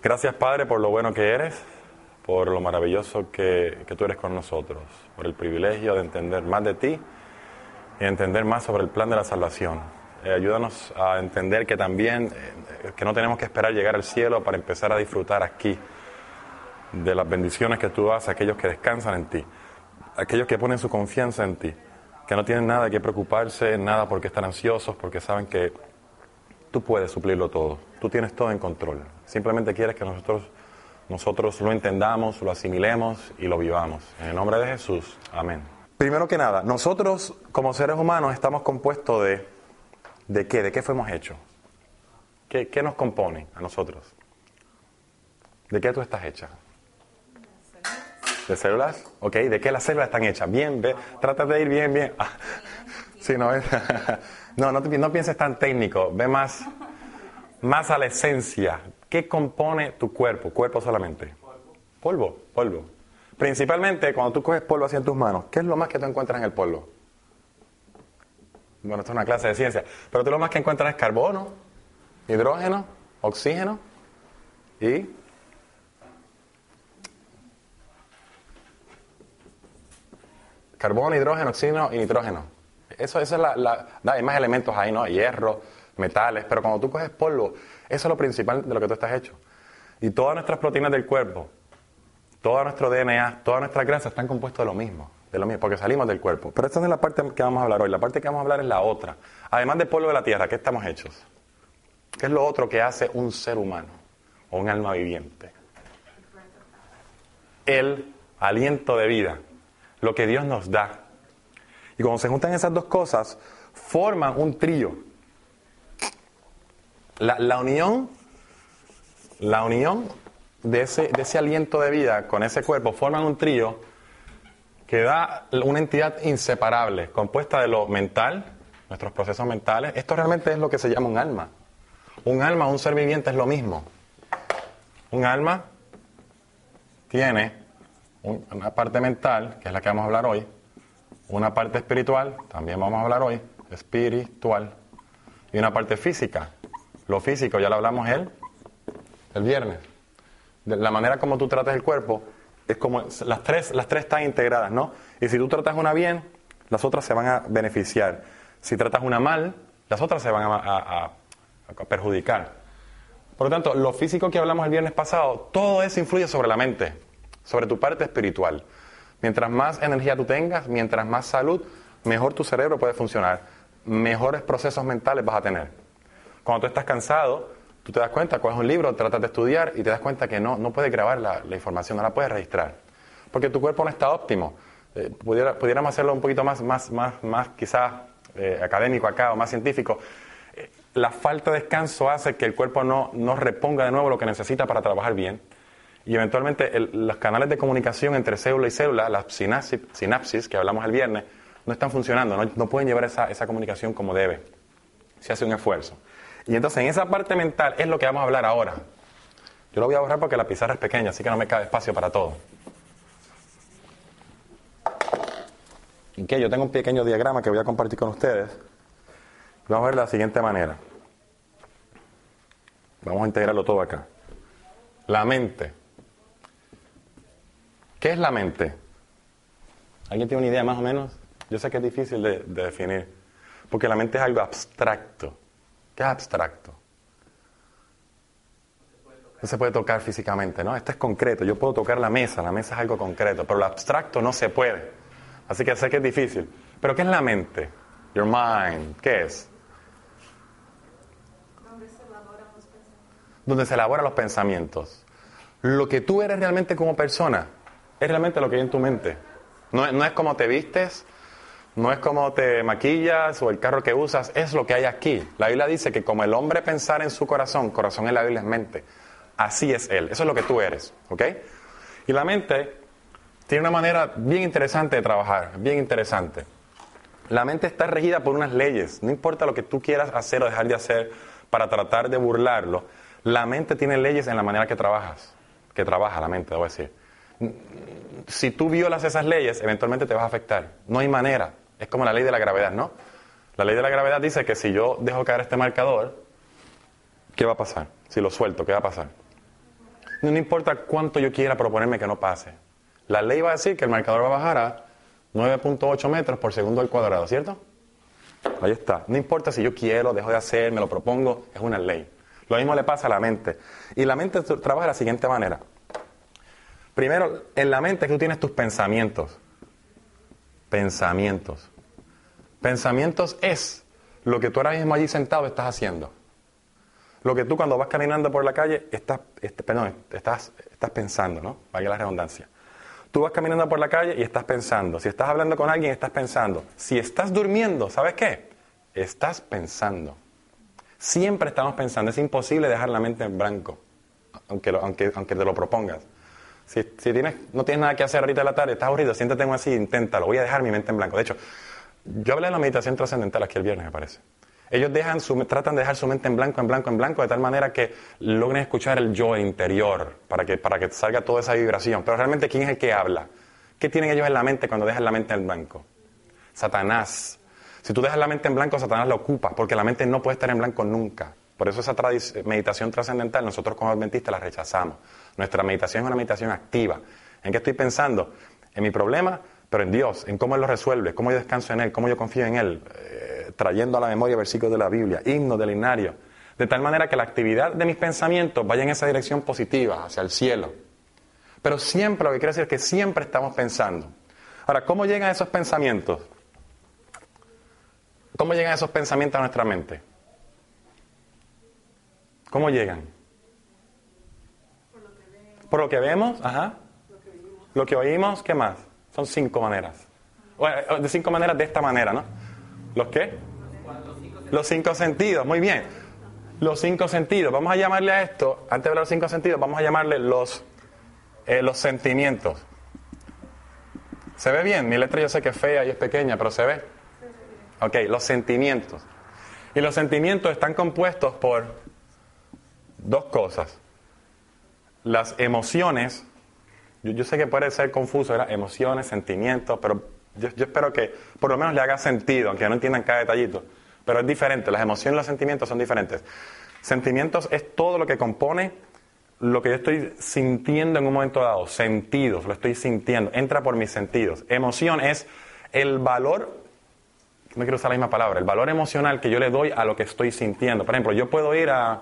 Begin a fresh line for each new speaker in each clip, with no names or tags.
Gracias, Padre, por lo bueno que eres, por lo maravilloso que tú eres con nosotros, por el privilegio de entender más de ti y entender más sobre el plan de la salvación. Ayúdanos a entender que también que no tenemos que esperar llegar al cielo para empezar a disfrutar aquí de las bendiciones que tú das a aquellos que descansan en ti, aquellos que ponen su confianza en ti, que no tienen nada que preocuparse, nada porque están ansiosos, porque saben que tú puedes suplirlo todo, tú tienes todo en control. Simplemente quieres que nosotros lo entendamos, lo asimilemos y lo vivamos. En el nombre de Jesús, amén. Primero que nada, nosotros como seres humanos estamos compuestos ¿de qué? ¿De qué fuimos hechos? ¿Qué nos compone a nosotros? ¿De qué tú estás hecha? ¿De células? Ok, ¿de qué las células están hechas? Bien, trata de ir bien. Ah, sí, no, no pienses tan técnico, ve más a la esencia. ¿Qué compone tu cuerpo? Cuerpo solamente. Polvo. Principalmente cuando tú coges polvo así en tus manos, ¿qué es lo más que tú encuentras en el polvo? Bueno, esto es una clase de ciencia, pero tú lo más que encuentras es carbono, hidrógeno, oxígeno y carbono, hidrógeno, oxígeno y nitrógeno. Eso es hay más elementos ahí, ¿no? Hierro, metales, pero cuando tú coges polvo, eso es lo principal de lo que tú estás hecho. Y todas nuestras proteínas del cuerpo, todo nuestro DNA, todas nuestras grasas están compuestas de lo mismo, porque salimos del cuerpo. Pero esta no es la parte que vamos a hablar hoy, la parte que vamos a hablar es la otra. Además del polvo de la tierra, ¿qué estamos hechos? ¿Qué es lo otro que hace un ser humano o un alma viviente? El aliento de vida, lo que Dios nos da. Y cuando se juntan esas dos cosas, forman un trío. La unión de ese aliento de vida con ese cuerpo forman un trío que da una entidad inseparable, compuesta de lo mental, nuestros procesos mentales. Esto realmente es lo que se llama un alma. Un alma, un ser viviente es lo mismo. Un alma tiene una parte mental, que es la que vamos a hablar hoy, una parte espiritual, también vamos a hablar hoy, espiritual, y una parte física. Lo físico ya lo hablamos el viernes. De la manera como tú tratas el cuerpo, es como las tres están integradas, ¿no? Y si tú tratas una bien, las otras se van a beneficiar. Si tratas una mal, las otras se van a perjudicar. Por lo tanto, lo físico que hablamos el viernes pasado, todo eso influye sobre la mente, sobre tu parte espiritual. Mientras más energía tú tengas, mientras más salud, mejor tu cerebro puede funcionar, mejores procesos mentales vas a tener. Cuando tú estás cansado, tú te das cuenta, coges un libro, tratas de estudiar y te das cuenta que no puedes grabar la información, no la puedes registrar. Porque tu cuerpo no está óptimo. Pudiéramos hacerlo un poquito más quizás académico acá o más científico. La falta de descanso hace que el cuerpo no reponga de nuevo lo que necesita para trabajar bien. Y eventualmente los canales de comunicación entre célula y célula, las sinapsis que hablamos el viernes, no están funcionando, no pueden llevar esa comunicación como debe. Se hace un esfuerzo. Y entonces en esa parte mental es lo que vamos a hablar ahora. Yo lo voy a borrar porque la pizarra es pequeña, así que no me cabe espacio para todo. ¿Y qué? Yo tengo un pequeño diagrama que voy a compartir con ustedes. Vamos a ver de la siguiente manera. Vamos a integrarlo todo acá. La mente. ¿Qué es la mente? ¿Alguien tiene una idea más o menos? Yo sé que es difícil de definir, porque la mente es algo abstracto. ¿Qué es abstracto? No se puede tocar físicamente, ¿no? Esto es concreto. Yo puedo tocar la mesa es algo concreto, pero lo abstracto no se puede. Así que sé que es difícil. ¿Pero qué es la mente? Your mind, ¿qué es? Donde se elaboran los pensamientos. Lo que tú eres realmente como persona es realmente lo que hay en tu mente. No es como te vistes, no es como te maquillas o el carro que usas, es lo que hay aquí. La Biblia dice que como el hombre pensar en su corazón en la Biblia es mente. Así es él, eso es lo que tú eres, ¿ok? Y la mente tiene una manera bien interesante de trabajar, bien interesante. La mente está regida por unas leyes, no importa lo que tú quieras hacer o dejar de hacer para tratar de burlarlo. La mente tiene leyes en la manera que trabaja la mente, debo decir. Si tú violas esas leyes, eventualmente te vas a afectar. No hay manera. Es como la ley de la gravedad, ¿no? La ley de la gravedad dice que si yo dejo caer este marcador, ¿qué va a pasar? Si lo suelto, ¿qué va a pasar? No importa cuánto yo quiera proponerme que no pase. La ley va a decir que el marcador va a bajar a 9.8 metros por segundo al cuadrado, ¿cierto? Ahí está. No importa si yo quiero, dejo de hacer, me lo propongo, es una ley. Lo mismo le pasa a la mente. Y la mente trabaja de la siguiente manera. Primero, en la mente tú tienes tus pensamientos. Pensamientos. Pensamientos es lo que tú ahora mismo allí sentado estás haciendo. Lo que tú cuando vas caminando por la calle estás pensando, ¿no? Vaya la redundancia. Tú vas caminando por la calle y estás pensando. Si estás hablando con alguien, estás pensando. Si estás durmiendo, ¿sabes qué? Estás pensando. Siempre estamos pensando. Es imposible dejar la mente en blanco, aunque te lo propongas. Si no tienes nada que hacer ahorita en la tarde, estás aburrido, siéntate así, inténtalo. Voy a dejar mi mente en blanco. De hecho, yo hablé de la meditación trascendental aquí el viernes, me parece. Ellos tratan de dejar su mente en blanco, de tal manera que logren escuchar el yo interior, para que salga toda esa vibración. Pero realmente, ¿quién es el que habla? ¿Qué tienen ellos en la mente cuando dejan la mente en blanco? Satanás. Si tú dejas la mente en blanco, Satanás la ocupa, porque la mente no puede estar en blanco nunca. Por eso esa meditación trascendental, nosotros como adventistas la rechazamos. Nuestra meditación es una meditación activa. ¿En qué estoy pensando? En mi problema, pero en Dios, en cómo Él lo resuelve, cómo yo descanso en Él, cómo yo confío en Él, trayendo a la memoria versículos de la Biblia, himnos del himnario, de tal manera que la actividad de mis pensamientos vaya en esa dirección positiva, hacia el cielo. Pero siempre, lo que quiero decir es que siempre estamos pensando. Ahora, ¿cómo llegan esos pensamientos? ¿Cómo llegan esos pensamientos a nuestra mente? ¿Cómo llegan? Por lo que vemos, ajá. Lo que oímos, ¿qué más? Son 5 maneras. Bueno, de 5 maneras de esta manera, ¿no? ¿Los qué? Los 5 sentidos, muy bien. Los 5 sentidos. Vamos a llamarle a esto, antes de hablar de los 5 sentidos, vamos a llamarle los sentimientos. ¿Se ve bien? Mi letra yo sé que es fea y es pequeña, pero ¿se ve? Ok, los sentimientos. Y los sentimientos están compuestos por 2 cosas. Las emociones, yo sé que puede ser confuso, ¿verdad? Emociones, sentimientos, pero yo espero que por lo menos le haga sentido, aunque no entiendan cada detallito. Pero es diferente, las emociones y los sentimientos son diferentes. Sentimientos es todo lo que compone lo que yo estoy sintiendo en un momento dado. Sentidos, lo estoy sintiendo, entra por mis sentidos. Emoción es el valor, no quiero usar la misma palabra, el valor emocional que yo le doy a lo que estoy sintiendo. Por ejemplo, yo puedo ir a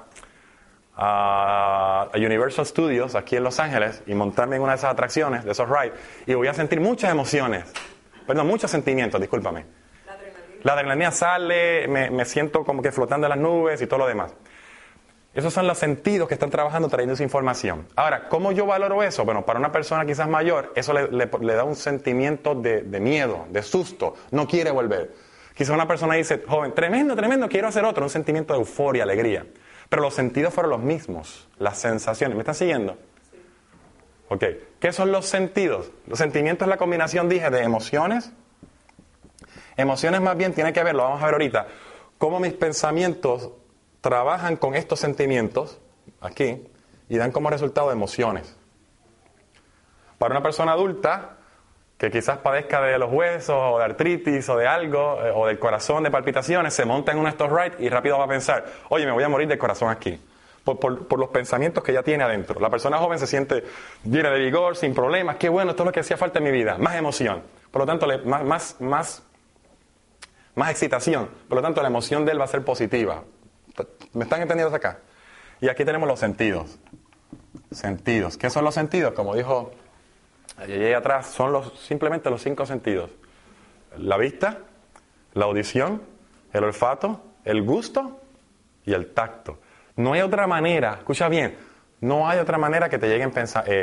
Universal Studios aquí en Los Ángeles y montarme en una de esas atracciones, de esos rides, y voy a sentir muchas emociones, muchos sentimientos, discúlpame. La adrenalina sale, me siento como que flotando en las nubes y todo lo demás. Esos son los sentidos que están trabajando trayendo esa información. Ahora, ¿cómo yo valoro eso? Bueno, para una persona quizás mayor, eso le da un sentimiento de miedo, de susto, no quiere volver. Quizás una persona dice, joven, tremendo, quiero hacer otro, un sentimiento de euforia, alegría. Pero los sentidos fueron los mismos, las sensaciones. ¿Me están siguiendo? Sí. Ok. ¿Qué son los sentidos? Los sentimientos es la combinación, dije, de emociones. Emociones más bien tiene que ver, lo vamos a ver ahorita, cómo mis pensamientos trabajan con estos sentimientos, aquí, y dan como resultado emociones. Para una persona adulta, que quizás padezca de los huesos, o de artritis, o de algo, o del corazón, de palpitaciones, se monta en uno de estos rides y rápido va a pensar, oye, me voy a morir del corazón aquí. Por los pensamientos que ya tiene adentro. La persona joven se siente llena de vigor, sin problemas, qué bueno, esto es lo que hacía falta en mi vida, más emoción. Por lo tanto, más excitación. Por lo tanto, la emoción de él va a ser positiva. ¿Me están entendiendo acá? Y aquí tenemos los sentidos. Sentidos. ¿Qué son los sentidos? Como dijo allí atrás, son simplemente los 5 sentidos. La vista, la audición, el olfato, el gusto y el tacto. No hay otra manera, escucha bien, no hay otra manera que te lleguen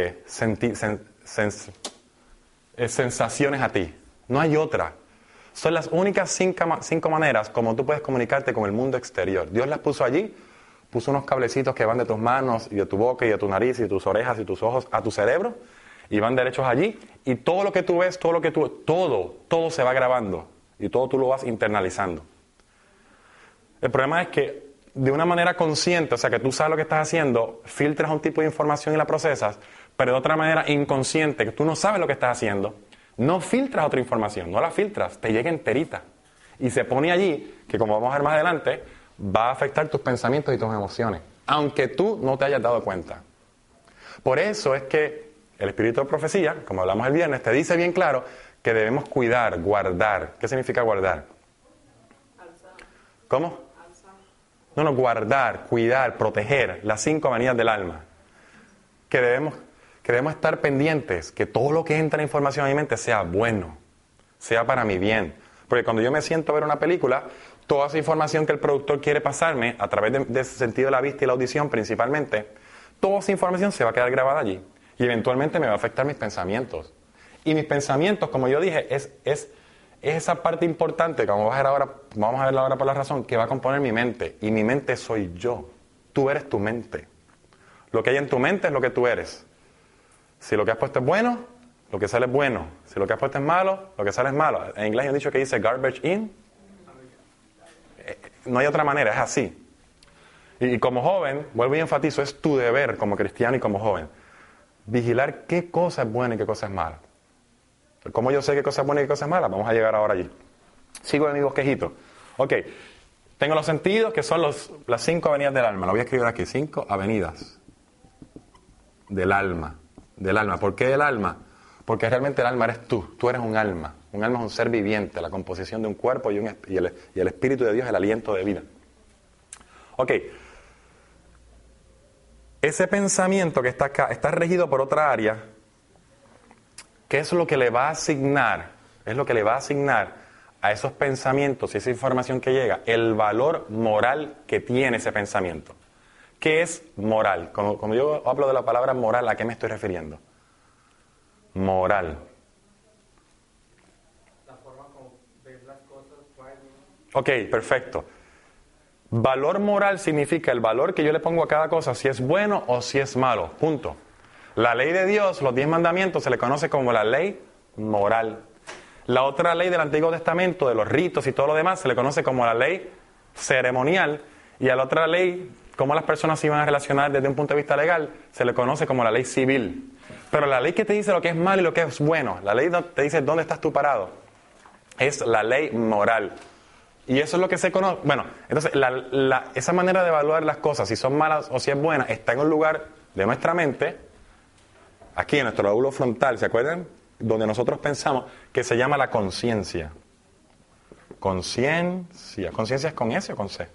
sensaciones a ti. No hay otra. Son las únicas 5 maneras como tú puedes comunicarte con el mundo exterior. Dios las puso allí, puso unos cablecitos que van de tus manos y de tu boca y de tu nariz y de tus orejas y tus ojos a tu cerebro y van derechos allí y todo lo que tú ves, todo se va grabando y todo tú lo vas internalizando. El problema es que de una manera consciente, o sea que tú sabes lo que estás haciendo, filtras un tipo de información y la procesas, pero de otra manera inconsciente, que tú no sabes lo que estás haciendo, no filtras otra información, no la filtras, te llega enterita. Y se pone allí, que como vamos a ver más adelante, va a afectar tus pensamientos y tus emociones, aunque tú no te hayas dado cuenta. Por eso es que el espíritu de profecía, como hablamos el viernes, te dice bien claro que debemos cuidar, guardar. ¿Qué significa guardar? ¿Cómo? No, guardar, cuidar, proteger las 5 venidas del alma. Que debemos estar pendientes, que todo lo que entra en información a mi mente sea bueno, sea para mi bien. Porque cuando yo me siento a ver una película, toda esa información que el productor quiere pasarme, a través de ese sentido de la vista y la audición principalmente, toda esa información se va a quedar grabada allí. Y eventualmente me va a afectar mis pensamientos. Y mis pensamientos, como yo dije, es esa parte importante, que vamos a verla ahora por la razón, que va a componer mi mente. Y mi mente soy yo. Tú eres tu mente. Lo que hay en tu mente es lo que tú eres. Si lo que has puesto es bueno, lo que sale es bueno. Si lo que has puesto es malo, lo que sale es malo. En inglés hay un dicho que dice garbage in. No hay otra manera, es así. Y como joven, vuelvo y enfatizo, es tu deber como cristiano y como joven, vigilar qué cosa es buena y qué cosa es mala. ¿Cómo yo sé qué cosa es buena y qué cosa es mala? Vamos a llegar ahora allí. Sigo en mi bosquejito. Ok, tengo los sentidos que son las 5 avenidas del alma. Lo voy a escribir aquí, 5 avenidas del alma. Del alma. ¿Por qué del alma? Porque realmente el alma eres tú. Tú eres un alma. Un alma es un ser viviente, la composición de un cuerpo y el Espíritu de Dios es el aliento de vida. Ok. Ese pensamiento que está acá está regido por otra área. ¿Qué es lo que le va a asignar? Es lo que le va a asignar a esos pensamientos y esa información que llega, el valor moral que tiene ese pensamiento. ¿Qué es moral? Cuando yo hablo de la palabra moral, ¿a qué me estoy refiriendo? Moral.
La forma como ves las cosas.
Ok, perfecto. Valor moral significa el valor que yo le pongo a cada cosa, si es bueno o si es malo. Punto. La ley de Dios, los 10 mandamientos, se le conoce como la ley moral. La otra ley del Antiguo Testamento, de los ritos y todo lo demás, se le conoce como la ley ceremonial. Y a la otra ley, cómo las personas se iban a relacionar desde un punto de vista legal, se le conoce como la ley civil. Pero la ley que te dice lo que es malo y lo que es bueno, la ley te dice dónde estás tú parado, es la ley moral. Y eso es lo que se conoce. Bueno, entonces esa manera de evaluar las cosas, si son malas o si es buena, está en un lugar de nuestra mente, aquí en nuestro lóbulo frontal, ¿se acuerdan? Donde nosotros pensamos, que se llama la conciencia. Conciencia. ¿Conciencia es con S o con C?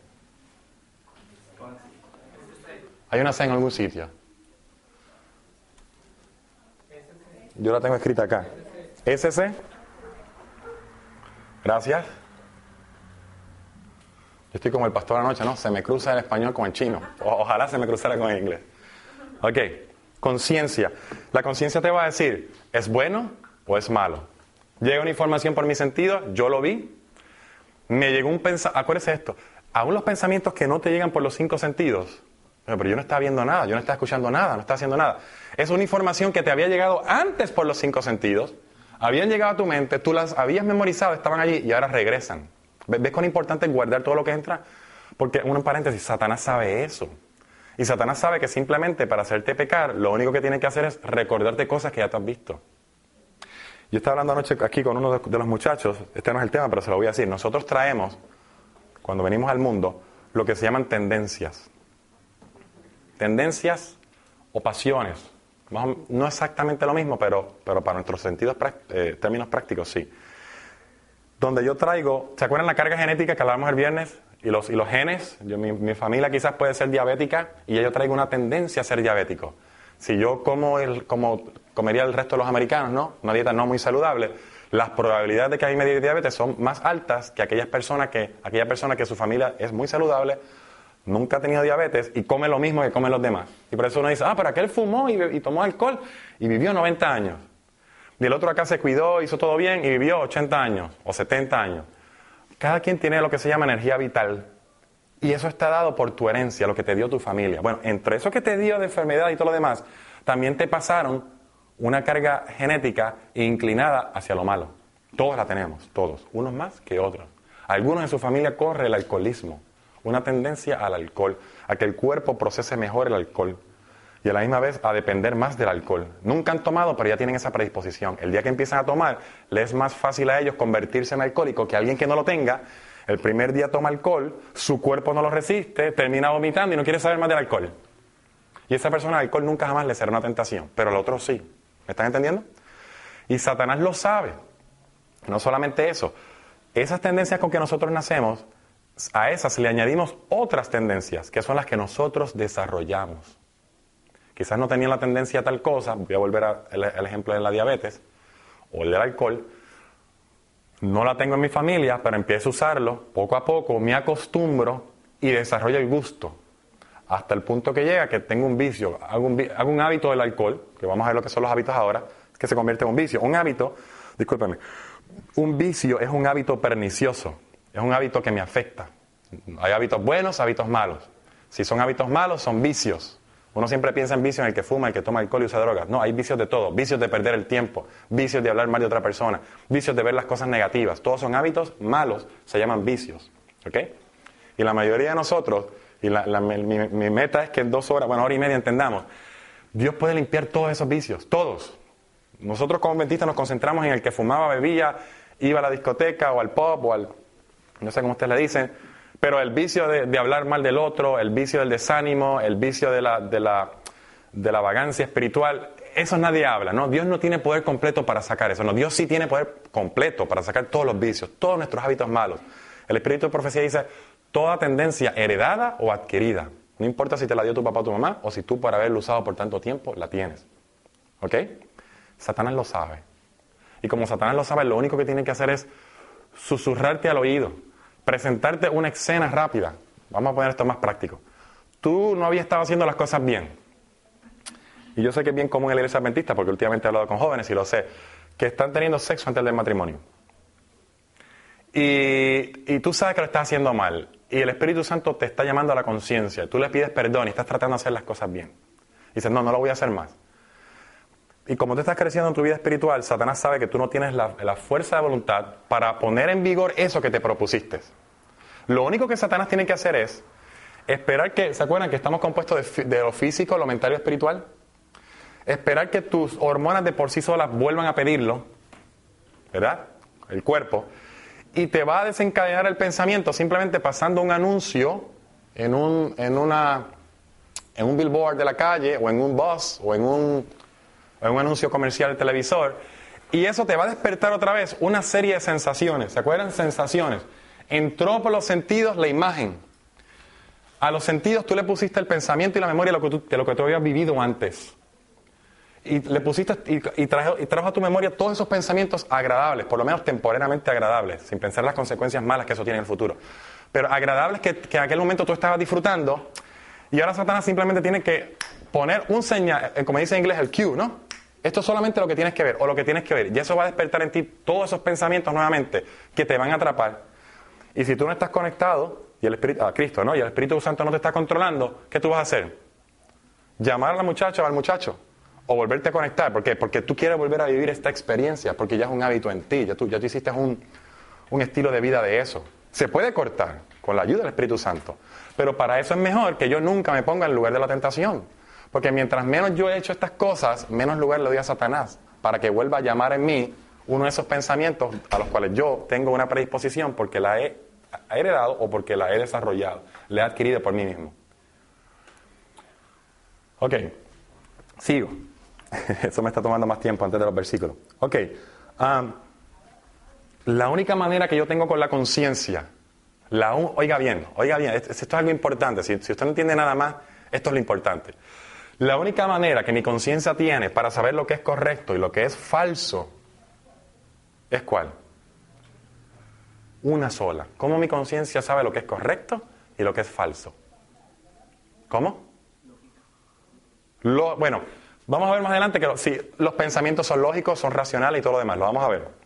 Hay una C en algún sitio. Yo la tengo escrita acá. SC. Gracias. Yo estoy como el pastor anoche, ¿no? Se me cruza el español con el chino. Ojalá se me cruzara con el inglés. Ok. Conciencia. La conciencia te va a decir, ¿es bueno o es malo? Llega una información por mi sentido, yo lo vi. Me llegó un pensamiento. Acuérdese esto. Aún los pensamientos que no te llegan por los 5 sentidos. Pero yo no estaba viendo nada, yo no estaba escuchando nada, no estaba haciendo nada. Es una información que te había llegado antes por los 5 sentidos. Habían llegado a tu mente, tú las habías memorizado, estaban allí y ahora regresan. ¿Ves cuán importante es guardar todo lo que entra? Porque, un paréntesis, Satanás sabe eso. Y Satanás sabe que simplemente para hacerte pecar, lo único que tiene que hacer es recordarte cosas que ya te has visto. Yo estaba hablando anoche aquí con uno de los muchachos, este no es el tema, pero se lo voy a decir. Nosotros traemos, cuando venimos al mundo, lo que se llaman tendencias. Tendencias o pasiones. No exactamente lo mismo, pero para nuestros sentidos, términos prácticos, sí. Donde yo traigo, ¿se acuerdan la carga genética que hablábamos el viernes? Y los genes, mi familia quizás puede ser diabética y yo traigo una tendencia a ser diabético. Si yo como comería el resto de los americanos, ¿no? Una dieta no muy saludable, las probabilidades de que a mí me dé diabetes son más altas que aquella persona que su familia es muy saludable, nunca ha tenido diabetes y come lo mismo que comen los demás. Y por eso uno dice, pero aquel fumó y tomó alcohol y vivió 90 años. Y el otro acá se cuidó, hizo todo bien y vivió 80 años o 70 años. Cada quien tiene lo que se llama energía vital. Y eso está dado por tu herencia, lo que te dio tu familia. Bueno, entre eso que te dio de enfermedad y todo lo demás, también te pasaron una carga genética inclinada hacia lo malo. Todos la tenemos, todos. Unos más que otros. Algunos en su familia corre el alcoholismo. Una tendencia al alcohol, a que el cuerpo procese mejor el alcohol. Y a la misma vez a depender más del alcohol. Nunca han tomado, pero ya tienen esa predisposición. El día que empiezan a tomar, les es más fácil a ellos convertirse en alcohólico que alguien que no lo tenga. El primer día toma alcohol, su cuerpo no lo resiste, termina vomitando y no quiere saber más del alcohol. Y esa persona al alcohol nunca jamás le será una tentación, pero al otro sí. ¿Me están entendiendo? Y Satanás lo sabe. No solamente eso. Esas tendencias con que nosotros nacemos, a esas le añadimos otras tendencias, que son las que nosotros desarrollamos. Quizás no tenían la tendencia a tal cosa, voy a volver al ejemplo de la diabetes o el del alcohol. No la tengo en mi familia, pero empiezo a usarlo, poco a poco me acostumbro y desarrollo el gusto. Hasta el punto que llega que tengo un vicio, hago un hábito del alcohol, que vamos a ver lo que son los hábitos ahora, que se convierte en un vicio. Un hábito, discúlpame, un vicio es un hábito pernicioso, es un hábito que me afecta. Hay hábitos buenos, hábitos malos. Si son hábitos malos, son vicios. Uno siempre piensa en vicios en el que fuma, el que toma alcohol y usa drogas. No, hay vicios de todo. Vicios de perder el tiempo, vicios de hablar mal de otra persona, vicios de ver las cosas negativas. Todos son hábitos malos, se llaman vicios. ¿Ok? Y la mayoría de nosotros, y mi meta es que en 2 horas, hora y media entendamos, Dios puede limpiar todos esos vicios, todos. Nosotros como adventistas nos concentramos en el que fumaba, bebía, iba a la discoteca o al pub o al, no sé cómo ustedes le dicen, pero el vicio de hablar mal del otro, el vicio del desánimo, el vicio de la vagancia espiritual, eso nadie habla, ¿no? Dios no tiene poder completo para sacar eso, no, Dios sí tiene poder completo para sacar todos los vicios, todos nuestros hábitos malos. El espíritu de profecía dice, toda tendencia heredada o adquirida, no importa si te la dio tu papá o tu mamá, o si tú por haberlo usado por tanto tiempo, la tienes. ¿Ok? Satanás lo sabe. Y como Satanás lo sabe, lo único que tiene que hacer es susurrarte al oído, presentarte una escena rápida. Vamos a poner esto más práctico. Tú no habías estado haciendo las cosas bien. Y yo sé que es bien común en la iglesia adventista, porque últimamente he hablado con jóvenes y lo sé, que están teniendo sexo antes del matrimonio. Y tú sabes que lo estás haciendo mal. Y el Espíritu Santo te está llamando a la conciencia. Tú le pides perdón y estás tratando de hacer las cosas bien. Y dices, no lo voy a hacer más. Y como tú estás creciendo en tu vida espiritual, Satanás sabe que tú no tienes la fuerza de voluntad para poner en vigor eso que te propusiste. Lo único que Satanás tiene que hacer es esperar que, ¿se acuerdan que estamos compuestos de lo físico, lo mental y lo espiritual? Esperar que tus hormonas de por sí solas vuelvan a pedirlo, ¿verdad? El cuerpo. Y te va a desencadenar el pensamiento simplemente pasando un anuncio en un billboard de la calle, o en un bus, o en un anuncio comercial de televisor, y eso te va a despertar otra vez una serie de sensaciones. ¿Se acuerdan? Sensaciones. Entró por los sentidos la imagen. A los sentidos tú le pusiste el pensamiento y la memoria de lo que tú habías vivido antes. Y le pusiste y trajo a tu memoria todos esos pensamientos agradables, por lo menos temporalmente agradables, sin pensar las consecuencias malas que eso tiene en el futuro. Pero agradables que en aquel momento tú estabas disfrutando, y ahora Satanás simplemente tiene que poner un señal, como dice en inglés el cue, ¿no? Esto es solamente lo que tienes que ver, o lo que tienes que ver. Y eso va a despertar en ti todos esos pensamientos nuevamente que te van a atrapar. Y si tú no estás conectado a Cristo, ¿no? Y el Espíritu Santo no te está controlando, ¿qué tú vas a hacer? Llamar a la muchacha o al muchacho. O volverte a conectar. ¿Por qué? Porque tú quieres volver a vivir esta experiencia, porque ya es un hábito en ti, ya tú hiciste un estilo de vida de eso. Se puede cortar con la ayuda del Espíritu Santo. Pero para eso es mejor que yo nunca me ponga en el lugar de la tentación. Porque mientras menos yo he hecho estas cosas, menos lugar le doy a Satanás, para que vuelva a llamar en mí uno de esos pensamientos a los cuales yo tengo una predisposición porque la he heredado o porque la he desarrollado, la he adquirido por mí mismo. Ok, sigo. Eso me está tomando más tiempo antes de los versículos. Ok, la única manera que yo tengo con la conciencia, oiga bien, esto es algo importante. Si usted no entiende nada más, esto es lo importante. La única manera que mi conciencia tiene para saber lo que es correcto y lo que es falso, ¿es cuál? Una sola. ¿Cómo mi conciencia sabe lo que es correcto y lo que es falso? ¿Cómo? Bueno, vamos a ver más adelante que los pensamientos son lógicos, son racionales y todo lo demás. Lo vamos a ver.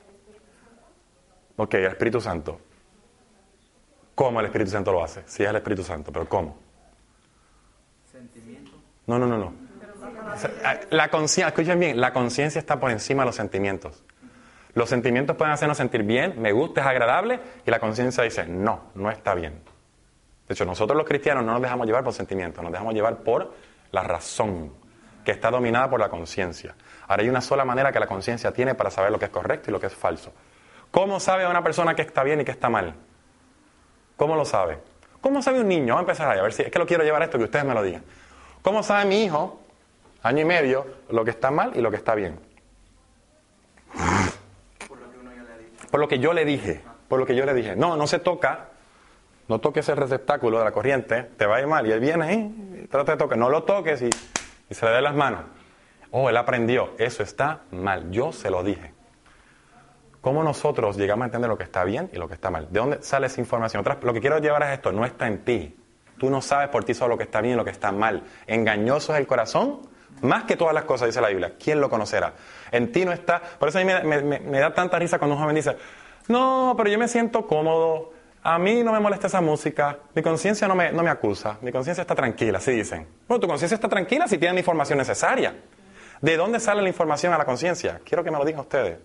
Ok, el Espíritu Santo. ¿Cómo el Espíritu Santo lo hace? Sí, es el Espíritu Santo, pero ¿cómo?
Sentimiento.
No. La conciencia, escuchen bien, la conciencia está por encima de los sentimientos. Los sentimientos pueden hacernos sentir bien, me gusta, es agradable, y la conciencia dice, no está bien. De hecho, nosotros los cristianos no nos dejamos llevar por sentimientos, nos dejamos llevar por la razón, que está dominada por la conciencia. Ahora, hay una sola manera que la conciencia tiene para saber lo que es correcto y lo que es falso. ¿Cómo sabe una persona que está bien y que está mal? ¿Cómo lo sabe? ¿Cómo sabe un niño? Vamos a empezar ahí, a ver si es que lo quiero llevar a esto, que ustedes me lo digan. ¿Cómo sabe mi hijo, año y medio, lo que está mal y lo que está bien?
Por lo que uno ya le ha dicho.
Por lo que yo le dije. Por lo que yo le dije. No, no se toca. No toques el receptáculo de la corriente. Te va a ir mal. Y él viene y trata de tocar. No lo toques y se le dé las manos. Oh, él aprendió. Eso está mal. Yo se lo dije. ¿Cómo nosotros llegamos a entender lo que está bien y lo que está mal? ¿De dónde sale esa información? Lo que quiero llevar es esto. No está en ti. Tú no sabes por ti solo lo que está bien y lo que está mal. Engañoso es el corazón, más que todas las cosas, dice la Biblia. ¿Quién lo conocerá? En ti no está. Por eso a mí me da tanta risa cuando un joven dice, no, pero yo me siento cómodo. A mí no me molesta esa música. Mi conciencia no me acusa. Mi conciencia está tranquila, así dicen. Bueno, tu conciencia está tranquila si tiene la información necesaria. ¿De dónde sale la información a la conciencia? Quiero que me lo digan ustedes.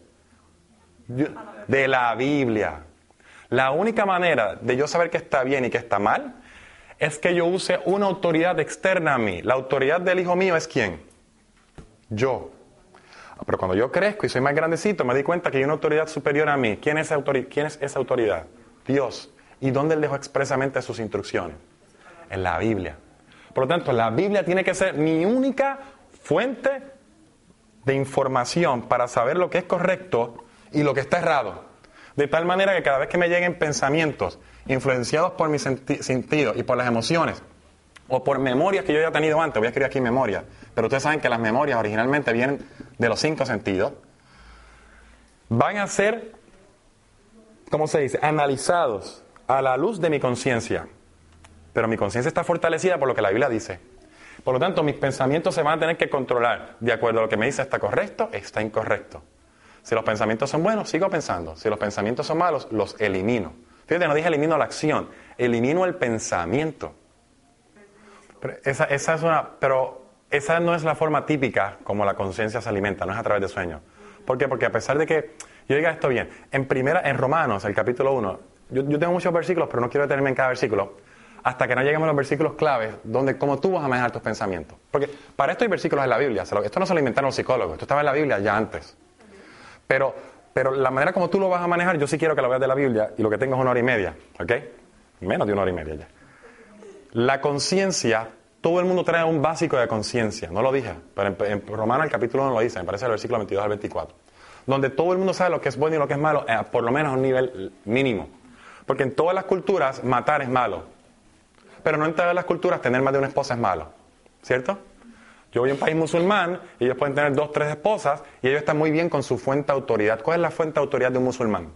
De la Biblia. La única manera de yo saber qué está bien y qué está mal es que yo use una autoridad externa a mí. La autoridad del hijo mío es ¿quién? Yo. Pero cuando yo crezco y soy más grandecito, me di cuenta que hay una autoridad superior a mí. ¿Quién es esa autoridad? Dios. ¿Y dónde Él dejó expresamente sus instrucciones? En la Biblia. Por lo tanto, la Biblia tiene que ser mi única fuente de información para saber lo que es correcto y lo que está errado. De tal manera que cada vez que me lleguen pensamientos influenciados por mis sentidos y por las emociones, o por memorias que yo ya he tenido antes, voy a escribir aquí memorias, pero ustedes saben que las memorias originalmente vienen de los 5 sentidos, van a ser, ¿cómo se dice?, analizados a la luz de mi conciencia. Pero mi conciencia está fortalecida por lo que la Biblia dice. Por lo tanto, mis pensamientos se van a tener que controlar. De acuerdo a lo que me dice, ¿está correcto? Está incorrecto. Si los pensamientos son buenos, sigo pensando. Si los pensamientos son malos, los elimino. Fíjate, no dije elimino la acción, elimino el pensamiento. Pero esa no es la forma típica como la conciencia se alimenta, no es a través de sueños. ¿Por qué? Porque a pesar de que, yo diga esto bien, en Romanos, el capítulo 1, yo tengo muchos versículos, pero no quiero detenerme en cada versículo, hasta que no lleguemos a los versículos claves, donde cómo tú vas a manejar tus pensamientos. Porque para esto hay versículos en la Biblia, esto no se lo inventaron los psicólogos, esto estaba en la Biblia ya antes. Pero la manera como tú lo vas a manejar, yo sí quiero que lo veas de la Biblia, y lo que tengo es 1 hora y media, ¿ok? Menos de 1 hora y media ya. La conciencia, todo el mundo trae un básico de conciencia, no lo dije, pero en Romanos el capítulo 1 lo dice, me parece el versículo 22 al 24, donde todo el mundo sabe lo que es bueno y lo que es malo, por lo menos a un nivel mínimo. Porque en todas las culturas matar es malo, pero no en todas las culturas tener más de una esposa es malo, ¿cierto? Yo voy a un país musulmán y ellos pueden tener 2, 3 esposas y ellos están muy bien con su fuente de autoridad. ¿Cuál es la fuente de autoridad de un musulmán?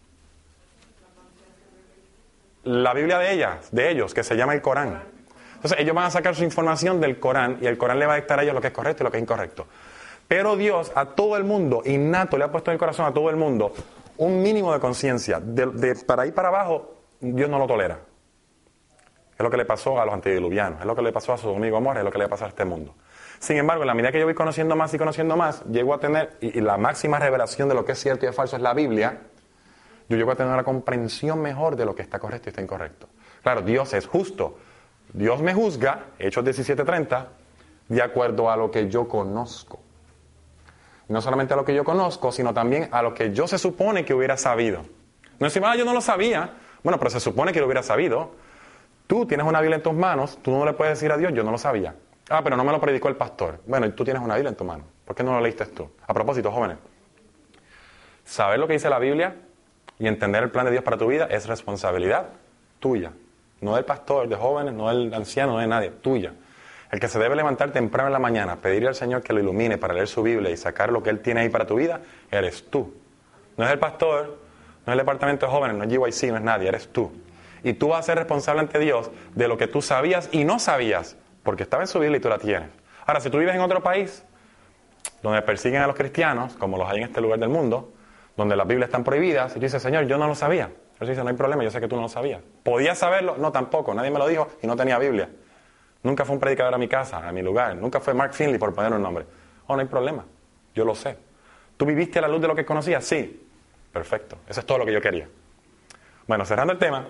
La Biblia de ellos, que se llama el Corán. Entonces ellos van a sacar su información del Corán y el Corán le va a dictar a ellos lo que es correcto y lo que es incorrecto. Pero Dios a todo el mundo, innato, le ha puesto en el corazón a todo el mundo un mínimo de conciencia. Para ir para abajo, Dios no lo tolera. Es lo que le pasó a los antediluvianos, es lo que le pasó a Sodoma y Gomorra, es lo que le pasa a este mundo. Sin embargo, en la medida que yo voy conociendo más y conociendo más, llego a tener, y la máxima revelación de lo que es cierto y es falso es la Biblia, yo llego a tener una comprensión mejor de lo que está correcto y está incorrecto. Claro, Dios es justo. Dios me juzga, Hechos 17:30, de acuerdo a lo que yo conozco. No solamente a lo que yo conozco, sino también a lo que yo se supone que hubiera sabido. No decimos, yo no lo sabía. Bueno, pero se supone que lo hubiera sabido. Tú tienes una Biblia en tus manos, tú no le puedes decir a Dios, yo no lo sabía. Pero no me lo predicó el pastor. Bueno, y tú tienes una Biblia en tu mano. ¿Por qué no lo leíste tú? A propósito, jóvenes, saber lo que dice la Biblia y entender el plan de Dios para tu vida es responsabilidad tuya. No del pastor, de jóvenes, no del anciano, no de nadie, tuya. El que se debe levantar temprano en la mañana, pedirle al Señor que lo ilumine para leer su Biblia y sacar lo que Él tiene ahí para tu vida, eres tú. No es el pastor, no es el departamento de jóvenes, no es GYC, no es nadie, eres tú. Y tú vas a ser responsable ante Dios de lo que tú sabías y no sabías, porque estaba en su Biblia y tú la tienes. Ahora, si tú vives en otro país donde persiguen a los cristianos, como los hay en este lugar del mundo, donde las Biblias están prohibidas, y tú dices, Señor, yo no lo sabía. Él dice, no hay problema, yo sé que tú no lo sabías. ¿Podías saberlo? No, tampoco, nadie me lo dijo y no tenía Biblia. Nunca fue un predicador a mi casa, a mi lugar. Nunca fue Mark Finley, por poner un nombre. No hay problema, yo lo sé. ¿Tú viviste a la luz de lo que conocías? Sí. Perfecto, eso es todo lo que yo quería. Bueno, cerrando el tema.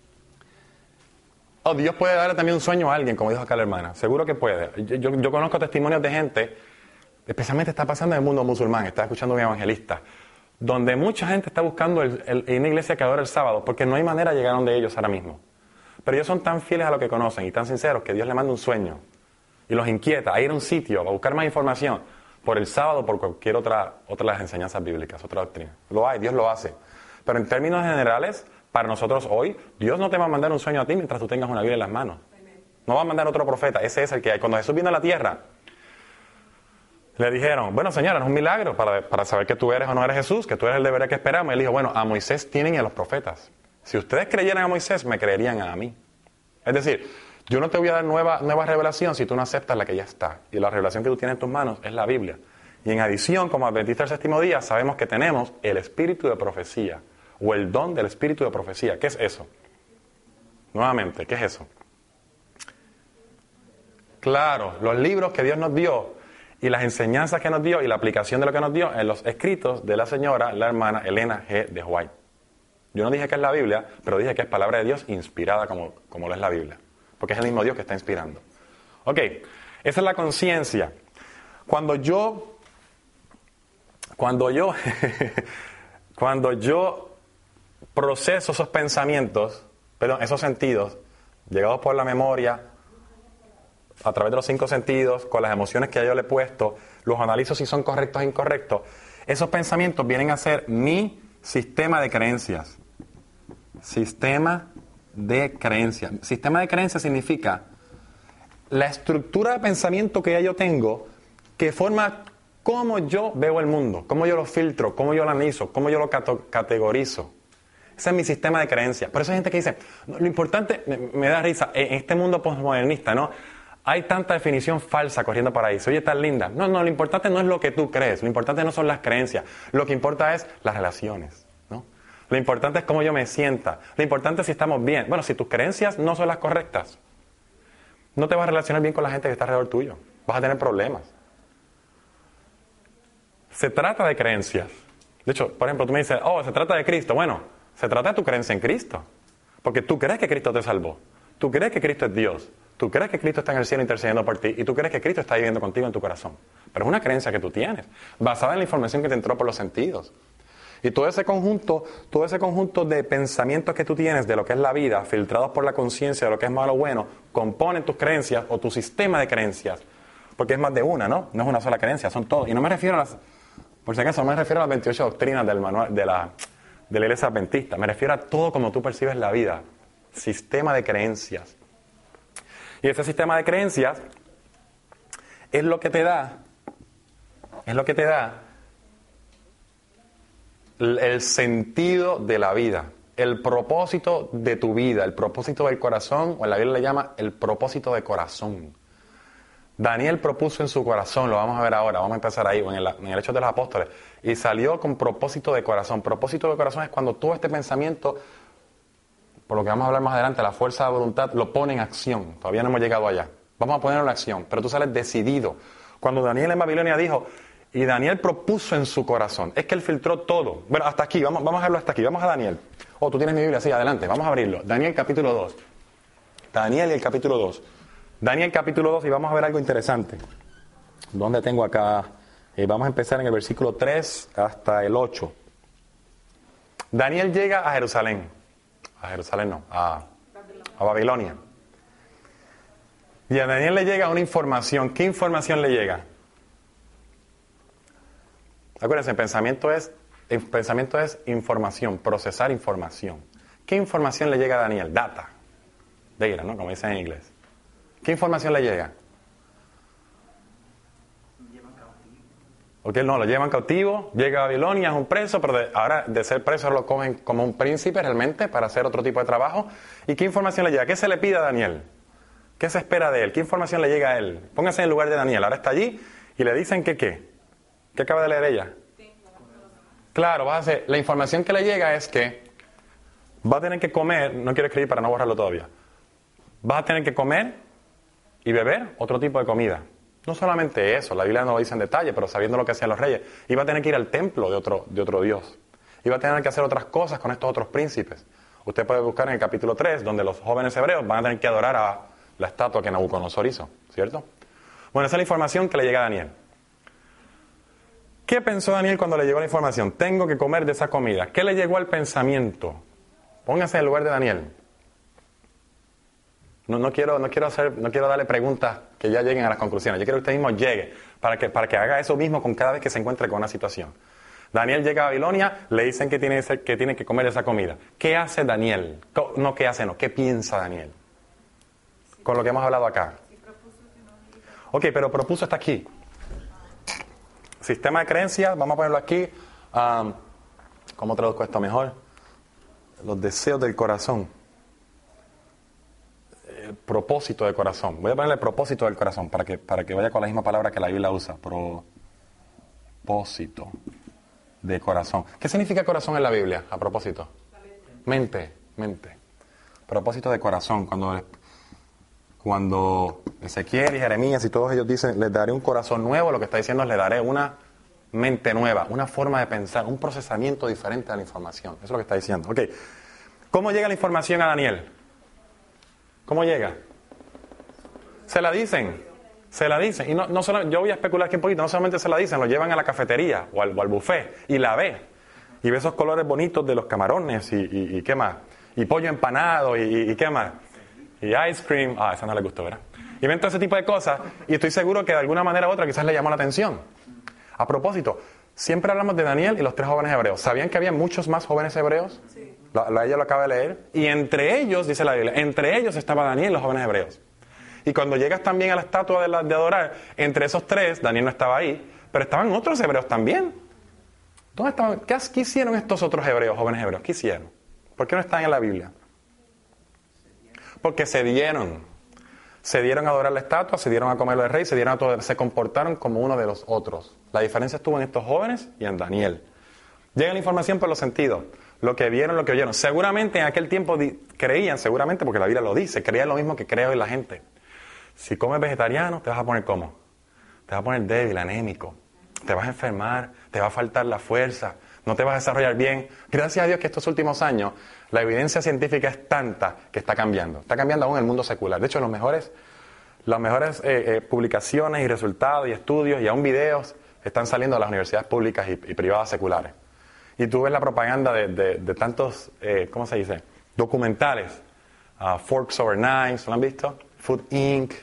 Dios puede darle también un sueño a alguien, como dijo acá la hermana. Seguro que puede. Yo conozco testimonios de gente, especialmente está pasando en el mundo musulmán, está escuchando a un evangelista, donde mucha gente está buscando en una iglesia que adora el sábado, porque no hay manera de llegar donde ellos ahora mismo. Pero ellos son tan fieles a lo que conocen y tan sinceros que Dios le manda un sueño. y los inquieta a ir a un sitio a buscar más información por el sábado o por cualquier otra de las enseñanzas bíblicas, otra doctrina. Lo hay, Dios lo hace. Pero en términos generales, para nosotros hoy, Dios no te va a mandar un sueño a ti mientras tú tengas una Biblia en las manos. No va a mandar otro profeta, ese es el que hay. Cuando Jesús vino a la tierra, le dijeron, bueno, señora, es un milagro para saber que tú eres o no eres Jesús, que tú eres el deber que esperamos. Y él dijo, bueno, a Moisés tienen y a los profetas. Si ustedes creyeran a Moisés, me creerían a mí. Es decir, yo no te voy a dar nueva revelación si tú no aceptas la que ya está. Y la revelación que tú tienes en tus manos es la Biblia. Y en adición, como adventistas del séptimo día, sabemos que tenemos el espíritu de profecía, o el don del espíritu de profecía. ¿Qué es eso? Nuevamente, ¿qué es eso? Claro, los libros que Dios nos dio y las enseñanzas que nos dio y la aplicación de lo que nos dio en los escritos de la señora, la hermana Elena G. de White. Yo no dije que es la Biblia, pero dije que es palabra de Dios inspirada como lo es la Biblia. Porque es el mismo Dios que está inspirando. Ok, esa es la conciencia. Cuando yo proceso esos pensamientos, esos sentidos, llegados por la memoria, a través de los 5 sentidos, con las emociones que yo le he puesto, los analizo si son correctos o incorrectos, esos pensamientos vienen a ser mi sistema de creencias. Sistema de creencias. Sistema de creencias significa la estructura de pensamiento que ya yo tengo que forma cómo yo veo el mundo, cómo yo lo filtro, cómo yo lo analizo, cómo yo lo categorizo. Ese es mi sistema de creencias. Por eso hay gente que dice, no, lo importante, me da risa, en este mundo postmodernista, ¿no? Hay tanta definición falsa corriendo por ahí. Se oye tan linda. No, lo importante no es lo que tú crees. Lo importante no son las creencias. Lo que importa es las relaciones, ¿no? Lo importante es cómo yo me sienta. Lo importante es si estamos bien. Bueno, si tus creencias no son las correctas, no te vas a relacionar bien con la gente que está alrededor tuyo. Vas a tener problemas. Se trata de creencias. De hecho, por ejemplo, tú me dices, se trata de Cristo. Bueno, se trata de tu creencia en Cristo. Porque tú crees que Cristo te salvó. Tú crees que Cristo es Dios. Tú crees que Cristo está en el cielo intercediendo por ti. Y tú crees que Cristo está viviendo contigo en tu corazón. Pero es una creencia que tú tienes, basada en la información que te entró por los sentidos. Y todo ese conjunto de pensamientos que tú tienes de lo que es la vida, filtrados por la conciencia de lo que es malo o bueno, componen tus creencias o tu sistema de creencias. Porque es más de una, ¿no? No es una sola creencia, son todos. Y no me refiero a las... Por si acaso, no me refiero a las 28 doctrinas del manual de la iglesia adventista. Me refiero a todo como tú percibes la vida. Sistema de creencias. Y ese sistema de creencias es lo que te da el sentido de la vida, el propósito de tu vida, el propósito del corazón, o en la Biblia le llama el propósito de corazón. Daniel propuso en su corazón, lo vamos a ver ahora, vamos a empezar ahí, en el Hechos de los Apóstoles, y salió con propósito de corazón. Propósito de corazón es cuando todo este pensamiento, por lo que vamos a hablar más adelante, la fuerza de voluntad, lo pone en acción. Todavía no hemos llegado allá. Vamos a ponerlo en acción, pero tú sales decidido. Cuando Daniel en Babilonia dijo, y Daniel propuso en su corazón, es que él filtró todo. Bueno, hasta aquí, vamos a verlo hasta aquí, vamos a Daniel. Tú tienes mi Biblia, sí, adelante, vamos a abrirlo. Daniel capítulo 2. Daniel y el capítulo 2. Daniel capítulo 2 y vamos a ver algo interesante. ¿Dónde tengo acá? Vamos a empezar en el versículo 3 hasta el 8. Daniel llega a Jerusalén. A Jerusalén no, a Babilonia. Y a Daniel le llega una información. ¿Qué información le llega? Acuérdense, el pensamiento es información, procesar información. ¿Qué información le llega a Daniel? Data, ¿no? Como dicen en inglés. ¿Qué información le llega? Porque no, lo llevan cautivo, llega a Babilonia, es un preso, pero ahora de ser preso lo cogen como un príncipe realmente para hacer otro tipo de trabajo. ¿Y qué información le llega? ¿Qué se le pide a Daniel? ¿Qué se espera de él? ¿Qué información le llega a él? Póngase en el lugar de Daniel, ahora está allí y le dicen que ¿qué? ¿Qué acaba de leer ella? Claro, la información que le llega es que va a tener que comer, no quiero escribir para no borrarlo todavía, vas a tener que comer y beber otro tipo de comida. No solamente eso, la Biblia no lo dice en detalle, pero sabiendo lo que hacían los reyes, iba a tener que ir al templo de otro Dios. Iba a tener que hacer otras cosas con estos otros príncipes. Usted puede buscar en el capítulo 3, donde los jóvenes hebreos van a tener que adorar a la estatua que Nabucodonosor hizo, ¿cierto? Bueno, esa es la información que le llega a Daniel. ¿Qué pensó Daniel cuando le llegó la información? Tengo que comer de esa comida. ¿Qué le llegó al pensamiento? Póngase en el lugar de Daniel. No quiero darle preguntas que ya lleguen a las conclusiones. Yo quiero que usted mismo llegue para que haga eso mismo con cada vez que se encuentre con una situación. Daniel llega a Babilonia, le dicen que tiene que comer esa comida. ¿Qué hace Daniel? No, ¿qué hace? No, ¿qué piensa Daniel? Con lo que hemos hablado acá. Ok, pero propuso hasta aquí. Sistema de creencias, vamos a ponerlo aquí. ¿Cómo traduzco esto mejor? Los deseos del corazón. El propósito del corazón. Voy a ponerle propósito del corazón para que vaya con la misma palabra que la Biblia usa. Propósito de corazón. ¿Qué significa corazón en la Biblia? A propósito. Mente. Propósito de corazón. Cuando Ezequiel y Jeremías y todos ellos dicen, les daré un corazón nuevo, lo que está diciendo es, les daré una mente nueva, una forma de pensar, un procesamiento diferente de la información. Eso es lo que está diciendo. Ok. ¿Cómo llega la información a Daniel? ¿Cómo llega? Se la dicen. Y no solo, yo voy a especular aquí un poquito, no solamente se la dicen, lo llevan a la cafetería o al buffet y la ve. Y ve esos colores bonitos de los camarones y ¿qué más? Y pollo empanado y ¿qué más? Y ice cream. Esa no le gustó, ¿verdad? Y ven todo ese tipo de cosas y estoy seguro que de alguna manera u otra quizás le llamó la atención. A propósito, siempre hablamos de Daniel y los 3 jóvenes hebreos. ¿Sabían que había muchos más jóvenes hebreos? Sí. Ella lo acaba de leer. Y entre ellos, dice la Biblia, entre ellos estaba Daniel y los jóvenes hebreos. Y cuando llegas también a la estatua de adorar, entre esos 3, Daniel no estaba ahí, pero estaban otros hebreos también. ¿Dónde estaban? ¿Qué hicieron estos otros hebreos, jóvenes hebreos? ¿Qué hicieron? ¿Por qué no están en la Biblia? Porque se dieron a adorar la estatua, se dieron a comer del rey, se comportaron como uno de los otros. La diferencia estuvo en estos jóvenes y en Daniel. Llega la información por los sentidos, lo que vieron, lo que oyeron. Seguramente en aquel tiempo creían, seguramente porque la Biblia lo dice, creían lo mismo que cree hoy la gente. Si comes vegetariano, te vas a poner ¿cómo? Te vas a poner débil, anémico, te vas a enfermar, te va a faltar la fuerza, no te vas a desarrollar bien. Gracias a Dios que estos últimos años la evidencia científica es tanta que está cambiando. Está cambiando aún el mundo secular. De hecho, las mejores publicaciones y resultados y estudios y aún videos están saliendo de las universidades públicas y privadas seculares. Y tú ves la propaganda de tantos, ¿cómo se dice? Documentales. Forks Over Knives, ¿lo han visto? Food Inc.,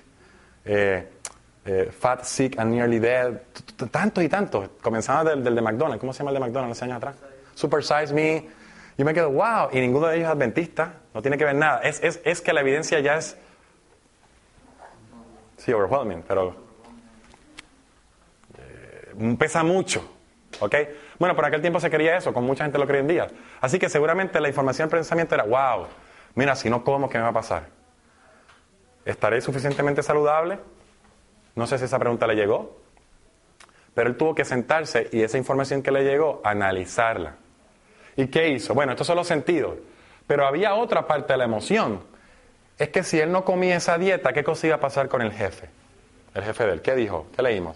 Fat, Sick and Nearly Dead. Tantos y tantos. Comenzaba del de McDonald's. ¿Cómo se llama el de McDonald's hace años atrás? Super Size Me. Y me quedo, wow. Y ninguno de ellos es adventista. No tiene que ver nada. Es que la evidencia ya es... Sí, overwhelming, pero... pesa mucho. ¿Ok? Bueno, por aquel tiempo se creía eso, como mucha gente lo cree en día. Así que seguramente la información del pensamiento era, wow, mira, si no como, ¿qué me va a pasar? ¿Estaré suficientemente saludable? No sé si esa pregunta le llegó. Pero él tuvo que sentarse y esa información que le llegó, analizarla. ¿Y qué hizo? Bueno, estos son los sentidos. Pero había otra parte de la emoción. Es que si él no comía esa dieta, ¿qué cosa iba a pasar con el jefe? El jefe de él. ¿Qué dijo? ¿Qué leímos?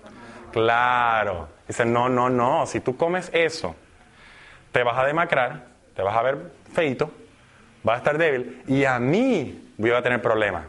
Claro. Dice, no. Si tú comes eso, te vas a demacrar, te vas a ver feito, vas a estar débil y a mí voy a tener problemas.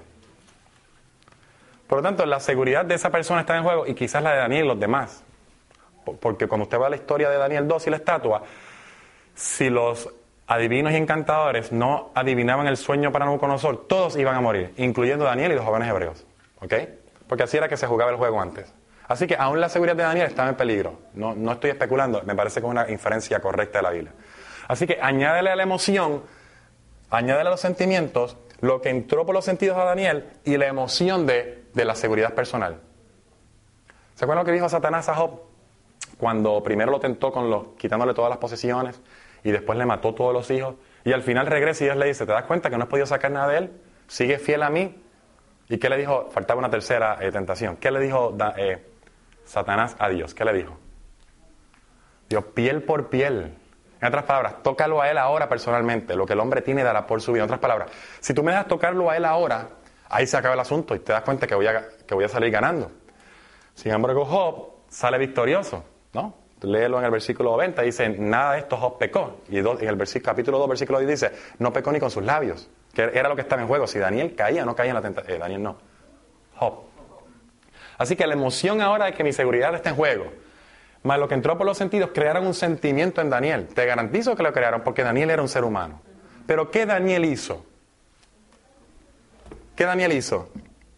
Por lo tanto, la seguridad de esa persona está en juego y quizás la de Daniel y los demás. Porque cuando usted va a la historia de Daniel 2 y la estatua, si los adivinos y encantadores no adivinaban el sueño para Nabucodonosor, todos iban a morir, incluyendo Daniel y los jóvenes hebreos. ¿Ok? Porque así era que se jugaba el juego antes. Así que aún la seguridad de Daniel estaba en peligro. No estoy especulando, me parece que es una inferencia correcta de la Biblia. Así que añádele a la emoción, añádele a los sentimientos, lo que entró por los sentidos a Daniel y la emoción de la seguridad personal. ¿Se acuerdan lo que dijo Satanás a Job? Cuando primero lo tentó quitándole todas las posesiones y después le mató todos los hijos y al final regresa y Dios le dice, ¿te das cuenta que no has podido sacar nada de él? ¿Sigue fiel a mí? ¿Y qué le dijo? Faltaba una tercera tentación. ¿Qué le dijo Satanás a Dios? ¿Qué le dijo? Dios, piel por piel. En otras palabras, tócalo a él ahora personalmente. Lo que el hombre tiene dará por su vida. En otras palabras, si tú me dejas tocarlo a él ahora, ahí se acaba el asunto y te das cuenta que voy a salir ganando. Sin embargo, Job sale victorioso, ¿no? Léelo en el versículo 90, dice, nada de esto Job pecó. Y en el capítulo 2, versículo 10 dice, no pecó ni con sus labios. Que era lo que estaba en juego. Si Daniel caía o no caía en la tentación. Daniel no. Job. Así que la emoción ahora es que mi seguridad está en juego. Más lo que entró por los sentidos, crearon un sentimiento en Daniel. Te garantizo que lo crearon porque Daniel era un ser humano. Pero ¿qué Daniel hizo? ¿Qué Daniel hizo?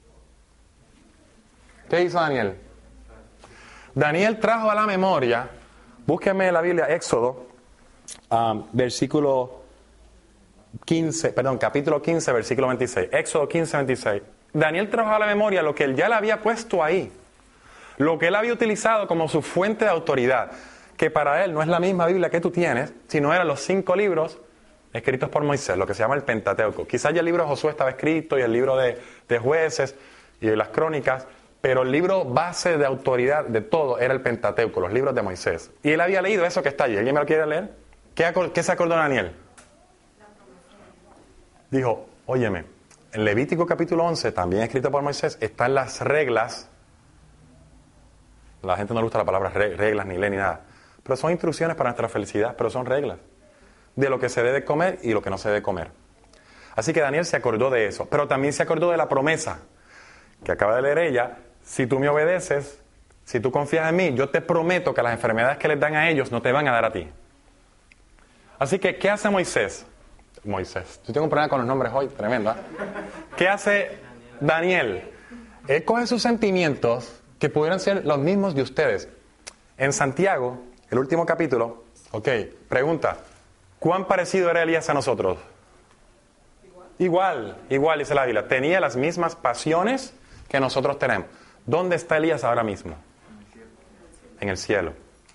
¿Qué hizo Daniel? Daniel trajo a la memoria, búsquenme en la Biblia, Éxodo, capítulo 15, versículo 26. Éxodo 15, 26. Daniel trajo a la memoria lo que él ya le había puesto ahí, lo que él había utilizado como su fuente de autoridad, que para él no es la misma Biblia que tú tienes, sino eran los 5 libros escritos por Moisés, lo que se llama el Pentateuco. Quizás ya el libro de Josué estaba escrito y el libro de Jueces y de las Crónicas, pero el libro base de autoridad de todo era el Pentateuco, los libros de Moisés. Y él había leído eso que está allí. ¿Alguien me lo quiere leer? ¿Qué se acordó Daniel? Dijo, óyeme, en Levítico capítulo 11, también escrito por Moisés, están las reglas. La gente no le gusta la palabra reglas, ni ley, ni nada. Pero son instrucciones para nuestra felicidad, pero son reglas. De lo que se debe comer y lo que no se debe comer. Así que Daniel se acordó de eso. Pero también se acordó de la promesa que acaba de leer ella. Si tú me obedeces, si tú confías en mí, yo te prometo que las enfermedades que les dan a ellos no te van a dar a ti. Así que, ¿qué hace Moisés? Yo tengo un problema con los nombres hoy, tremendo. ¿Qué hace Daniel? Él coge sus sentimientos, que pudieran ser los mismos de ustedes. En Santiago, el último capítulo, pregunta, ¿cuán parecido era Elías a nosotros? Igual, dice la Biblia. Tenía las mismas pasiones que nosotros tenemos. ¿Dónde está Elías ahora mismo? En el cielo.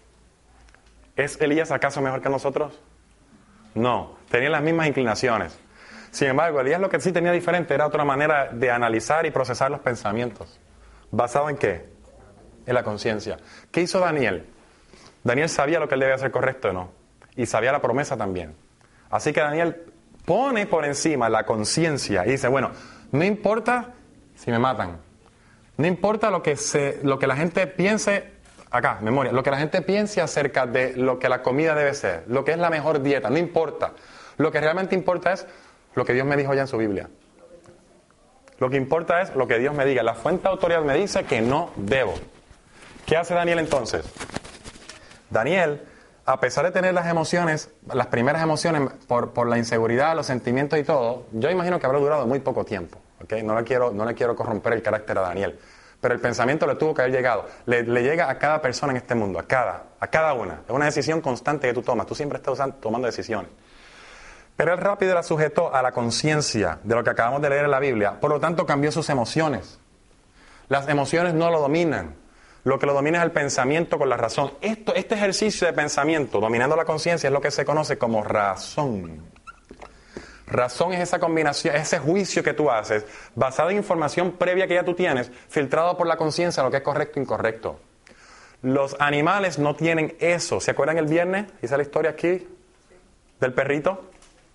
¿Es Elías acaso mejor que nosotros? No, tenía las mismas inclinaciones. Sin embargo, Elías lo que sí tenía diferente era otra manera de analizar y procesar los pensamientos. ¿Basado en qué? En la conciencia. ¿Qué hizo Daniel? Daniel sabía lo que él debía hacer correcto o no. Y sabía la promesa también. Así que Daniel pone por encima la conciencia y dice, bueno, no importa si me matan. No importa lo que la gente piense, acá, memoria, lo que la gente piense acerca de lo que la comida debe ser, lo que es la mejor dieta, no importa. Lo que realmente importa es lo que Dios me dijo ya en su Biblia. Lo que importa es lo que Dios me diga. La fuente de autoridad me dice que no debo. ¿Qué hace Daniel entonces? Daniel, a pesar de tener las emociones, las primeras emociones por la inseguridad, los sentimientos y todo, yo imagino que habrá durado muy poco tiempo. No le quiero corromper el carácter a Daniel. Pero el pensamiento le tuvo que haber llegado. Le llega a cada persona en este mundo, a cada una. Es una decisión constante que tú tomas. Tú siempre estás tomando decisiones. Pero él rápido la sujetó a la conciencia de lo que acabamos de leer en la Biblia. Por lo tanto, cambió sus emociones. Las emociones no lo dominan. Lo que lo domina es el pensamiento con la razón. Este ejercicio de pensamiento, dominando la conciencia, es lo que se conoce como razón. Razón es esa combinación, ese juicio que tú haces, basado en información previa que ya tú tienes, filtrado por la conciencia, lo que es correcto e incorrecto. Los animales no tienen eso. ¿Se acuerdan el viernes? Hice la historia aquí del perrito.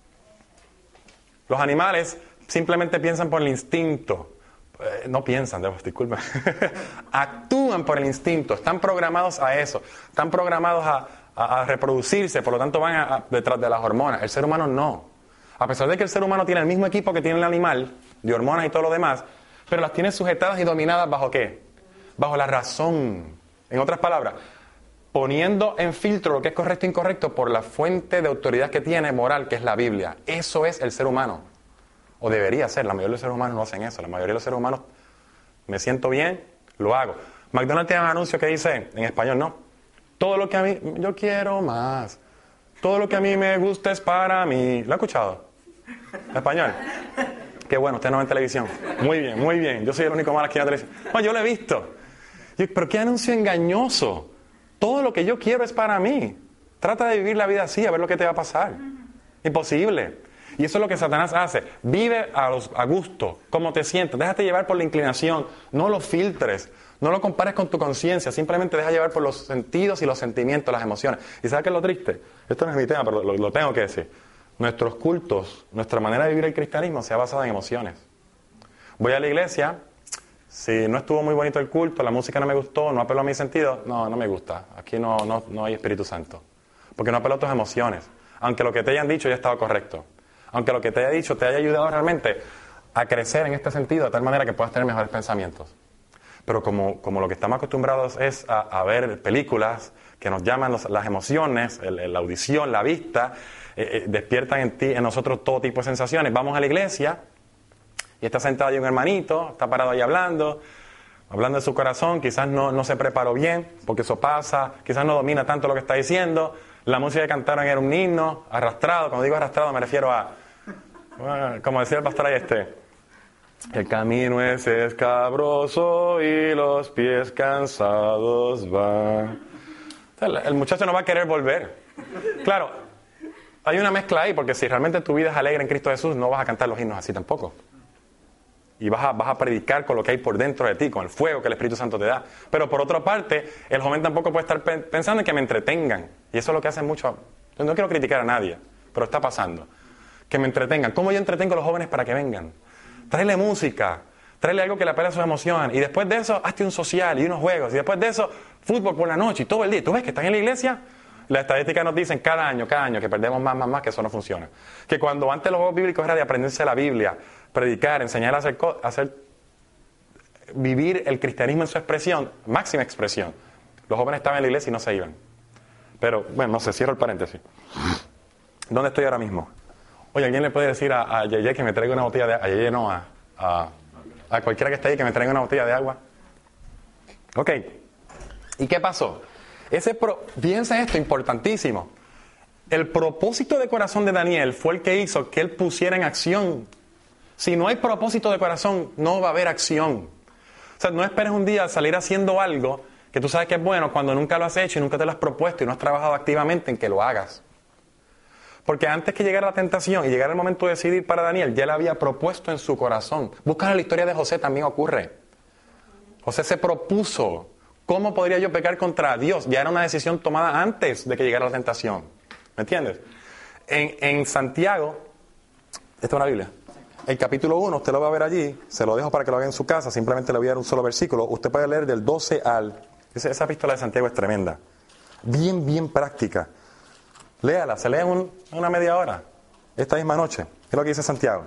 Los animales simplemente piensan por el instinto. No piensan, disculpen. Actúan por el instinto. Están programados a eso. Están programados a reproducirse. Por lo tanto van detrás de las hormonas. El ser humano no. A pesar de que el ser humano tiene el mismo equipo que tiene el animal, de hormonas y todo lo demás, pero las tiene sujetadas y dominadas ¿bajo qué? Bajo la razón. En otras palabras, poniendo en filtro lo que es correcto e incorrecto por la fuente de autoridad que tiene moral, que es la Biblia. Eso es el ser humano. O debería ser. La mayoría de los seres humanos no hacen eso. La mayoría de los seres humanos, me siento bien, lo hago. McDonald's tiene un anuncio que dice, en español no, todo lo que a mí, yo quiero más. Todo lo que a mí me gusta es para mí. ¿Lo ha escuchado? ¿En español? Qué bueno, usted no ve en televisión. Muy bien, muy bien. Yo soy el único malo aquí en la televisión. Bueno, yo lo he visto. Pero qué anuncio engañoso. Todo lo que yo quiero es para mí. Trata de vivir la vida así, a ver lo que te va a pasar. Imposible. Y eso es lo que Satanás hace. Vive a gusto, como te sientes. Déjate llevar por la inclinación. No lo filtres. No lo compares con tu conciencia. Simplemente deja llevar por los sentidos y los sentimientos, las emociones. ¿Y sabes qué es lo triste? Esto no es mi tema, pero lo tengo que decir. Nuestros cultos, nuestra manera de vivir el cristianismo se ha basado en emociones. Voy a la iglesia, si no estuvo muy bonito el culto, la música no me gustó, no apeló a mis sentidos, no me gusta. Aquí no hay Espíritu Santo. Porque no apeló a tus emociones. Aunque lo que te hayan dicho ya estaba correcto. Aunque lo que te haya dicho te haya ayudado realmente a crecer en este sentido de tal manera que puedas tener mejores pensamientos. Pero como lo que estamos acostumbrados es a ver películas que nos llaman las emociones, la audición, la vista, despiertan en nosotros todo tipo de sensaciones. Vamos a la iglesia Y está sentado ahí un hermanito, está parado ahí hablando de su corazón, quizás no se preparó bien, porque eso pasa, quizás no domina tanto lo que está diciendo. La música que cantaron era un himno, arrastrado. Cuando digo arrastrado me refiero a, como decía el pastor ahí el camino es escabroso y los pies cansados van. El muchacho no va a querer volver. Claro, hay una mezcla ahí, porque si realmente tu vida es alegre en Cristo Jesús, no vas a cantar los himnos así tampoco. Y vas a predicar con lo que hay por dentro de ti, con el fuego que el Espíritu Santo te da. Pero por otra parte, el joven tampoco puede estar pensando en que me entretengan. Y eso es lo que hacen mucho. Yo no quiero criticar a nadie, pero está pasando. Que me entretengan. ¿Cómo yo entretengo a los jóvenes para que vengan? Tráele música, tráele algo que le apele a sus emociones. Y después de eso, hazte un social y unos juegos. Y después de eso, fútbol por la noche y todo el día. ¿Tú ves que están en la iglesia? Las estadísticas nos dicen cada año que perdemos más, que eso no funciona. Que cuando antes los juegos bíblicos era de aprenderse la Biblia, predicar, enseñar a hacer vivir el cristianismo en su expresión, máxima expresión. Los jóvenes estaban en la iglesia y no se iban. Pero, bueno, no sé, cierro el paréntesis. ¿Dónde estoy ahora mismo? Oye, ¿alguien le puede decir a Yeye que me traiga una botella de agua? A Yeye no, a cualquiera que esté ahí que me traiga una botella de agua. Ok. ¿Y qué pasó? Fíjense esto, importantísimo. El propósito de corazón de Daniel fue el que hizo que él pusiera en acción. Si no hay propósito de corazón, no va a haber acción. O sea, no esperes un día salir haciendo algo que tú sabes que es bueno cuando nunca lo has hecho y nunca te lo has propuesto y no has trabajado activamente en que lo hagas. Porque antes que llegara la tentación y llegara el momento de decidir para Daniel, ya él había propuesto en su corazón. Busca la historia de José, también ocurre. José se propuso, ¿cómo podría yo pecar contra Dios? Ya era una decisión tomada antes de que llegara la tentación. ¿Me entiendes? En Santiago, esta es una Biblia. El capítulo 1, usted lo va a ver allí, se lo dejo para que lo haga en su casa, simplemente le voy a dar un solo versículo. Usted puede leer del 12 al... Esa epístola de Santiago es tremenda. Bien práctica. Léala, se lee en una media hora, esta misma noche. Es lo que dice Santiago.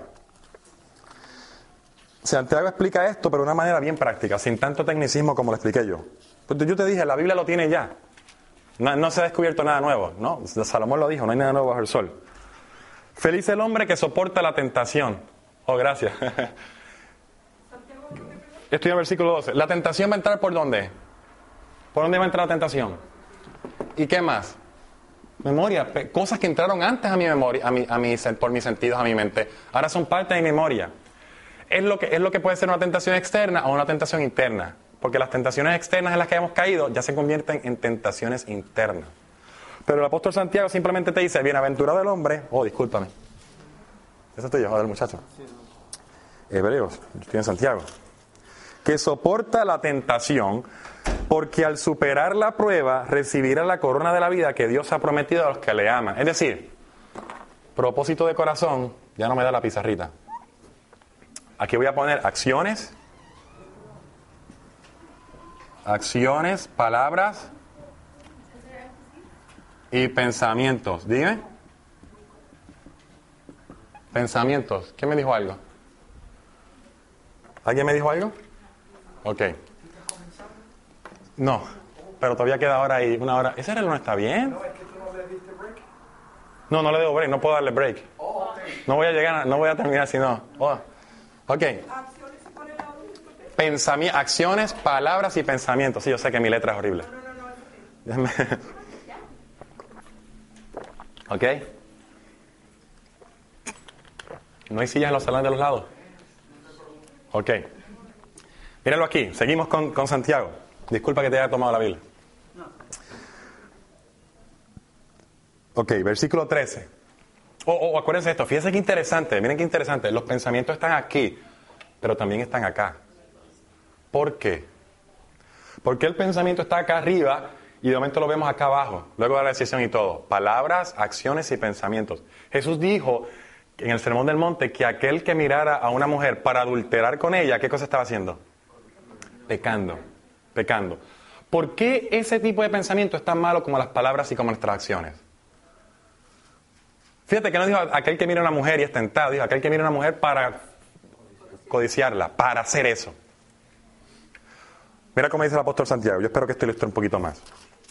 Santiago explica esto, pero de una manera bien práctica, sin tanto tecnicismo como lo expliqué yo. Pues yo te dije, la Biblia lo tiene ya. No se ha descubierto nada nuevo, ¿no? Salomón lo dijo, no hay nada nuevo bajo el sol. Feliz el hombre que soporta la tentación. Oh, gracias. Estoy en el versículo 12. ¿La tentación va a entrar por dónde? ¿Por dónde va a entrar la tentación? ¿Y qué más? Memoria, cosas que entraron antes a mi memoria, por mis sentidos, a mi mente, ahora son parte de mi memoria. Es lo que puede ser una tentación externa o una tentación interna, porque las tentaciones externas en las que hemos caído ya se convierten en tentaciones internas. Pero el apóstol Santiago simplemente te dice, bienaventurado el hombre, discúlpame, ese estoy yo, joder, muchacho. Hebreos, yo estoy en Santiago, que soporta la tentación, porque al superar la prueba recibirá la corona de la vida que Dios ha prometido a los que le aman. Es decir, propósito de corazón, ya no me da la pizarrita. Aquí voy a poner acciones, palabras y pensamientos. Dime. Pensamientos. ¿Quién me dijo algo? ¿Alguien me dijo algo? Ok. No, pero todavía queda una hora. ¿Ese reloj no está bien?
No, es que tú no le diste break.
No le doy break, no puedo darle break. No voy a terminar si no. Ok. Acciones, palabras y pensamientos. Sí, yo sé que mi letra es horrible. No. Ok. ¿No hay sillas en los salones de los lados? Ok. Mírenlo aquí, seguimos con Santiago. Disculpa que te haya tomado la Biblia. Ok, versículo 13. Acuérdense de esto, fíjense qué interesante, miren qué interesante. Los pensamientos están aquí, pero también están acá. ¿Por qué? Porque el pensamiento está acá arriba y de momento lo vemos acá abajo, luego de la decisión y todo. Palabras, acciones y pensamientos. Jesús dijo en el Sermón del Monte que aquel que mirara a una mujer para adulterar con ella, ¿qué cosa estaba haciendo? Pecando. ¿Por qué ese tipo de pensamiento es tan malo como las palabras y como nuestras acciones? Fíjate que no dijo aquel que mira a una mujer y es tentado, dijo aquel que mira a una mujer para codiciarla, para hacer eso. Mira cómo dice el apóstol Santiago, yo espero que esto ilustre un poquito más.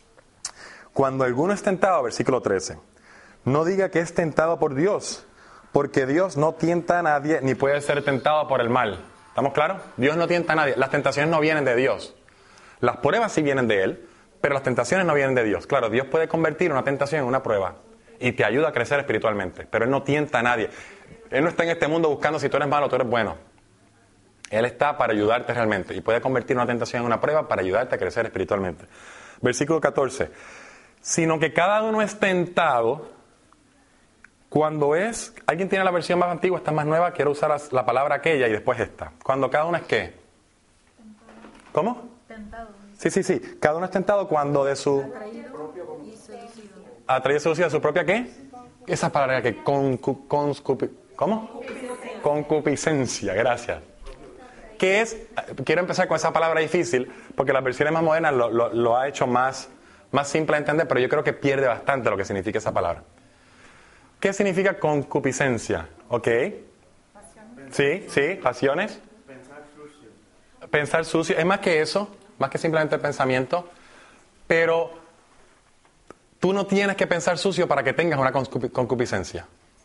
Cuando alguno es tentado, versículo 13, no diga que es tentado por Dios, Porque Dios no tienta a nadie ni puede ser tentado por el mal. ¿Estamos claros? Dios no tienta a nadie. Las tentaciones no vienen de Dios. Las pruebas sí vienen de Él, pero las tentaciones no vienen de Dios. Claro, Dios puede convertir una tentación en una prueba y te ayuda a crecer espiritualmente, pero Él no tienta a nadie. Él no está en este mundo buscando si tú eres malo o tú eres bueno. Él está para ayudarte realmente y puede convertir una tentación en una prueba para ayudarte a crecer espiritualmente. Versículo 14. Sino que cada uno es tentado cuando es... ¿Alguien tiene la versión más antigua? Esta es más nueva. Quiero usar la palabra aquella y después esta. Cuando cada uno es ¿qué? ¿Cómo?
Tentado.
Sí. Cada uno es tentado cuando de su...
Atraído y seducido.
¿Atraído y seducido de su propia qué? Esa palabra que... ¿Cómo? Concupiscencia. Gracias. ¿Qué es? Quiero empezar con esa palabra difícil porque las versiones más modernas lo ha hecho más simple de entender, pero yo creo que pierde bastante lo que significa esa palabra. ¿Qué significa concupiscencia? ¿Ok? Sí, pasiones. Pensar sucio. Es más que eso, más que simplemente el pensamiento, pero tú no tienes que pensar sucio para que tengas una concupiscencia.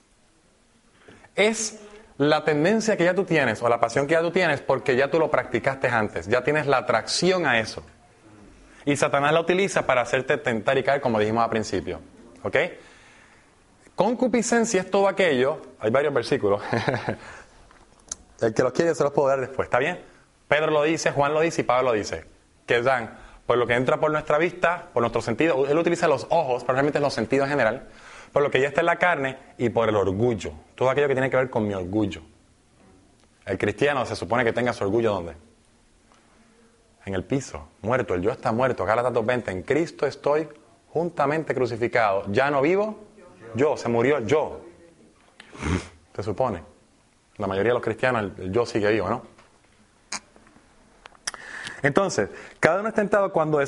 Es la tendencia que ya tú tienes o la pasión que ya tú tienes porque ya tú lo practicaste antes, ya tienes la atracción a eso. Y Satanás la utiliza para hacerte tentar y caer, como dijimos al principio. ¿Ok? Concupiscencia es todo aquello, hay varios versículos, el que los quiere se los puedo dar después, ¿está bien? Pedro lo dice, Juan lo dice y Pablo lo dice, que dan por lo que entra por nuestra vista, por nuestro sentido, él utiliza los ojos, pero realmente los sentidos en general, por lo que ya está en la carne y por el orgullo, todo aquello que tiene que ver con mi orgullo. El cristiano se supone que tenga su orgullo ¿dónde? En el piso, muerto, el yo está muerto, Gálatas 2:20, en Cristo estoy juntamente crucificado, ya no vivo yo, se murió el yo, se supone. La mayoría de los cristianos el yo sigue vivo, ¿no? Entonces, cada uno es tentado cuando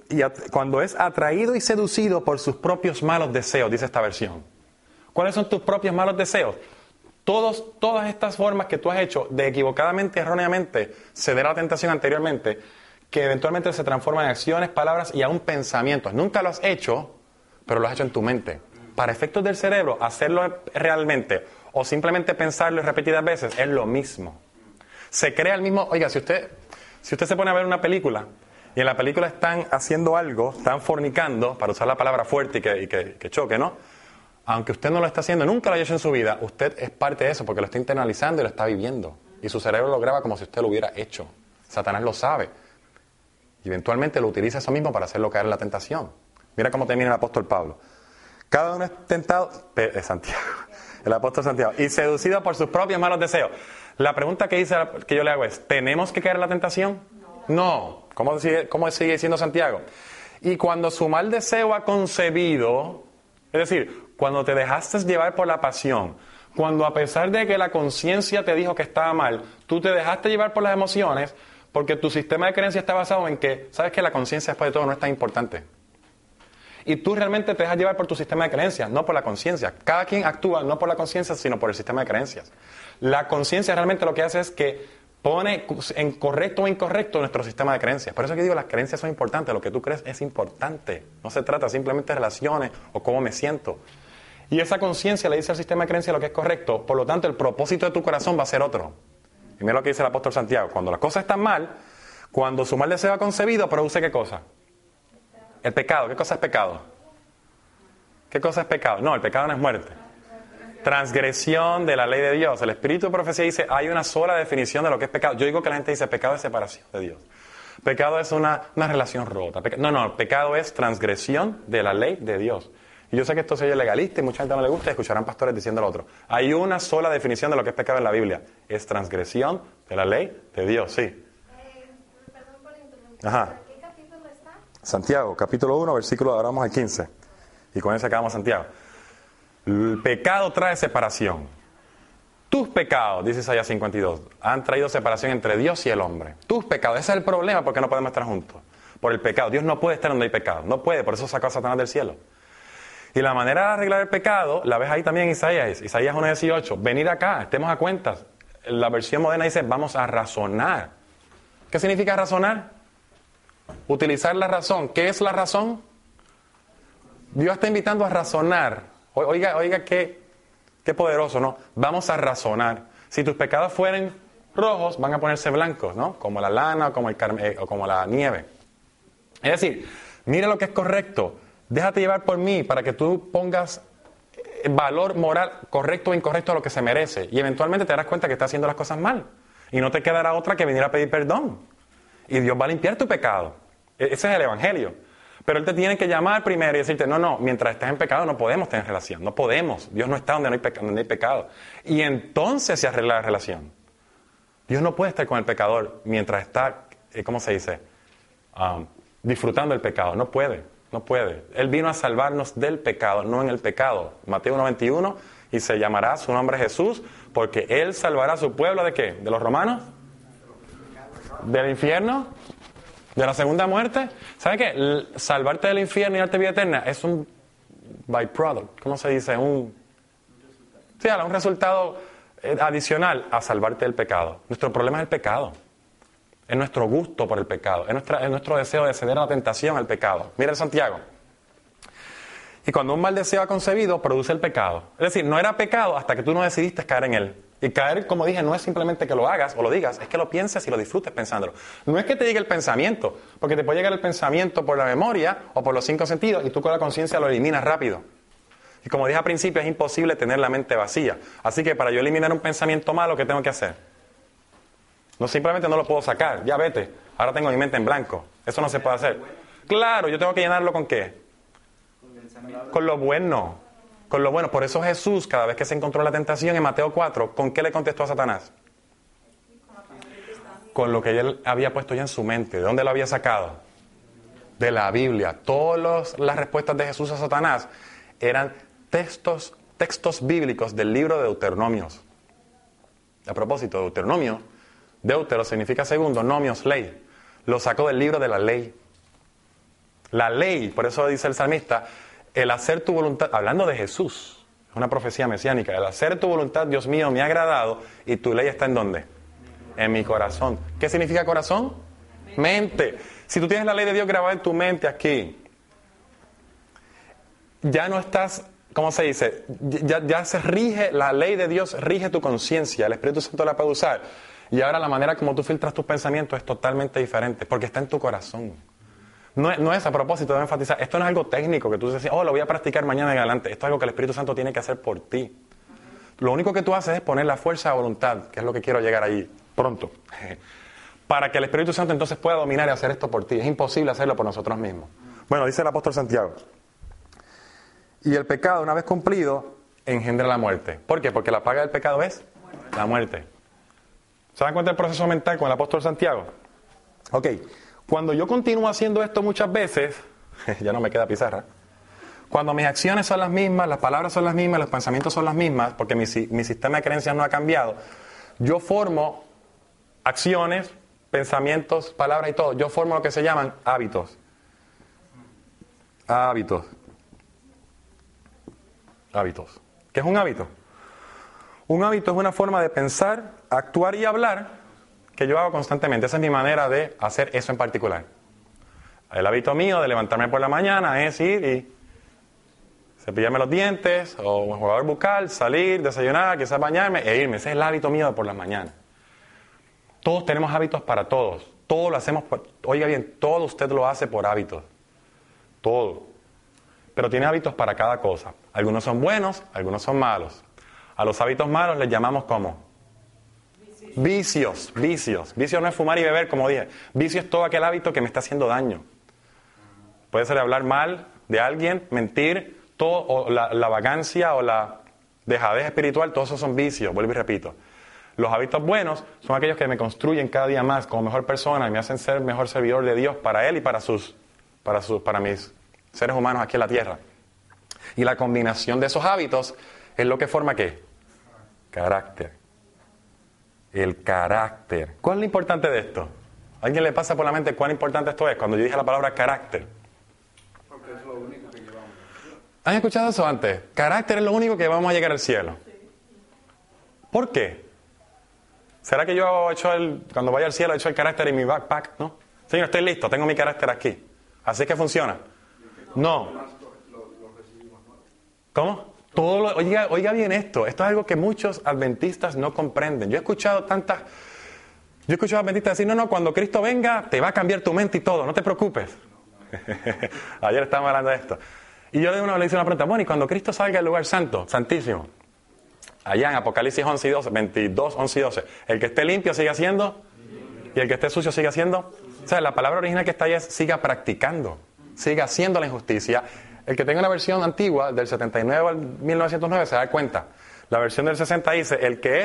es atraído y seducido por sus propios malos deseos, dice esta versión. ¿Cuáles son tus propios malos deseos? Todas estas formas que tú has hecho de equivocadamente, erróneamente, ceder a la tentación anteriormente, que eventualmente se transforman en acciones, palabras y aún pensamientos. Nunca lo has hecho, pero lo has hecho en tu mente. Para efectos del cerebro, hacerlo realmente o simplemente pensarlo repetidas veces es lo mismo. Se crea el mismo... Oiga, si usted se pone a ver una película y en la película están haciendo algo, están fornicando, para usar la palabra fuerte y que choque, ¿no? Aunque usted no lo está haciendo, nunca lo haya hecho en su vida, usted es parte de eso porque lo está internalizando y lo está viviendo. Y su cerebro lo graba como si usted lo hubiera hecho. Satanás lo sabe. Y eventualmente lo utiliza eso mismo para hacerlo caer en la tentación. Mira cómo termina el apóstol Pablo. Cada uno es tentado, Santiago, el apóstol Santiago, y seducido por sus propios malos deseos. La pregunta que yo le hago es, ¿tenemos que caer en la tentación? No. ¿Cómo sigue diciendo Santiago? Y cuando su mal deseo ha concebido, es decir, cuando te dejaste llevar por la pasión, cuando a pesar de que la conciencia te dijo que estaba mal, tú te dejaste llevar por las emociones, porque tu sistema de creencia está basado en que, sabes que la conciencia después de todo no es tan importante. Y tú realmente te dejas llevar por tu sistema de creencias, no por la conciencia. Cada quien actúa no por la conciencia, sino por el sistema de creencias. La conciencia realmente lo que hace es que pone en correcto o incorrecto nuestro sistema de creencias. Por eso que digo, las creencias son importantes, lo que tú crees es importante. No se trata simplemente de relaciones o cómo me siento. Y esa conciencia le dice al sistema de creencias lo que es correcto, por lo tanto el propósito de tu corazón va a ser otro. Y mira lo que dice el apóstol Santiago, cuando las cosas están mal, cuando su mal deseo ha concebido, produce ¿qué cosa? El pecado. ¿Qué cosa es pecado? ¿Qué cosa es pecado? No, el pecado no es muerte. Transgresión de la ley de Dios. El Espíritu de Profecía dice, hay una sola definición de lo que es pecado. Yo digo que la gente dice, pecado es separación de Dios. Pecado es una relación rota. No, pecado es transgresión de la ley de Dios. Y yo sé que esto se oye legalista y mucha gente no le gusta y escucharán pastores diciendo lo otro. Hay una sola definición de lo que es pecado en la Biblia. Es transgresión de la ley de Dios, sí.
Perdón por interrumpir.
Ajá.
¿Qué capítulo está?
Santiago, capítulo 1, versículo, ahora vamos al 15. Y con eso acabamos Santiago. El pecado trae separación. Tus pecados, dice Isaías 52, han traído separación entre Dios y el hombre. Tus pecados, ese es el problema porque no podemos estar juntos. Por el pecado. Dios no puede estar donde hay pecado. No puede, por eso sacó a Satanás del cielo. Y la manera de arreglar el pecado, la ves ahí también en Isaías 1:18. Venir acá, estemos a cuentas. La versión moderna dice, vamos a razonar. ¿Qué significa razonar? Utilizar la razón. ¿Qué es la razón? Dios está invitando a razonar. Oiga qué Qué poderoso, ¿no? Vamos a razonar. Si tus pecados fueren rojos, van a ponerse blancos, ¿no? Como la lana o como la nieve. Es decir, mira lo que es correcto. Déjate llevar por mí para que tú pongas valor moral correcto o incorrecto a lo que se merece. Y eventualmente te darás cuenta que estás haciendo las cosas mal. Y no te quedará otra que venir a pedir perdón. Y Dios va a limpiar tu pecado. Ese es el Evangelio. Pero Él te tiene que llamar primero y decirte, no, mientras estés en pecado no podemos tener relación. No podemos. Dios no está donde no hay pecado. Y entonces se arregla la relación. Dios no puede estar con el pecador mientras está, ¿cómo se dice? Disfrutando el pecado. No puede. Él vino a salvarnos del pecado, no en el pecado. Mateo 1:21, y se llamará su nombre Jesús, porque Él salvará a su pueblo ¿de qué? ¿De los romanos? ¿Del infierno? ¿De la segunda muerte? ¿Sabe qué? Salvarte del infierno y darte vida eterna es un byproduct. ¿Cómo se dice? Un resultado adicional a salvarte del pecado. Nuestro problema es el pecado. Es nuestro gusto por el pecado. Es nuestro deseo de ceder a la tentación al pecado. Mira el Santiago. Y cuando un mal deseo ha concebido, produce el pecado. Es decir, no era pecado hasta que tú no decidiste caer en él. Y caer, como dije, no es simplemente que lo hagas o lo digas, es que lo pienses y lo disfrutes pensándolo. No es que te llegue el pensamiento, porque te puede llegar el pensamiento por la memoria o por los 5 sentidos y tú con la conciencia lo eliminas rápido. Y como dije al principio, es imposible tener la mente vacía. Así que para yo eliminar un pensamiento malo, ¿qué tengo que hacer? No, simplemente no lo puedo sacar. Ya vete. Ahora tengo mi mente en blanco. Eso no se puede hacer. Claro, yo tengo que llenarlo ¿con qué? Con lo bueno. Con lo bueno. Por eso Jesús, cada vez que se encontró la tentación en Mateo 4, ¿con qué le contestó a Satanás? Con lo que él había puesto ya en su mente. ¿De dónde lo había sacado? De la Biblia. Todas las respuestas de Jesús a Satanás eran textos bíblicos del libro de Deuteronomios. A propósito, Deutero significa segundo, nomios, ley. Lo sacó del libro de la ley. La ley, por eso dice el salmista, el hacer tu voluntad, hablando de Jesús, es una profecía mesiánica, el hacer tu voluntad, Dios mío, me ha agradado, y tu ley está ¿en dónde? En mi corazón. ¿Qué significa corazón? Mente. Si tú tienes la ley de Dios grabada en tu mente aquí, ya no estás, ¿cómo se dice? Ya se rige, la ley de Dios rige tu conciencia, el Espíritu Santo la puede usar. Y ahora la manera como tú filtras tus pensamientos es totalmente diferente, porque está en tu corazón. No es a propósito, debo enfatizar, esto no es algo técnico que tú dices, lo voy a practicar mañana en adelante. Esto es algo que el Espíritu Santo tiene que hacer por ti. Lo único que tú haces es poner la fuerza de voluntad, que es lo que quiero llegar ahí pronto, para que el Espíritu Santo entonces pueda dominar y hacer esto por ti. Es imposible hacerlo por nosotros mismos. Bueno, dice el apóstol Santiago, y el pecado, una vez cumplido, engendra la muerte. ¿Por qué? Porque la paga del pecado es la muerte. ¿Se dan cuenta del proceso mental con el apóstol Santiago? Ok, cuando yo continúo haciendo esto muchas veces, ya no me queda pizarra, cuando mis acciones son las mismas, las palabras son las mismas, los pensamientos son las mismas, porque mi sistema de creencias no ha cambiado, yo formo acciones, pensamientos, palabras y todo, yo formo lo que se llaman hábitos. Hábitos. ¿Qué es un hábito? Un hábito es una forma de pensar, actuar y hablar que yo hago constantemente. Esa es mi manera de hacer eso en particular. El hábito mío de levantarme por la mañana es ir y cepillarme los dientes, o un jugador bucal, salir, desayunar, quizás bañarme e irme. Ese es el hábito mío de por las mañanas. Todos tenemos hábitos para todos. Todo lo hacemos, oiga bien, todo usted lo hace por hábitos. Todo. Pero tiene hábitos para cada cosa. Algunos son buenos, algunos son malos. A los hábitos malos les llamamos ¿cómo? Vicios. Vicios no es fumar y beber, como dije. Vicio es todo aquel hábito que me está haciendo daño. Puede ser hablar mal de alguien, mentir, todo, o la vagancia o la dejadez espiritual, todos esos son vicios, vuelvo y repito. Los hábitos buenos son aquellos que me construyen cada día más como mejor persona y me hacen ser mejor servidor de Dios para Él y para mis seres humanos aquí en la tierra. Y la combinación de esos hábitos es lo que forma ¿qué? Carácter. El carácter. ¿Cuál es lo importante de esto? ¿A alguien le pasa por la mente cuán importante esto es? Cuando yo dije la palabra carácter.
Porque es lo único que llevamos.
¿Han escuchado eso antes? Carácter es lo único que vamos a llegar al cielo. ¿Por qué? ¿Será que yo cuando vaya al cielo he hecho el carácter en mi backpack? ¿No? Señor, estoy listo, tengo mi carácter aquí. ¿Así es que funciona? No. ¿Cómo? Oiga bien esto es algo que muchos adventistas no comprenden. Yo he escuchado adventistas decir, no, cuando Cristo venga te va a cambiar tu mente y todo, no te preocupes. Ayer estábamos hablando de esto. Y yo le hice una pregunta, bueno, y cuando Cristo salga del lugar santo, santísimo, allá en Apocalipsis 11 y 12, 22, 11 y 12, el que esté limpio sigue haciendo, y el que esté sucio sigue haciendo. O sea, la palabra original que está ahí es siga practicando, siga haciendo la injusticia. El que tenga una versión antigua, del 79 al 1909, se da cuenta. La versión del 60 dice, el que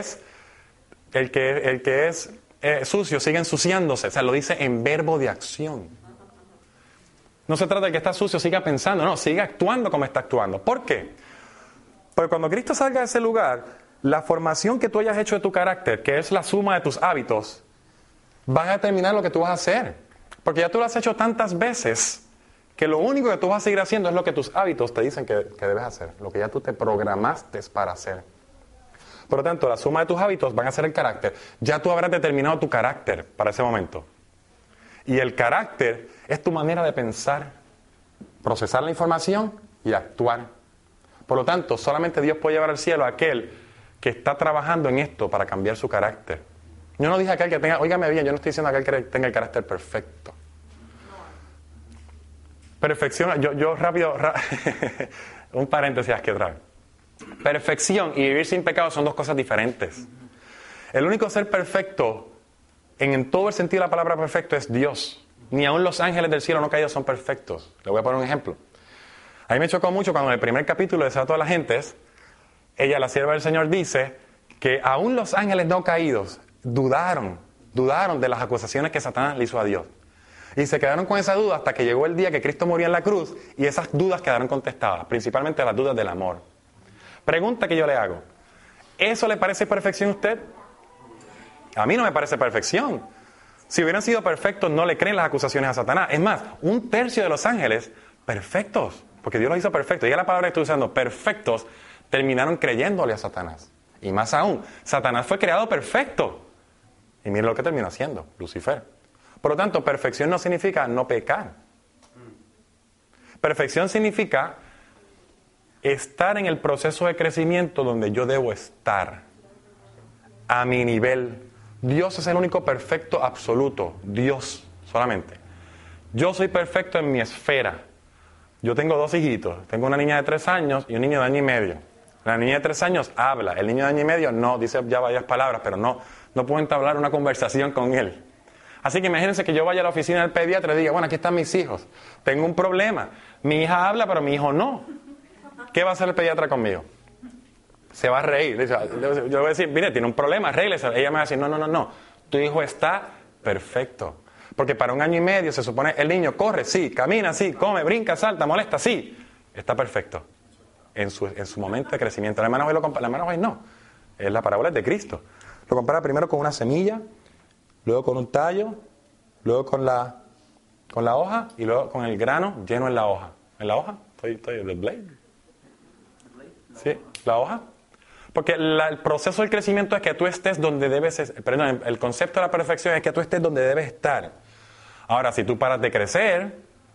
es sucio sigue ensuciándose. O sea, lo dice en verbo de acción. No se trata de que está sucio siga pensando, no, siga actuando como está actuando. ¿Por qué? Porque cuando Cristo salga de ese lugar, la formación que tú hayas hecho de tu carácter, que es la suma de tus hábitos, van a determinar lo que tú vas a hacer. Porque ya tú lo has hecho tantas veces que lo único que tú vas a seguir haciendo es lo que tus hábitos te dicen que debes hacer, lo que ya tú te programaste para hacer. Por lo tanto, la suma de tus hábitos van a ser el carácter. Ya tú habrás determinado tu carácter para ese momento. Y el carácter es tu manera de pensar, procesar la información y actuar. Por lo tanto, solamente Dios puede llevar al cielo a aquel que está trabajando en esto para cambiar su carácter. Yo no dije aquel que tenga, óigame bien, yo no estoy diciendo aquel que tenga el carácter perfecto. Perfección, yo rápido, un paréntesis aquí otra vez. Perfección y vivir sin pecado son dos cosas diferentes. El único ser perfecto, en todo el sentido de la palabra perfecto, es Dios. Ni aun los ángeles del cielo no caídos son perfectos. Le voy a poner un ejemplo. A mí me chocó mucho cuando en el primer capítulo de Desato a la Gentes, ella, la sierva del Señor, dice que aún los ángeles no caídos dudaron de las acusaciones que Satanás le hizo a Dios. Y se quedaron con esa duda hasta que llegó el día que Cristo murió en la cruz y esas dudas quedaron contestadas, principalmente las dudas del amor. Pregunta que yo le hago, ¿eso le parece perfección a usted? A mí no me parece perfección. Si hubieran sido perfectos, no le creen las acusaciones a Satanás. Es más, 1/3 de los ángeles, perfectos, porque Dios los hizo perfectos. Y la palabra que estoy usando, perfectos, terminaron creyéndole a Satanás. Y más aún, Satanás fue creado perfecto. Y mire lo que terminó haciendo, Lucifer. Por lo tanto, perfección no significa no pecar. Perfección significa estar en el proceso de crecimiento donde yo debo estar, a mi nivel. Dios es el único perfecto absoluto, Dios solamente. Yo soy perfecto en mi esfera. Yo tengo 2 hijitos, tengo una niña de 3 años y un niño de 1 año y medio. La niña de 3 años habla, el niño de 1 año y medio no, dice ya varias palabras, pero no puedo entablar una conversación con él. Así que imagínense que yo vaya a la oficina del pediatra y diga, bueno, aquí están mis hijos, tengo un problema, mi hija habla pero mi hijo no. ¿Qué va a hacer el pediatra conmigo? Se va a reír. Yo le voy a decir, mire, tiene un problema, arréglese. Ella me va a decir, no, tu hijo está perfecto. Porque para 1 año y medio se supone, el niño corre, sí, camina, sí, come, brinca, salta, molesta, sí, está perfecto. En su momento de crecimiento. La hermana White no, es la parábola de Cristo. Lo compara primero con una semilla, luego con un tallo, luego con la hoja y luego con el grano lleno en la hoja. ¿En la hoja? Estoy the blade. Sí, la hoja. Porque el proceso del crecimiento es que tú estés donde debes, el concepto de la perfección es que tú estés donde debes estar. Ahora, si tú paras de crecer,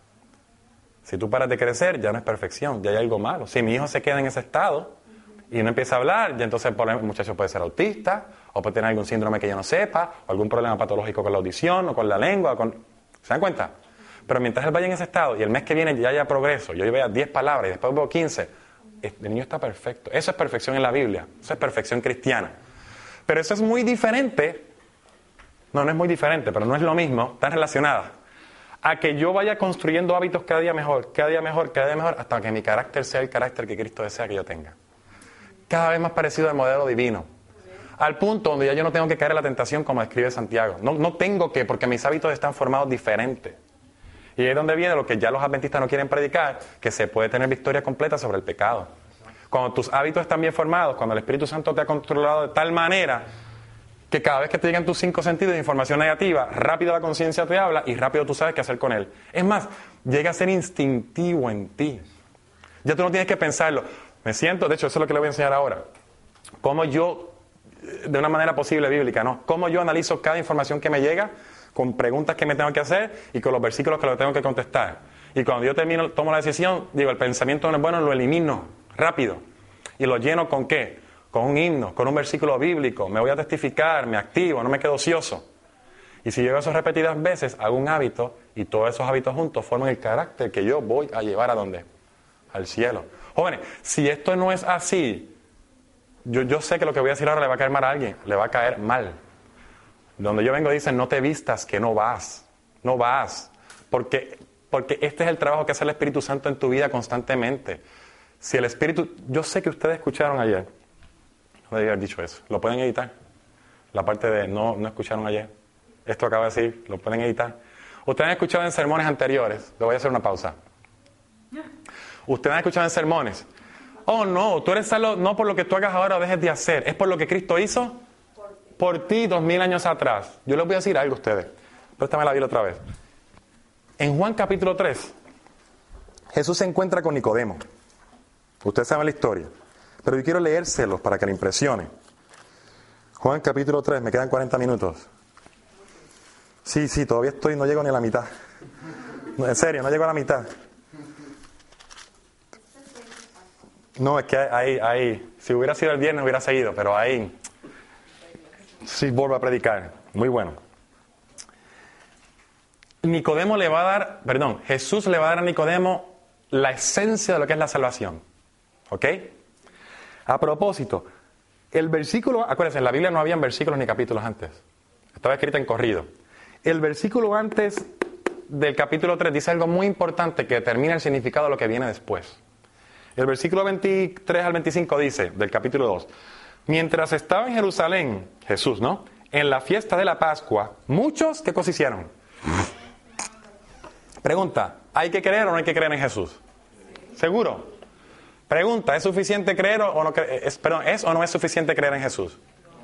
ya no es perfección, ya hay algo malo. Si mi hijo se queda en ese estado y no empieza a hablar, ya entonces el muchacho puede ser autista, o puede tener algún síndrome que yo no sepa, o algún problema patológico con la audición, o con la lengua, ¿se dan cuenta? Pero mientras él vaya en ese estado, y el mes que viene ya haya progreso, yo vea 10 palabras y después veo 15, el niño está perfecto. Eso es perfección en la Biblia, eso es perfección cristiana. Pero eso es muy diferente, no es muy diferente, pero no es lo mismo, están relacionadas, a que yo vaya construyendo hábitos cada día mejor, hasta que mi carácter sea el carácter que Cristo desea que yo tenga. Cada vez más parecido al modelo divino. Al punto donde ya yo no tengo que caer en la tentación como escribe Santiago. No tengo que, porque mis hábitos están formados diferentes. Y ahí es donde viene lo que ya los adventistas no quieren predicar, que se puede tener victoria completa sobre el pecado. Cuando tus hábitos están bien formados, cuando el Espíritu Santo te ha controlado de tal manera que cada vez que te llegan tus 5 sentidos de información negativa, rápido la conciencia te habla y rápido tú sabes qué hacer con él. Es más, llega a ser instintivo en ti. Ya tú no tienes que pensarlo. Me siento, de hecho, eso es lo que le voy a enseñar ahora. Cómo yo, de una manera posible bíblica, ¿no? Cómo yo analizo cada información que me llega, con preguntas que me tengo que hacer y con los versículos que lo tengo que contestar. Y cuando yo tomo la decisión, digo, el pensamiento no es bueno, lo elimino rápido. y lo lleno ¿con qué? Con un himno, con un versículo bíblico. Me voy a testificar, me activo, no me quedo ocioso. Y si llego a eso repetidas veces, hago un hábito y todos esos hábitos juntos forman el carácter que yo voy a llevar ¿a dónde? Al cielo. Jóvenes, si esto no es así, yo sé que lo que voy a decir ahora le va a caer mal a alguien, le va a caer mal. Donde yo vengo dicen, no te vistas, que no vas. No vas. Porque este es el trabajo que hace el Espíritu Santo en tu vida constantemente. Si el Espíritu... Yo sé que ustedes escucharon ayer. No debía haber dicho eso. ¿Lo pueden editar? La parte de no escucharon ayer. Esto acabo de decir, ¿lo pueden editar? Ustedes han escuchado en sermones anteriores. Le voy a hacer una pausa. Ustedes han escuchado en sermones. Oh, no, tú eres salvo no por lo que tú hagas ahora o dejes de hacer. Es por lo que Cristo hizo por ti 2000 años atrás. Yo les voy a decir algo a ustedes. Préstame la Biblia otra vez. En Juan capítulo 3, Jesús se encuentra con Nicodemo. Ustedes saben la historia. Pero yo quiero leérselos para que le impresione. Juan capítulo 3, me quedan 40 minutos. Sí, todavía no llego ni a la mitad. No, en serio, no llego a la mitad. No, es que ahí, si hubiera sido el viernes hubiera seguido, pero ahí sí vuelvo a predicar. Muy bueno. Jesús le va a dar a Nicodemo la esencia de lo que es la salvación. ¿Ok? A propósito, el versículo, acuérdense, en la Biblia no habían versículos ni capítulos antes. Estaba escrito en corrido. El versículo antes del capítulo 3 dice algo muy importante que determina el significado de lo que viene después. El versículo 23 al 25 dice, del capítulo 2, mientras estaba en Jerusalén, Jesús, ¿no? En la fiesta de la Pascua, muchos, ¿qué cosa hicieron? Pregunta, ¿hay que creer o no hay que creer en Jesús? ¿Seguro? Pregunta, ¿es suficiente creer o no ¿es o no es suficiente creer en Jesús?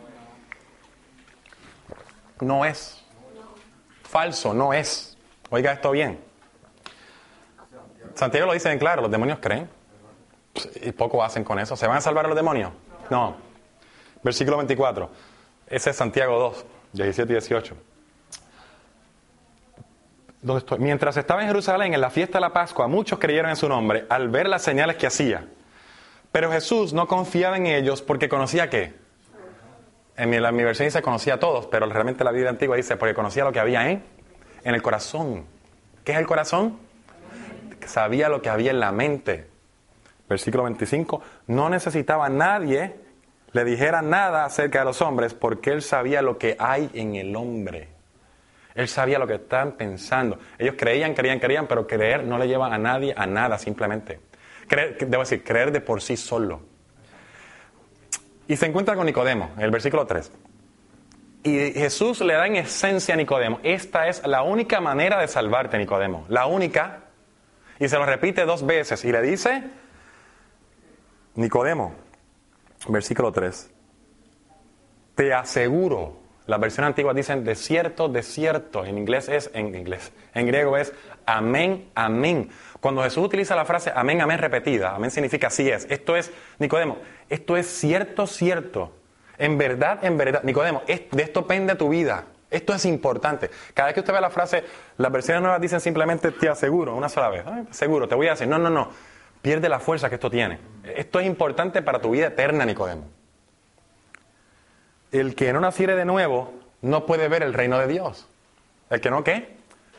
No es. Falso, no es. Oiga esto bien. Santiago lo dice en claro, los demonios creen. Y poco hacen con eso. ¿Se van a salvar a los demonios? No. Versículo 24. Ese es Santiago 2, 17 y 18. ¿Dónde estoy? Mientras estaba en Jerusalén en la fiesta de la Pascua, muchos creyeron en su nombre al ver las señales que hacía. Pero Jesús no confiaba en ellos porque conocía ¿qué? En mi versión dice conocía a todos, pero realmente la Biblia antigua dice porque conocía lo que había en el corazón. ¿Qué es el corazón? Sabía lo que había en la mente. Versículo 25. No necesitaba a nadie le dijera nada acerca de los hombres porque él sabía lo que hay en el hombre. Él sabía lo que estaban pensando. Ellos creían, pero creer no le lleva a nadie a nada simplemente. Creer de por sí solo. Y se encuentra con Nicodemo, en el versículo 3. Y Jesús le da en esencia a Nicodemo, esta es la única manera de salvarte, Nicodemo. La única. Y se lo repite 2 veces. Y le dice, Nicodemo, versículo 3. Te aseguro. Las versiones antiguas dicen de cierto. En griego es amén, amén. Cuando Jesús utiliza la frase amén, amén repetida, amén significa así es. Esto es, Nicodemo, esto es cierto. En verdad, Nicodemo, de esto pende tu vida. Esto es importante. Cada vez que usted ve la frase, las versiones nuevas dicen simplemente te aseguro, una sola vez. Seguro, te voy a decir. No. Pierde la fuerza que esto tiene. Esto es importante para tu vida eterna, Nicodemo. El que no naciere de nuevo no puede ver el reino de Dios. ¿El que no qué?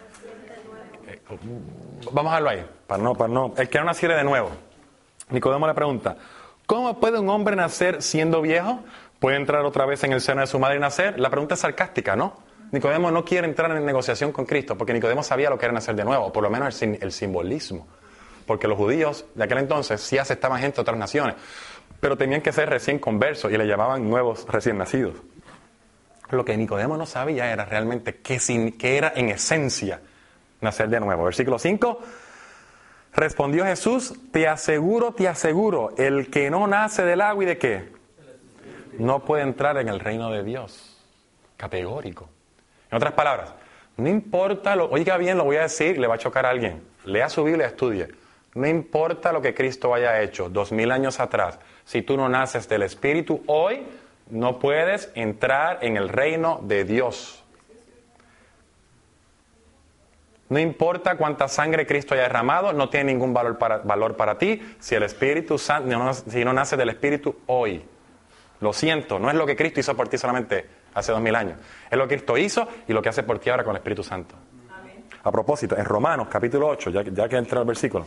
Vamos a verlo ahí. Para no. El que no naciere de nuevo. Nicodemo le pregunta, ¿cómo puede un hombre nacer siendo viejo? ¿Puede entrar otra vez en el seno de su madre y nacer? La pregunta es sarcástica, ¿no? Nicodemo no quiere entrar en negociación con Cristo porque Nicodemo sabía lo que era nacer de nuevo, o por lo menos el simbolismo. Porque los judíos de aquel entonces sí aceptaban gente de otras naciones, pero tenían que ser recién conversos y le llamaban nuevos recién nacidos. Lo que Nicodemo no sabía era realmente qué era en esencia nacer de nuevo. Versículo 5. Respondió Jesús, te aseguro, el que no nace del agua y de qué, no puede entrar en el reino de Dios. Categórico. En otras palabras, no importa, oiga bien, lo voy a decir, le va a chocar a alguien. Lea su Biblia, estudie. No importa lo que Cristo haya hecho 2000 años atrás, si tú no naces del Espíritu, hoy no puedes entrar en el reino de Dios. No importa cuánta sangre Cristo haya derramado, no tiene ningún valor para ti si el Espíritu Santo, si no nace del Espíritu hoy. Lo siento, no es lo que Cristo hizo por ti solamente hace 2000 años. Es lo que Cristo hizo y lo que hace por ti ahora con el Espíritu Santo. Amén. A propósito, en Romanos capítulo 8, ya que entré al versículo.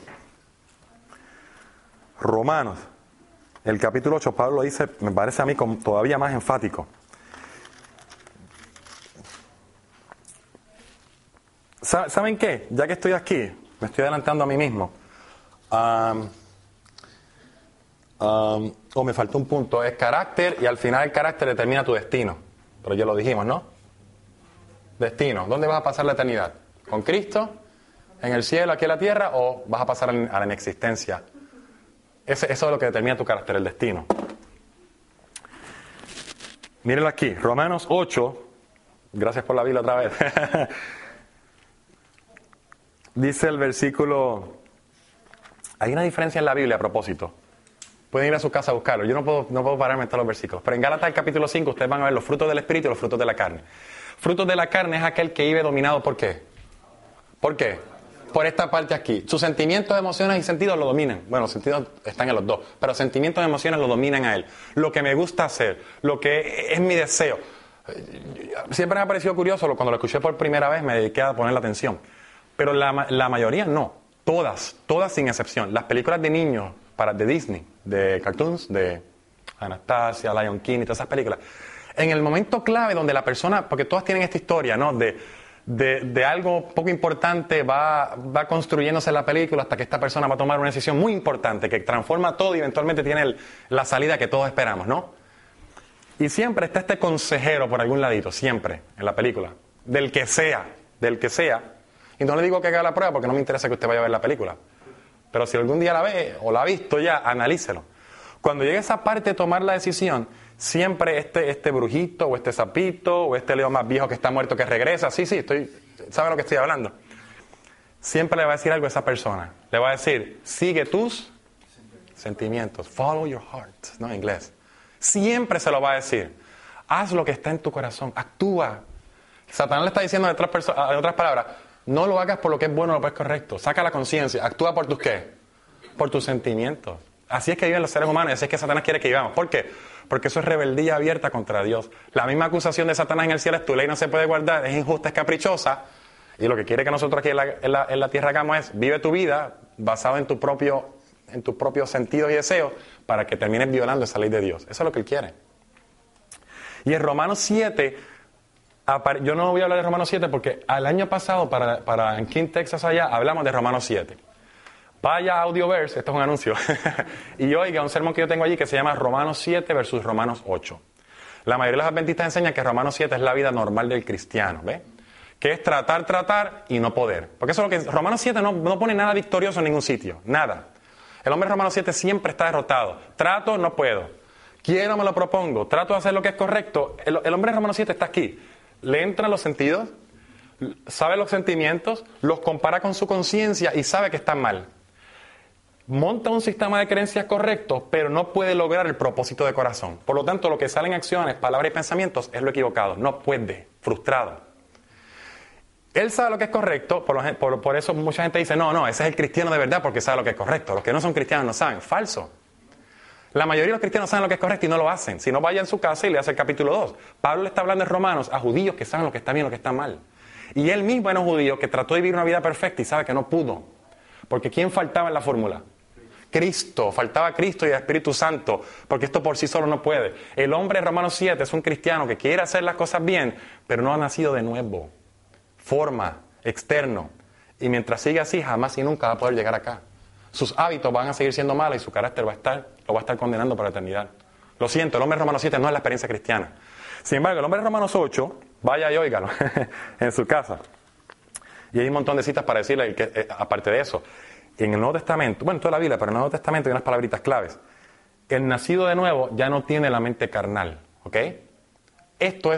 Romanos, el capítulo 8, Pablo lo dice, me parece a mí todavía más enfático. ¿Saben qué? Ya que estoy aquí, me estoy adelantando a mí mismo. Me faltó un punto. Es carácter y al final el carácter determina tu destino. Pero ya lo dijimos, ¿no? Destino. ¿Dónde vas a pasar la eternidad? ¿Con Cristo? ¿En el cielo, aquí en la tierra? ¿O vas a pasar a la inexistencia? Eso es lo que determina tu carácter, el destino. Mírenlo aquí. Romanos 8. Gracias por la Biblia otra vez. Dice el versículo... Hay una diferencia en la Biblia a propósito. Pueden ir a su casa a buscarlo. Yo no puedo pararme en todos los versículos. Pero en Gálatas capítulo 5 ustedes van a ver los frutos del Espíritu y los frutos de la carne. Frutos de la carne es aquel que vive dominado ¿por qué? ¿Por qué? Por esta parte aquí. Sus sentimientos, emociones y sentidos lo dominan. Bueno, los sentidos están en los dos. Pero sentimientos y emociones lo dominan a él. Lo que me gusta hacer. Lo que es mi deseo. Siempre me ha parecido curioso. Cuando lo escuché por primera vez me dediqué a poner la atención. Pero la mayoría no. Todas sin excepción. Las películas de niños de Disney, de cartoons, de Anastasia, Lion King y todas esas películas. En el momento clave donde la persona, porque todas tienen esta historia, ¿no? De algo poco importante va construyéndose la película hasta que esta persona va a tomar una decisión muy importante que transforma todo y eventualmente tiene la salida que todos esperamos, ¿no? Y siempre está este consejero por algún ladito, siempre, en la película. Del que sea. Y no le digo que haga la prueba porque no me interesa que usted vaya a ver la película. Pero si algún día la ve o la ha visto ya, analícelo. Cuando llegue esa parte de tomar la decisión, siempre este brujito o este sapito o este león más viejo que está muerto que regresa, ¿sabe lo que estoy hablando? Siempre le va a decir algo a esa persona. Le va a decir, sigue tus sentimientos. Follow your heart, ¿no? En inglés. Siempre se lo va a decir. Haz lo que está en tu corazón. Actúa. Satanás le está diciendo en otras palabras, no lo hagas por lo que es bueno o lo que es correcto. Saca la conciencia. Actúa por tus ¿qué? Por tus sentimientos. Así es que viven los seres humanos y así es que Satanás quiere que vivamos. ¿Por qué? Porque eso es rebeldía abierta contra Dios. La misma acusación de Satanás en el cielo es tu ley no se puede guardar, es injusta, es caprichosa. Y lo que quiere que nosotros aquí en la tierra hagamos es vive tu vida basado en tu propio sentido y deseo para que termines violando esa ley de Dios. Eso es lo que Él quiere. Y en Romanos 7, yo no voy a hablar de Romanos 7 porque al año pasado en King, Texas allá, hablamos de Romanos 7. Vaya a Audioverse, esto es un anuncio, y oiga un sermón que yo tengo allí que se llama Romanos 7 versus Romanos 8. La mayoría de los adventistas enseñan que Romanos 7 es la vida normal del cristiano, ¿ve? Que es tratar y no poder. Porque eso es lo que Romanos 7 no pone nada victorioso en ningún sitio, nada. El hombre de Romanos 7 siempre está derrotado. Trato, no puedo. Quiero, me lo propongo. Trato de hacer lo que es correcto. El hombre de Romanos 7 está aquí. Le entran los sentidos, sabe los sentimientos, los compara con su conciencia y sabe que están mal. Monta un sistema de creencias correcto, pero no puede lograr el propósito de corazón. Por lo tanto, lo que sale en acciones, palabras y pensamientos es lo equivocado. No puede, frustrado. Él sabe lo que es correcto, por eso mucha gente dice, no, ese es el cristiano de verdad porque sabe lo que es correcto. Los que no son cristianos no saben. Falso. La mayoría de los cristianos saben lo que es correcto y no lo hacen. Si no, vaya en su casa y le hace el capítulo 2. Pablo le está hablando en Romanos a judíos que saben lo que está bien y lo que está mal. Y él mismo era un judío que trató de vivir una vida perfecta y sabe que no pudo. Porque ¿quién faltaba en la fórmula? Cristo. Faltaba Cristo y el Espíritu Santo. Porque esto por sí solo no puede. El hombre de Romanos 7 es un cristiano que quiere hacer las cosas bien, pero no ha nacido de nuevo. Forma, externo. Y mientras siga así, jamás y nunca va a poder llegar acá. Sus hábitos van a seguir siendo malos y su carácter lo va a estar condenando para la eternidad. Lo siento, el hombre de Romanos 7 no es la experiencia cristiana. Sin embargo, el hombre de Romanos 8, vaya y óigalo en su casa. Y hay un montón de citas para decirle que, aparte de eso, en el Nuevo Testamento, bueno, en toda la Biblia, pero en el Nuevo Testamento hay unas palabritas claves. El nacido de nuevo ya no tiene la mente carnal, ¿ok? Esto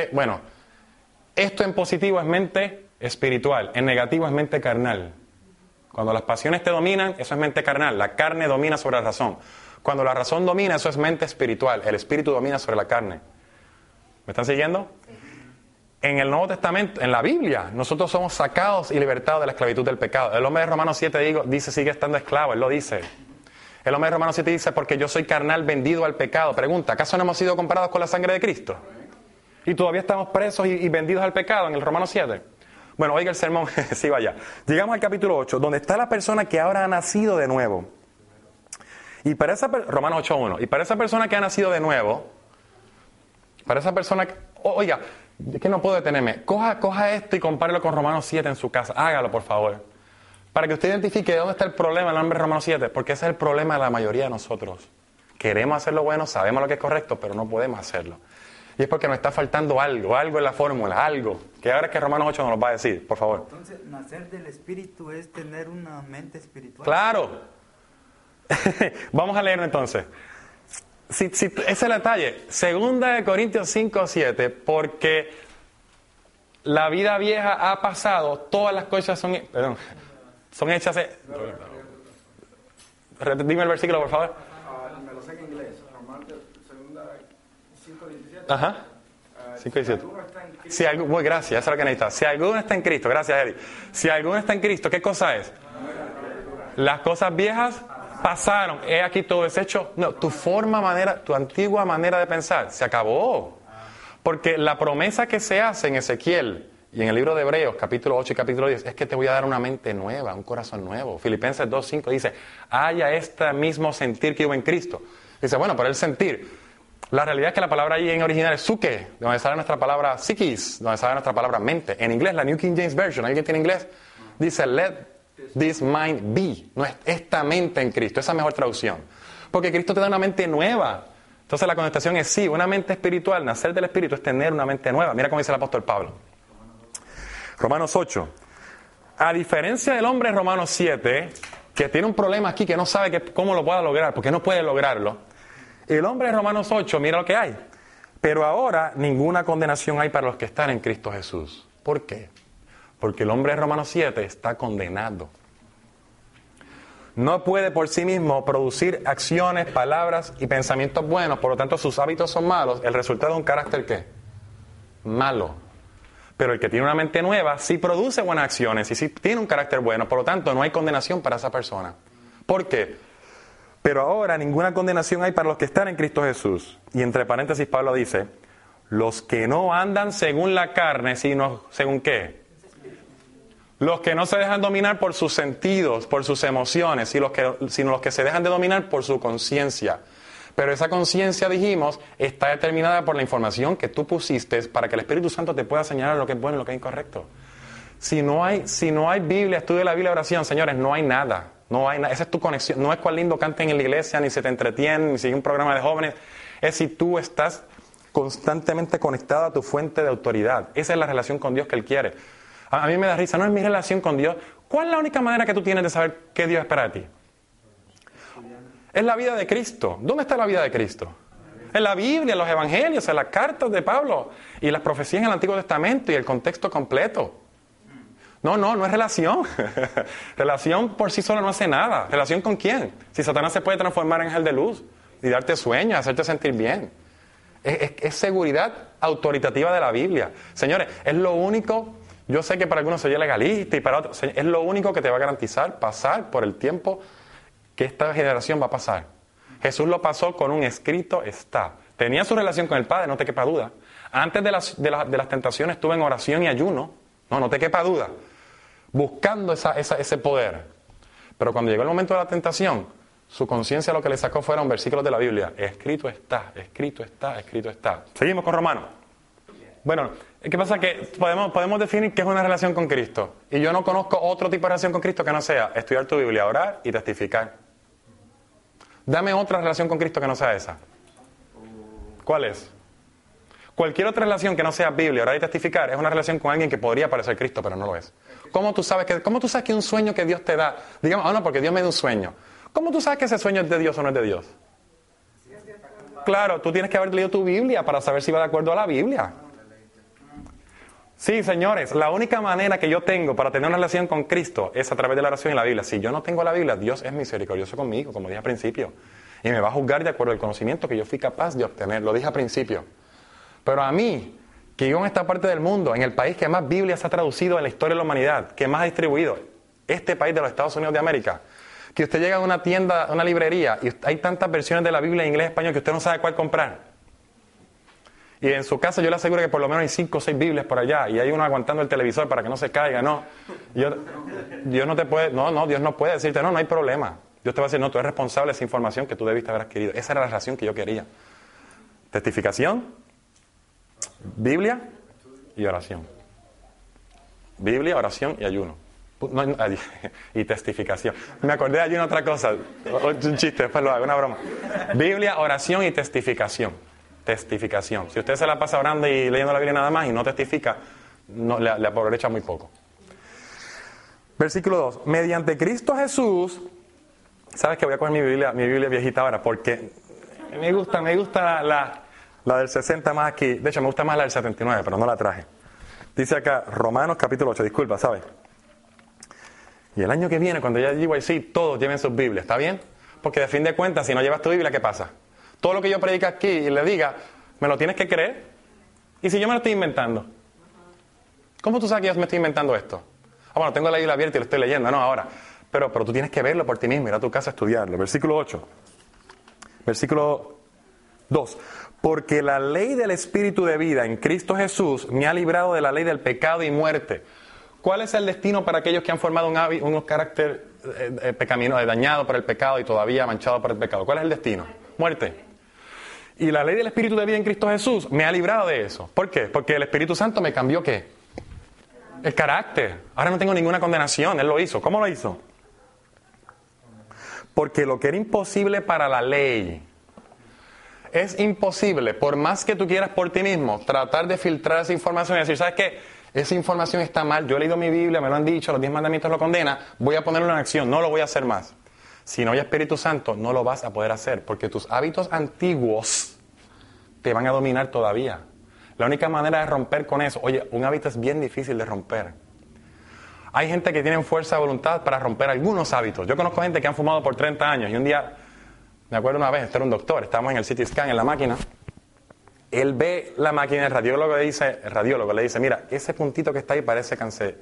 en positivo es mente espiritual, en negativo es mente carnal. Cuando las pasiones te dominan, eso es mente carnal. La carne domina sobre la razón. Cuando la razón domina, eso es mente espiritual. El espíritu domina sobre la carne. ¿Me están siguiendo? en el Nuevo Testamento, en la Biblia, nosotros somos sacados y libertados de la esclavitud del pecado. El hombre de Romanos 7 dice, sigue estando esclavo, él lo dice. El hombre de Romanos 7 dice, porque yo soy carnal vendido al pecado. Pregunta, ¿acaso no hemos sido comparados con la sangre de Cristo? Y todavía estamos presos y vendidos al pecado en el Romanos 7. Bueno, oiga el sermón, sí vaya. Llegamos al capítulo 8, donde está la persona que ahora ha nacido de nuevo. Y para esa Romanos 8:1. Y para esa persona que ha nacido de nuevo, para esa persona que, oiga, es que no puedo detenerme. Coja esto y compárelo con Romanos 7 en su casa. Hágalo, por favor. Para que usted identifique de dónde está el problema del hombre de Romanos 7. Porque ese es el problema de la mayoría de nosotros. Queremos hacer lo bueno, sabemos lo que es correcto, pero no podemos hacerlo. Y es porque nos está faltando algo en la fórmula, algo. Que ahora es que Romanos 8 nos lo va a decir, por favor.
Entonces, nacer del Espíritu es tener una mente espiritual.
¡Claro! Vamos a leerlo entonces. Ese es el detalle. 2 Corintios 5:7, porque la vida vieja ha pasado, todas las cosas son hechas. Dime el versículo, por favor.
Me lo sé en inglés. Romanos 5:17.
Ajá. 5:17. Si alguno, muy gracias, eso es lo que necesitas. Si alguno está en Cristo, gracias, Eli. Si alguno está en Cristo, ¿qué cosa es? Las cosas viejas pasaron. He aquí todo deshecho. No, tu antigua manera de pensar se acabó. Porque la promesa que se hace en Ezequiel y en el libro de Hebreos, capítulo 8 y capítulo 10, es que te voy a dar una mente nueva, un corazón nuevo. Filipenses 2:5 dice, haya este mismo sentir que hubo en Cristo. Dice, bueno, pero el sentir. La realidad es que la palabra ahí en original es suke, de donde sale nuestra palabra psiquis, donde sale nuestra palabra mente. En inglés, la New King James Version, ¿alguien tiene inglés? Dice, let this mind be. No es esta mente en Cristo, esa es mejor traducción. Porque Cristo te da una mente nueva. Entonces la contestación es sí, una mente espiritual, nacer del Espíritu es tener una mente nueva. Mira cómo dice el apóstol Pablo. Romanos 8. A diferencia del hombre de Romanos 7, que tiene un problema aquí, que no sabe cómo lo pueda lograr, porque no puede lograrlo. El hombre de Romanos 8, mira lo que hay. Pero ahora ninguna condenación hay para los que están en Cristo Jesús. ¿Por qué? Porque el hombre de Romanos 7 está condenado. No puede por sí mismo producir acciones, palabras y pensamientos buenos, por lo tanto sus hábitos son malos. El resultado es un carácter ¿qué? Malo. Pero el que tiene una mente nueva sí produce buenas acciones y sí tiene un carácter bueno, por lo tanto no hay condenación para esa persona. ¿Por qué? Pero ahora ninguna condenación hay para los que están en Cristo Jesús. Y entre paréntesis Pablo dice, los que no andan según la carne, sino según ¿qué? Los que no se dejan dominar por sus sentidos, por sus emociones, sino los que se dejan de dominar por su conciencia. Pero esa conciencia, dijimos, está determinada por la información que tú pusiste para que el Espíritu Santo te pueda señalar lo que es bueno y lo que es incorrecto. Si no hay Biblia, estudio de la Biblia, oración, señores, no hay nada. No hay nada. Esa es tu conexión. No es cuán lindo canten en la iglesia, ni se te entretienen, ni sigue un programa de jóvenes. Es si tú estás constantemente conectado a tu fuente de autoridad. Esa es la relación con Dios que Él quiere. A mí me da risa, no es mi relación con Dios. ¿Cuál es la única manera que tú tienes de saber qué Dios espera de ti? Es la vida de Cristo. ¿Dónde está la vida de Cristo? En la Biblia, en los evangelios, en las cartas de Pablo y las profecías en el Antiguo Testamento y el contexto completo. No es relación. Relación por sí sola no hace nada. ¿Relación con quién? Si Satanás se puede transformar en ángel de luz y darte sueños, hacerte sentir bien. Es seguridad autoritativa de la Biblia. Señores, es lo único, yo sé que para algunos soy legalista y para otros, es lo único que te va a garantizar pasar por el tiempo que esta generación va a pasar. Jesús lo pasó con un escrito está. Tenía su relación con el Padre, no te quepa duda. Antes de las tentaciones estuvo en oración y ayuno. No te quepa duda. Buscando ese poder. Pero cuando llegó el momento de la tentación, su conciencia lo que le sacó fueron versículos de la Biblia. Escrito está, escrito está, escrito está. Seguimos con Romanos. Bueno, ¿qué pasa? Que podemos definir qué es una relación con Cristo. Y yo no conozco otro tipo de relación con Cristo que no sea estudiar tu Biblia, orar y testificar. Dame otra relación con Cristo que no sea esa. ¿Cuál es? Cualquier otra relación que no sea Biblia, orar y testificar, es una relación con alguien que podría parecer Cristo, pero no lo es. ¿Cómo tú sabes que un sueño que Dios te da, digamos, no, porque Dios me da un sueño. ¿Cómo tú sabes que ese sueño es de Dios o no es de Dios? Claro, tú tienes que haber leído tu Biblia para saber si va de acuerdo a la Biblia. Sí, señores, la única manera que yo tengo para tener una relación con Cristo es a través de la oración y la Biblia. Si yo no tengo la Biblia, Dios es misericordioso conmigo, como dije al principio. Y me va a juzgar de acuerdo al conocimiento que yo fui capaz de obtener. Lo dije al principio. Pero a mí, que vivo en esta parte del mundo, en el país que más Biblia se ha traducido en la historia de la humanidad, que más ha distribuido, este país de los Estados Unidos de América, que usted llega a una tienda, a una librería, y hay tantas versiones de la Biblia en inglés y español que usted no sabe cuál comprar. Y en su casa yo le aseguro que por lo menos hay 5 o 6 Biblias por allá, y hay uno aguantando el televisor para que no se caiga, no. Dios no te puede, Dios no puede decirte, no hay problema. Dios te va a decir, no, tú eres responsable de esa información que tú debiste haber adquirido. Esa era la relación que yo quería. Testificación, Biblia y oración. Biblia, oración y ayuno. Y testificación. Me acordé de ayuno otra cosa. Un chiste, después lo hago, una broma. Biblia, oración y testificación. Testificación. Si usted se la pasa orando y leyendo la Biblia nada más y no testifica, le aprovecha muy poco. Versículo 2. Mediante Cristo Jesús. ¿Sabes que voy a coger mi Biblia viejita ahora? Porque me gusta la del 60 más aquí. De hecho, me gusta más la del 79, pero no la traje. Dice acá, Romanos capítulo 8, disculpa, ¿sabes? Y el año que viene, cuando ya llego así, todos lleven sus Biblias, ¿está bien? Porque de fin de cuentas, si no llevas tu Biblia, ¿qué pasa? Todo lo que yo predique aquí y le diga, ¿me lo tienes que creer? ¿Y si yo me lo estoy inventando? ¿Cómo tú sabes que yo me estoy inventando esto? Bueno, tengo la Biblia abierta y lo estoy leyendo, no, ahora. Pero tú tienes que verlo por ti mismo, ir a tu casa a estudiarlo. Versículo 8. Versículo 2. Porque la ley del Espíritu de vida en Cristo Jesús me ha librado de la ley del pecado y muerte. ¿Cuál es el destino para aquellos que han formado un carácter pecaminoso, dañado por el pecado y todavía manchado por el pecado? ¿Cuál es el destino? Muerte. Y la ley del Espíritu de vida en Cristo Jesús me ha librado de eso. ¿Por qué? Porque el Espíritu Santo me cambió ¿qué? El carácter. Ahora no tengo ninguna condenación. Él lo hizo. ¿Cómo lo hizo? Porque lo que era imposible para la ley es imposible, por más que tú quieras por ti mismo, tratar de filtrar esa información y decir, ¿sabes qué? Esa información está mal, yo he leído mi Biblia, me lo han dicho, los 10 mandamientos lo condenan, voy a ponerlo en acción, no lo voy a hacer más. Si no hay Espíritu Santo, no lo vas a poder hacer, porque tus hábitos antiguos te van a dominar todavía. La única manera de romper con eso, oye, un hábito es bien difícil de romper. Hay gente que tiene fuerza de voluntad para romper algunos hábitos. Yo conozco gente que han fumado por 30 años y un día, me acuerdo una vez, este era un doctor, estábamos en el CT scan en la máquina, él ve la máquina y el radiólogo le dice, mira, ese puntito que está ahí parece cáncer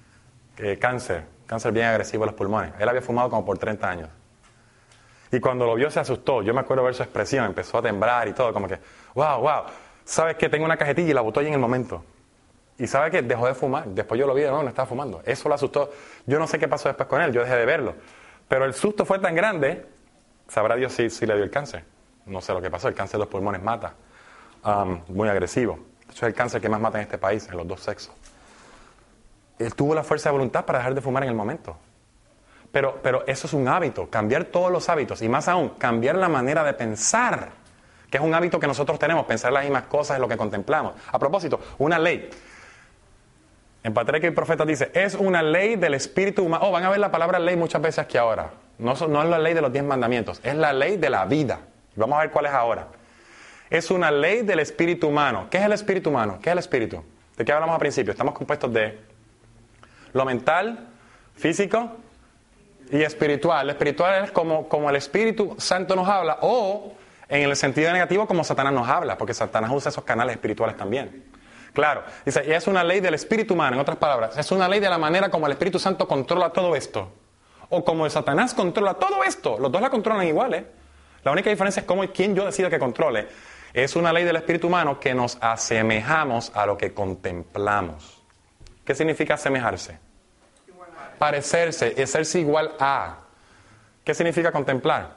bien agresivo de los pulmones. Él había fumado como por 30 años. Y cuando lo vio se asustó, yo me acuerdo ver su expresión, empezó a temblar y todo, como que, wow, ¿sabes qué? Tengo una cajetilla y la botó ahí en el momento. Y ¿sabe qué? Dejó de fumar. Después yo lo vi, no estaba fumando. Eso lo asustó. Yo no sé qué pasó después con él, yo dejé de verlo. Pero el susto fue tan grande, sabrá Dios si le dio el cáncer. No sé lo que pasó, el cáncer de los pulmones mata. Muy agresivo. Eso es el cáncer que más mata en este país, en los dos sexos. Él tuvo la fuerza de voluntad para dejar de fumar en el momento. Pero eso es un hábito, cambiar todos los hábitos. Y más aún, cambiar la manera de pensar, que es un hábito que nosotros tenemos, pensar las mismas cosas en lo que contemplamos. A propósito, una ley. En Patriarca y Profetas dice, es una ley del espíritu humano. Van a ver la palabra ley muchas veces aquí ahora. No es la ley de los 10 mandamientos, es la ley de la vida. Vamos a ver cuál es ahora. Es una ley del espíritu humano. ¿Qué es el espíritu humano? ¿Qué es el espíritu? ¿De qué hablamos al principio? Estamos compuestos de lo mental, físico y espiritual. Lo espiritual es como el Espíritu Santo nos habla, o en el sentido negativo como Satanás nos habla, porque Satanás usa esos canales espirituales también. Claro, dice, y es una ley del espíritu humano, en otras palabras, es una ley de la manera como el Espíritu Santo controla todo esto, o como el Satanás controla todo esto. Los dos la controlan igual, ¿eh? La única diferencia es cómo y quién yo decido que controle. Es una ley del espíritu humano que nos asemejamos a lo que contemplamos. ¿Qué significa asemejarse? Parecerse, es hacerse igual a. ¿Qué significa contemplar?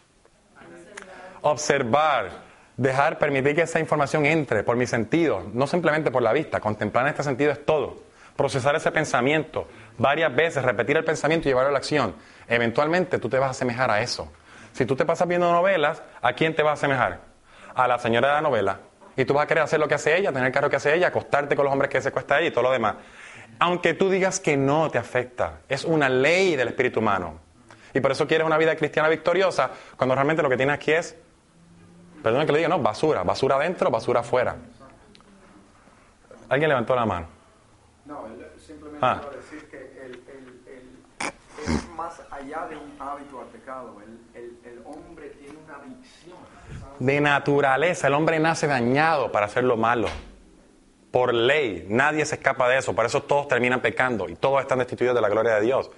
Observar, permitir que esa información entre por mis sentidos, no simplemente por la vista. Contemplar en este sentido es todo. Procesar ese pensamiento varias veces, repetir el pensamiento y llevarlo a la acción. Eventualmente tú te vas a asemejar a eso. Si tú te pasas viendo novelas, ¿a quién te vas a asemejar? A la señora de la novela. Y tú vas a querer hacer lo que hace ella, tener el carro que hace ella, acostarte con los hombres que se cuesta ella y todo lo demás. Aunque tú digas que no te afecta, es una ley del espíritu humano. Y por eso quieres una vida cristiana victoriosa, cuando realmente lo que tienes aquí es, perdón que le diga, no, basura adentro, basura afuera. ¿Alguien levantó la mano?
No, él simplemente iba a decir que es más allá de un hábito al pecado. El hombre tiene una adicción.
De naturaleza, el hombre nace dañado para hacer lo malo. Por ley. Nadie se escapa de eso. Por eso todos terminan pecando y todos están destituidos de la gloria de Dios.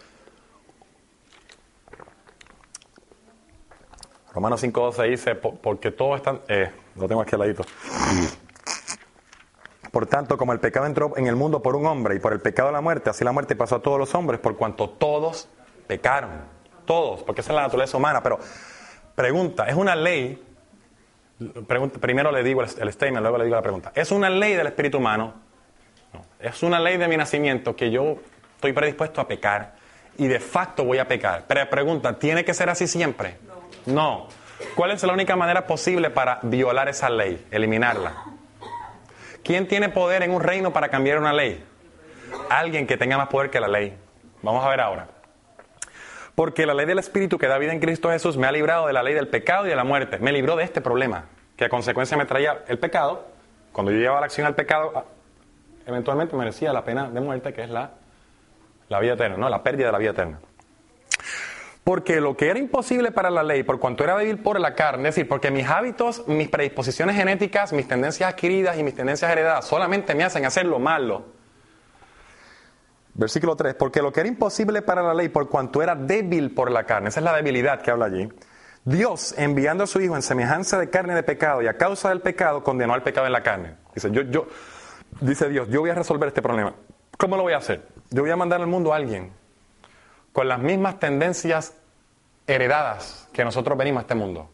Romanos 5:12 dice, porque todos están... lo tengo aquí al ladito. Por tanto, como el pecado entró en el mundo por un hombre y por el pecado la muerte, así la muerte pasó a todos los hombres por cuanto todos pecaron. Todos, porque esa es la naturaleza humana. Pero, pregunta, ¿es una ley? Primero le digo el statement, luego le digo la pregunta. ¿Es una ley del espíritu humano? No. ¿Es una ley de mi nacimiento que yo estoy predispuesto a pecar y de facto voy a pecar? Pero pregunta, ¿tiene que ser así siempre? No. ¿Cuál es la única manera posible para violar esa ley? Eliminarla. ¿Quién tiene poder en un reino para cambiar una ley? Alguien que tenga más poder que la ley. Vamos a ver ahora. Porque la ley del Espíritu que da vida en Cristo Jesús me ha librado de la ley del pecado y de la muerte. Me libró de este problema, que a consecuencia me traía el pecado. Cuando yo llevaba la acción al pecado, eventualmente merecía la pena de muerte, que es la vida eterna, ¿no? La pérdida de la vida eterna. Porque lo que era imposible para la ley, por cuanto era débil por la carne, es decir, porque mis hábitos, mis predisposiciones genéticas, mis tendencias adquiridas y mis tendencias heredadas solamente me hacen hacer lo malo. Versículo 3, porque lo que era imposible para la ley, por cuanto era débil por la carne, esa es la debilidad que habla allí, Dios, enviando a su Hijo en semejanza de carne de pecado y a causa del pecado, condenó al pecado en la carne. Dice Dios, yo voy a resolver este problema. ¿Cómo lo voy a hacer? Yo voy a mandar al mundo a alguien con las mismas tendencias heredadas que nosotros venimos a este mundo.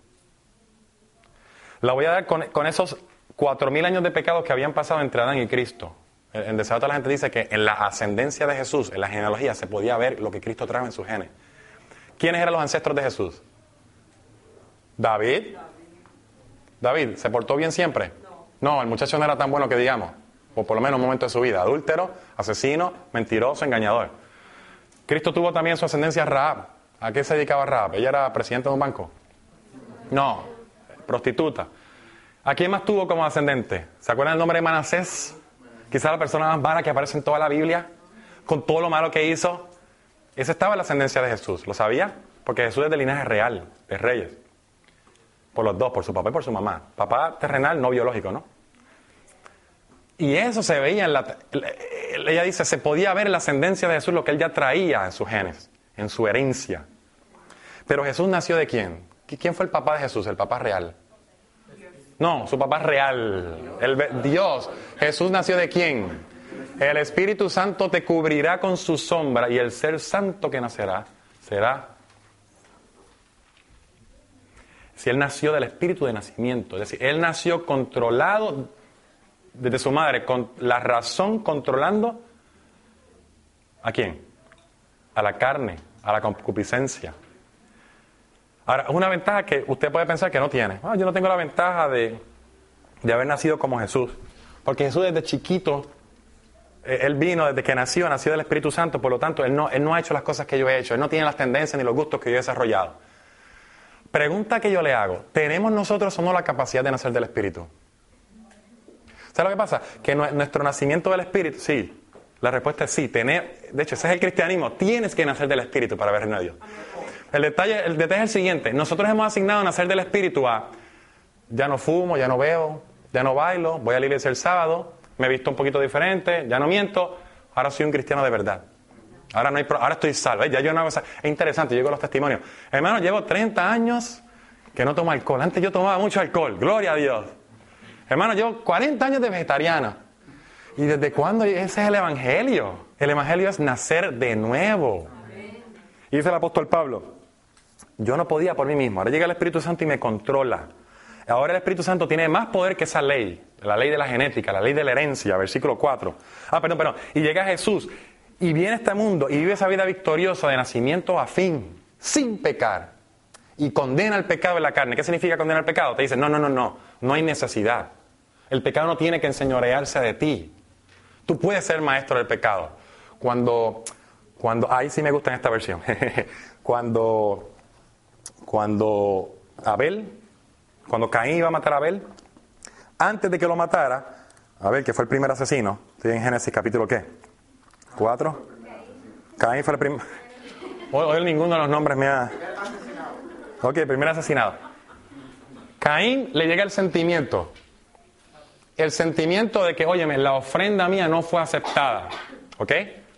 La voy a dar con esos 4,000 años de pecados que habían pasado entre Adán y Cristo. En Desahoto la gente dice que en la ascendencia de Jesús, en la genealogía, se podía ver lo que Cristo trajo en sus genes. ¿Quiénes eran los ancestros de Jesús? David. David, ¿se portó bien siempre? No, el muchacho no era tan bueno que digamos, o por lo menos en un momento de su vida. Adúltero, asesino, mentiroso, engañador. Cristo tuvo también su ascendencia Rahab. ¿A qué se dedicaba Rahab? ¿Ella era presidenta de un banco? No, prostituta. ¿A quién más tuvo como ascendente? ¿Se acuerdan del nombre de Manasés? Quizá la persona más vana que aparece en toda la Biblia, con todo lo malo que hizo. Esa estaba en la ascendencia de Jesús. ¿Lo sabía? Porque Jesús es de linaje real, de reyes. Por los dos, por su papá y por su mamá. Papá terrenal, no biológico, ¿no? Y eso se veía ella dice, se podía ver en la ascendencia de Jesús lo que él ya traía en sus genes, en su herencia. Pero Jesús nació ¿de quién? ¿Quién fue el papá de Jesús? El papá real. No, su papá real. Dios. Jesús nació ¿de quién? El Espíritu Santo te cubrirá con su sombra y el ser santo que nacerá será. Si él nació del espíritu de nacimiento, es decir, él nació controlado desde su madre, con la razón controlando ¿a quién? A la carne, a la concupiscencia. Ahora, es una ventaja que usted puede pensar que no tiene. Yo no tengo la ventaja de haber nacido como Jesús. Porque Jesús desde chiquito, él vino desde que nació del Espíritu Santo, por lo tanto, él no ha hecho las cosas que yo he hecho. Él no tiene las tendencias ni los gustos que yo he desarrollado. Pregunta que yo le hago, ¿tenemos nosotros o no la capacidad de nacer del Espíritu? ¿Sabes lo que pasa? Que nuestro nacimiento del Espíritu, sí. La respuesta es sí. De hecho, ese es el cristianismo. Tienes que nacer del Espíritu para ver el reino de Dios. El detalle es el siguiente. Nosotros hemos asignado nacer del Espíritu a ya no fumo, ya no bebo, ya no bailo, voy a la iglesia el sábado, me he visto un poquito diferente, ya no miento, ahora soy un cristiano de verdad. Ahora estoy salvo. Ya yo no hago. Es interesante, yo con los testimonios. Hermano, llevo 30 años que no tomo alcohol. Antes yo tomaba mucho alcohol, gloria a Dios. Hermano, llevo 40 años de vegetariano. ¿Y desde cuándo? Ese es el Evangelio. El Evangelio es nacer de nuevo. Y dice el apóstol Pablo, yo no podía por mí mismo. Ahora llega el Espíritu Santo y me controla. Ahora el Espíritu Santo tiene más poder que esa ley. La ley de la genética, la ley de la herencia, versículo 4. Perdón. Y llega Jesús y viene a este mundo y vive esa vida victoriosa de nacimiento a fin, sin pecar. Y condena el pecado en la carne. ¿Qué significa condenar el pecado? Te dice, no hay necesidad. El pecado no tiene que enseñorearse de ti. Tú puedes ser maestro del pecado. Cuando ahí sí me gusta en esta versión. Cuando Caín iba a matar a Abel, antes de que lo matara, Abel, que fue el primer asesino, estoy en Génesis capítulo ¿qué? 4. Caín fue el primer. Hoy ninguno de los nombres me ha. Ok, primer asesinado. Caín le llega el sentimiento. el sentimiento de que, óyeme, la ofrenda mía no fue aceptada. ¿Ok?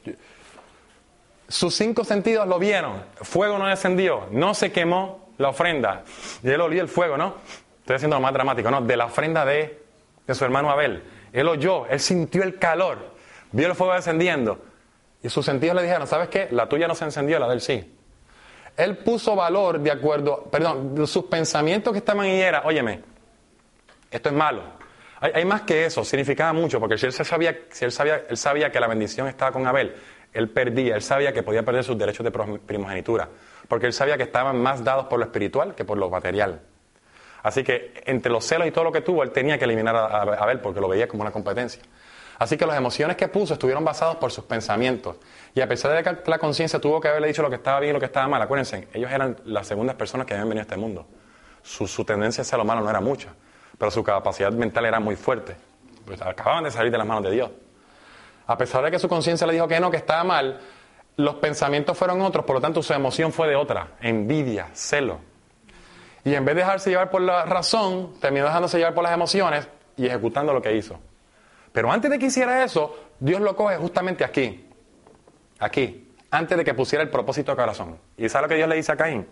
Sus 5 sentidos lo vieron. Fuego no descendió, no se quemó la ofrenda. Y él olió el fuego, ¿no? Estoy haciendo lo más dramático, ¿no? De la ofrenda de su hermano Abel. Él oyó, él sintió el calor, vio el fuego descendiendo. Y sus sentidos le dijeron, ¿sabes qué? La tuya no se encendió, la del sí. Él puso valor de acuerdo, sus pensamientos que estaban ahí era, óyeme, esto es malo. Hay más que eso, significaba mucho, porque si él sabía que la bendición estaba con Abel, él perdía, él sabía que podía perder sus derechos de primogenitura, porque él sabía que estaban más dados por lo espiritual que por lo material. Así que entre los celos y todo lo que tuvo, él tenía que eliminar a Abel porque lo veía como una competencia. Así que las emociones que puso estuvieron basadas por sus pensamientos. Y a pesar de que la conciencia tuvo que haberle dicho lo que estaba bien y lo que estaba mal, acuérdense, ellos eran las segundas personas que habían venido a este mundo. Su tendencia hacia lo malo no era mucha, pero su capacidad mental era muy fuerte. Pues acababan de salir de las manos de Dios. A pesar de que su conciencia le dijo que no, que estaba mal, los pensamientos fueron otros, por lo tanto su emoción fue de otra, envidia, celo. Y en vez de dejarse llevar por la razón, terminó dejándose llevar por las emociones y ejecutando lo que hizo. Pero antes de que hiciera eso, Dios lo coge justamente aquí, antes de que pusiera el propósito de corazón. ¿Y sabe lo que Dios le dice a Caín?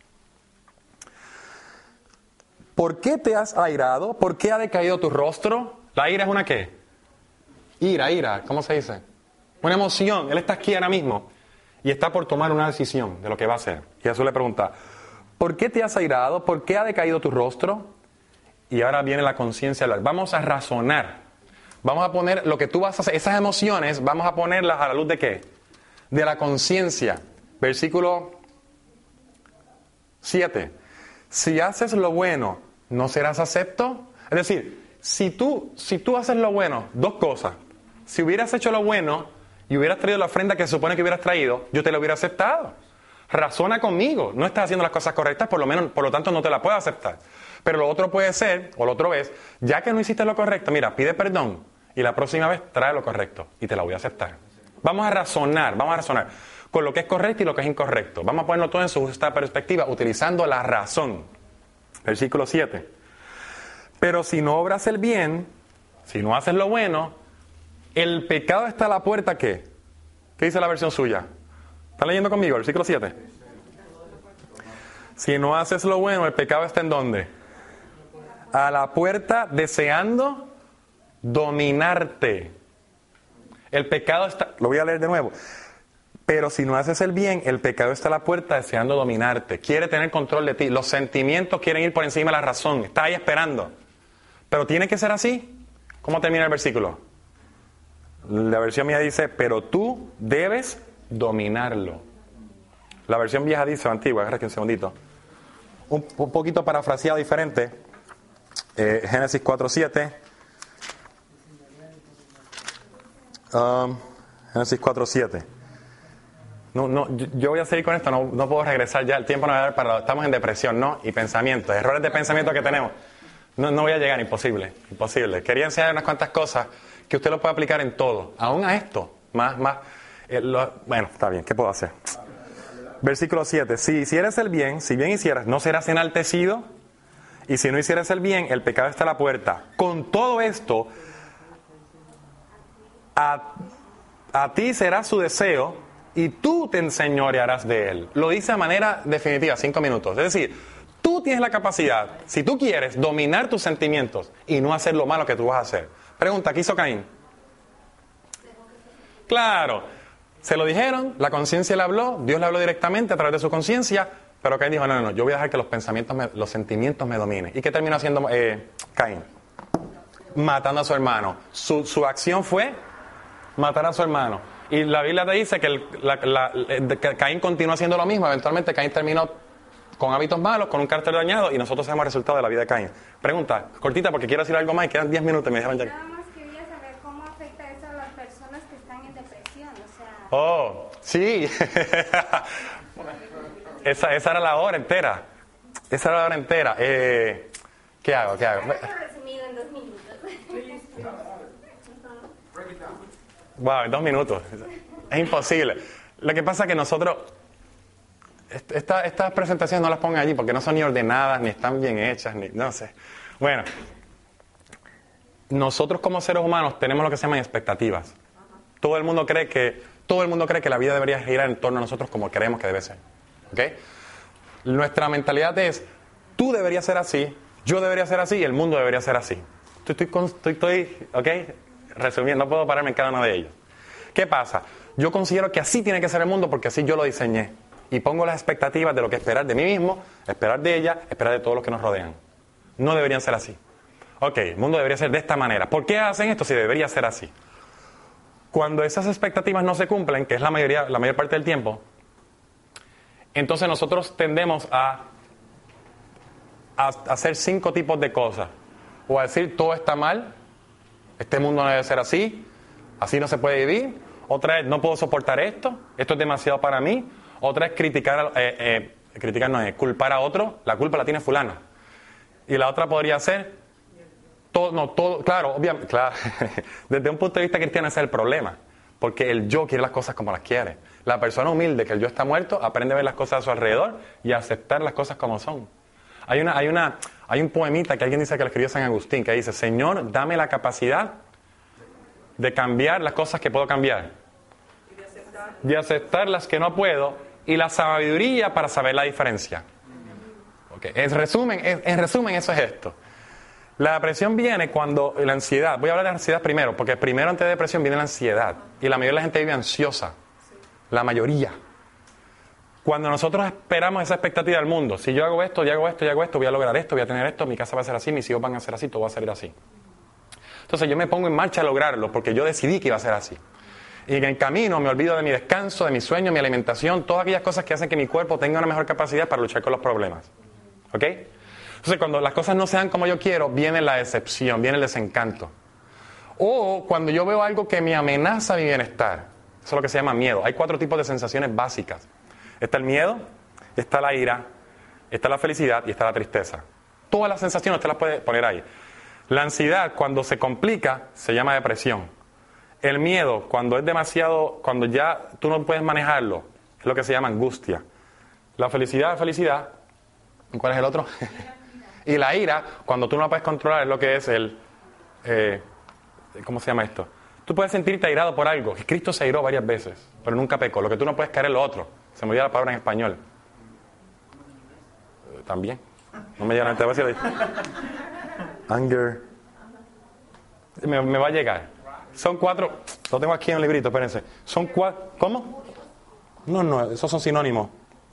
¿Por qué te has airado? ¿Por qué ha decaído tu rostro? ¿La ira es una qué? Ira, ¿cómo se dice? Una emoción. Él está aquí ahora mismo y está por tomar una decisión de lo que va a hacer. Y Jesús le pregunta, ¿por qué te has airado? ¿Por qué ha decaído tu rostro? Y ahora viene la conciencia. Vamos a razonar. Vamos a poner lo que tú vas a hacer, esas emociones, vamos a ponerlas a la luz de ¿qué? De la conciencia. Versículo 7. Si haces lo bueno, ¿no serás acepto? Es decir, si tú haces lo bueno, 2 cosas. Si hubieras hecho lo bueno y hubieras traído la ofrenda que se supone que hubieras traído, yo te la hubiera aceptado. Razona conmigo, no estás haciendo las cosas correctas, por lo tanto no te la puedo aceptar. Pero lo otro puede ser, o lo otro es, ya que no hiciste lo correcto, mira, pide perdón. Y la próxima vez trae lo correcto y te la voy a aceptar. Vamos a razonar con lo que es correcto y lo que es incorrecto. Vamos a ponerlo todo en su justa perspectiva utilizando la razón. Versículo 7. Pero si no obras el bien, si no haces lo bueno, el pecado está a la puerta, ¿qué? ¿Qué dice la versión suya? ¿Están leyendo conmigo? Versículo 7. Si no haces lo bueno, el pecado está ¿en dónde? A la puerta deseando dominarte. El pecado está, lo voy a leer de nuevo. Pero si no haces el bien, el pecado está a la puerta deseando dominarte. Quiere tener control de ti. Los sentimientos quieren ir por encima de la razón. Está ahí esperando. Pero tiene que ser así. ¿Cómo termina el versículo? La versión mía dice, pero tú debes dominarlo. La versión vieja dice, o antigua, agarra aquí un segundito. Un poquito parafraseado diferente. Génesis 4:7. Génesis 4:7. Yo voy a seguir con esto, no puedo regresar ya, el tiempo no va a dar estamos en depresión, ¿no? Y pensamientos, errores de pensamiento que tenemos. No voy a llegar, imposible. Quería enseñar unas cuantas cosas que usted lo puede aplicar en todo, aún a esto, bueno, está bien, ¿qué puedo hacer? Versículo 7, si hicieras el bien, si bien hicieras, no serás enaltecido, y si no hicieras el bien, el pecado está a la puerta. Con todo esto, a ti será su deseo y tú te enseñorearás de él. Lo dice de manera definitiva, 5 minutos. Es decir, tú tienes la capacidad, si tú quieres, dominar tus sentimientos y no hacer lo malo que tú vas a hacer. Pregunta, ¿qué hizo Caín? Claro, se lo dijeron, la conciencia le habló, Dios le habló directamente a través de su conciencia, pero Caín dijo, no, yo voy a dejar que los sentimientos me dominen. ¿Y qué terminó haciendo Caín? Matando a su hermano. Su acción fue matar a su hermano. Y la Biblia te dice que Caín continuó haciendo lo mismo. Eventualmente Caín terminó con hábitos malos, con un carácter dañado, y nosotros sabemos el resultado de la vida de Caín. Pregunta, cortita, porque quiero decir algo más y quedan 10 minutos y me dejaron ya.
Nada más quería saber cómo afecta eso a las personas que están en depresión, o sea...
Oh, sí. esa era la hora entera. ¿Qué hago?
Resumido en 2 minutos.
Wow, en 2 minutos. Es imposible. Lo que pasa es que nosotros... Estas presentaciones no las pongan allí porque no son ni ordenadas, ni están bien hechas, ni no sé. Bueno, nosotros como seres humanos tenemos lo que se llaman expectativas. Todo el mundo cree que la vida debería girar en torno a nosotros como creemos que debe ser. ¿Ok? Nuestra mentalidad es, tú deberías ser así, yo debería ser así y el mundo debería ser así. Estoy ¿ok? Resumiendo, no puedo pararme en cada uno de ellos. ¿Qué pasa? Yo considero que así tiene que ser el mundo porque así yo lo diseñé. Y pongo las expectativas de lo que esperar de mí mismo, esperar de ella, esperar de todos los que nos rodean. No deberían ser así. Ok, el mundo debería ser de esta manera. ¿Por qué hacen esto si debería ser así? Cuando esas expectativas no se cumplen, que es la mayor parte del tiempo, entonces nosotros tendemos a hacer 5 tipos de cosas. O a decir, todo está mal, este mundo no debe ser así no se puede vivir. Otra es, no puedo soportar esto es demasiado para mí. Otra es culpar a otro, la culpa la tiene fulano. Y la otra podría ser, obviamente, claro, desde un punto de vista cristiano ese es el problema. Porque el yo quiere las cosas como las quiere. La persona humilde, que el yo está muerto, aprende a ver las cosas a su alrededor y a aceptar las cosas como son. Hay un poemita que alguien dice que lo escribió San Agustín, que dice, Señor, dame la capacidad de cambiar las cosas que puedo cambiar. De aceptar las que no puedo y la sabiduría para saber la diferencia. Okay. En resumen, eso es esto. La depresión viene cuando la ansiedad, voy a hablar de ansiedad primero, porque primero antes de depresión viene la ansiedad. Y la mayoría de la gente vive ansiosa. La mayoría. Cuando nosotros esperamos esa expectativa del mundo, si yo hago esto, voy a lograr esto, voy a tener esto, mi casa va a ser así, mis hijos van a ser así, todo va a salir así. Entonces yo me pongo en marcha a lograrlo, porque yo decidí que iba a ser así. Y en el camino me olvido de mi descanso, de mi sueño, mi alimentación, todas aquellas cosas que hacen que mi cuerpo tenga una mejor capacidad para luchar con los problemas. ¿Ok? Entonces cuando las cosas no se dan como yo quiero, viene la decepción, viene el desencanto. O cuando yo veo algo que me amenaza mi bienestar, eso es lo que se llama miedo. Hay 4 tipos de sensaciones básicas. Está el miedo, está la ira, está la felicidad y está la tristeza. Todas las sensaciones usted las puede poner ahí. La ansiedad, cuando se complica, se llama depresión. El miedo, cuando es demasiado, cuando ya tú no puedes manejarlo, es lo que se llama angustia. La felicidad. ¿Cuál es el otro? Y la ira, cuando tú no la puedes controlar, es lo que es ¿cómo se llama esto? Tú puedes sentirte airado por algo. Cristo se airó varias veces, pero nunca pecó. Lo que tú no puedes caer es lo otro. Se me olvidó la palabra en español. También. No me llega a la mente. Anger. Me va a llegar. Son 4. Lo tengo aquí en un librito, espérense. Son 4. ¿Cómo? No, esos son sinónimos.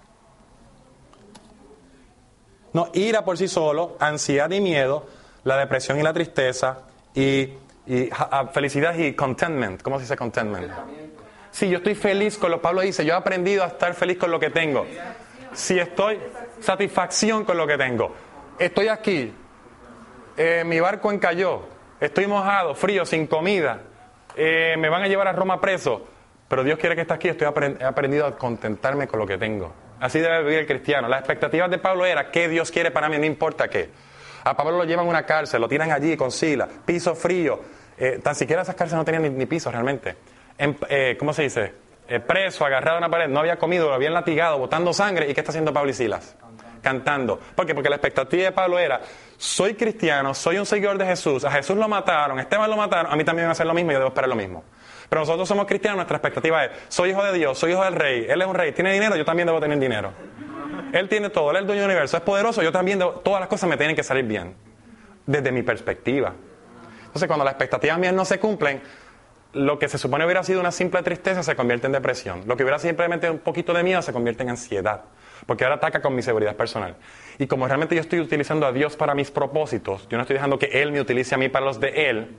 No, ira por sí solo, ansiedad y miedo, la depresión y la tristeza, y felicidad y contentment. ¿Cómo se dice contentment? Sí, yo estoy feliz con lo que Pablo dice. Yo he aprendido a estar feliz con lo que tengo. Si estoy, satisfacción con lo que tengo. Estoy aquí. Mi barco encalló. Estoy mojado, frío, sin comida. Me van a llevar a Roma preso. Pero Dios quiere que esté aquí. He aprendido a contentarme con lo que tengo. Así debe vivir el cristiano. Las expectativas de Pablo era que Dios quiere para mí, no importa qué. A Pablo lo llevan a una cárcel, lo tiran allí con Sila, piso frío. Tan siquiera esas cárceles no tenían ni piso realmente. ¿Cómo se dice? Preso, agarrado a una pared, no había comido, lo habían latigado, botando sangre. ¿Y qué está haciendo Pablo y Silas? Cantando. ¿Por qué? Porque la expectativa de Pablo era, soy cristiano, soy un seguidor de Jesús, a Jesús lo mataron, a Esteban lo mataron, a mí también van a hacer lo mismo y yo debo esperar lo mismo. Pero nosotros somos cristianos, nuestra expectativa es, soy hijo de Dios, soy hijo del rey, él es un rey, tiene dinero, yo también debo tener dinero. Él tiene todo, él es el dueño del universo, es poderoso, yo también debo, todas las cosas me tienen que salir bien, desde mi perspectiva. Entonces cuando las expectativas mías no se cumplen, lo que se supone hubiera sido una simple tristeza se convierte en depresión. Lo que hubiera simplemente un poquito de miedo se convierte en ansiedad. Porque ahora ataca con mi seguridad personal. Y como realmente yo estoy utilizando a Dios para mis propósitos, yo no estoy dejando que Él me utilice a mí para los de Él,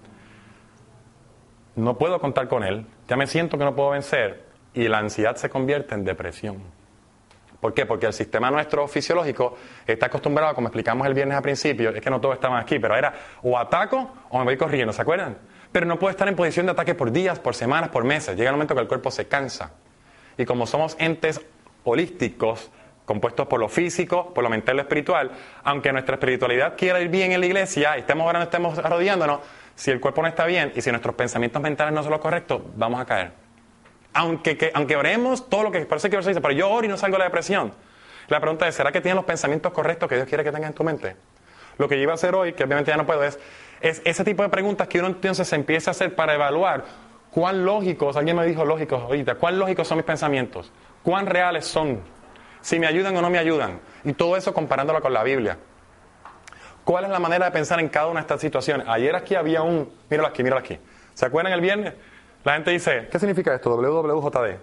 no puedo contar con Él, ya me siento que no puedo vencer, y la ansiedad se convierte en depresión. ¿Por qué? Porque el sistema nuestro fisiológico está acostumbrado, como explicamos el viernes al principio, es que no todos estaban aquí, pero era o ataco o me voy corriendo, ¿se acuerdan? Pero no puedo estar en posición de ataque por días, por semanas, por meses. Llega el momento que el cuerpo se cansa. Y como somos entes holísticos, compuestos por lo físico, por lo mental y lo espiritual, aunque nuestra espiritualidad quiera ir bien en la iglesia, y estemos orando, estemos arrodillándonos, si el cuerpo no está bien y si nuestros pensamientos mentales no son los correctos, vamos a caer. Aunque oremos todo lo que... Por eso que dice, pero yo oro y no salgo de la depresión. La pregunta es, ¿será que tienes los pensamientos correctos que Dios quiere que tengas en tu mente? Lo que yo iba a hacer hoy, que obviamente ya no puedo, es Es ese tipo de preguntas que uno entonces se empieza a hacer para evaluar cuán lógicos, alguien me dijo lógicos ahorita, cuán lógicos son mis pensamientos, cuán reales son, si me ayudan o no me ayudan, y todo eso comparándolo con la Biblia. ¿Cuál es la manera de pensar en cada una de estas situaciones? Ayer aquí había míralo aquí. ¿Se acuerdan el viernes? La gente dice, ¿qué significa esto? WWJD.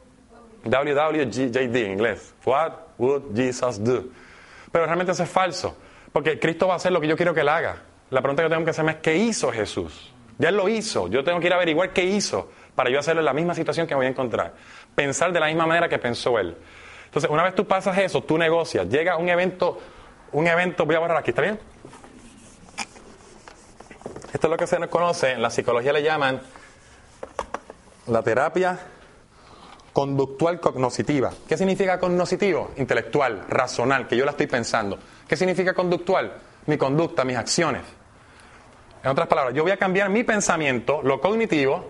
WWJD en inglés. What would Jesus do? Pero realmente eso es falso, porque Cristo va a hacer lo que yo quiero que Él haga. La pregunta que tengo que hacerme es, ¿qué hizo Jesús? Ya Él lo hizo, yo tengo que ir a averiguar qué hizo para yo hacerle la misma situación que me voy a encontrar. Pensar de la misma manera que pensó Él. Entonces, una vez tú pasas eso, tú negocias, llega un evento, voy a borrar aquí, ¿está bien? Esto es lo que se nos conoce, en la psicología le llaman la terapia conductual cognoscitiva. ¿Qué significa cognoscitivo? Intelectual, racional, que yo la estoy pensando. ¿Qué significa conductual? Mi conducta, mis acciones. En otras palabras, yo voy a cambiar mi pensamiento, lo cognitivo,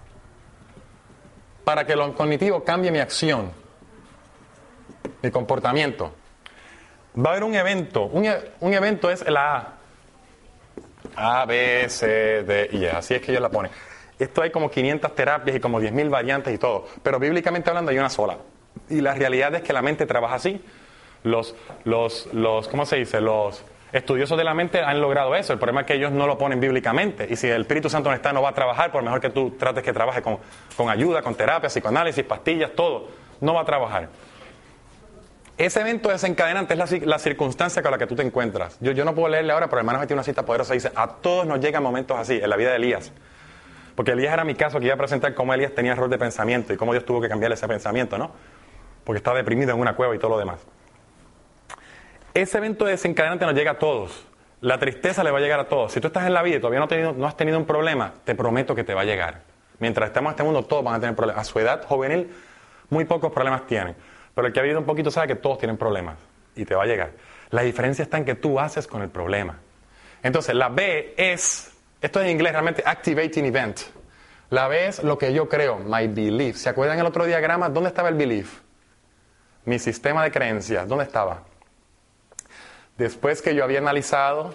para que lo cognitivo cambie mi acción, mi comportamiento. Va a haber un evento. Un evento es la A, B, C, D y E. Así es que ellos la ponen. Esto hay como 500 terapias y como 10.000 variantes y todo. Pero bíblicamente hablando hay una sola. Y la realidad es que la mente trabaja así. ¿Cómo se dice? Los estudiosos de la mente han logrado eso. El problema es que ellos no lo ponen bíblicamente. Y si el Espíritu Santo no está, no va a trabajar. Por mejor que tú trates que trabaje con ayuda, con terapia, psicoanálisis, pastillas, todo. No va a trabajar. Ese evento desencadenante es la circunstancia con la que tú te encuentras. Yo no puedo leerle ahora, pero hermanos, aquí tiene una cita poderosa. Dice, a todos nos llegan momentos así, en la vida de Elías. Porque Elías era mi caso, que iba a presentar cómo Elías tenía error de pensamiento y cómo Dios tuvo que cambiarle ese pensamiento, ¿no? Porque estaba deprimido en una cueva y todo lo demás. Ese evento desencadenante nos llega a todos. La tristeza le va a llegar a todos. Si tú estás en la vida y todavía no has tenido un problema, te prometo que te va a llegar. Mientras estemos en este mundo, todos van a tener problemas. A su edad juvenil, muy pocos problemas tienen. Pero el que ha vivido un poquito sabe que todos tienen problemas. Y te va a llegar. La diferencia está en que tú haces con el problema. Entonces, la B es, esto en inglés realmente, activating event. La B es lo que yo creo, my belief. ¿Se acuerdan el otro diagrama? ¿Dónde estaba el belief? Mi sistema de creencias, ¿dónde estaba? Después que yo había analizado,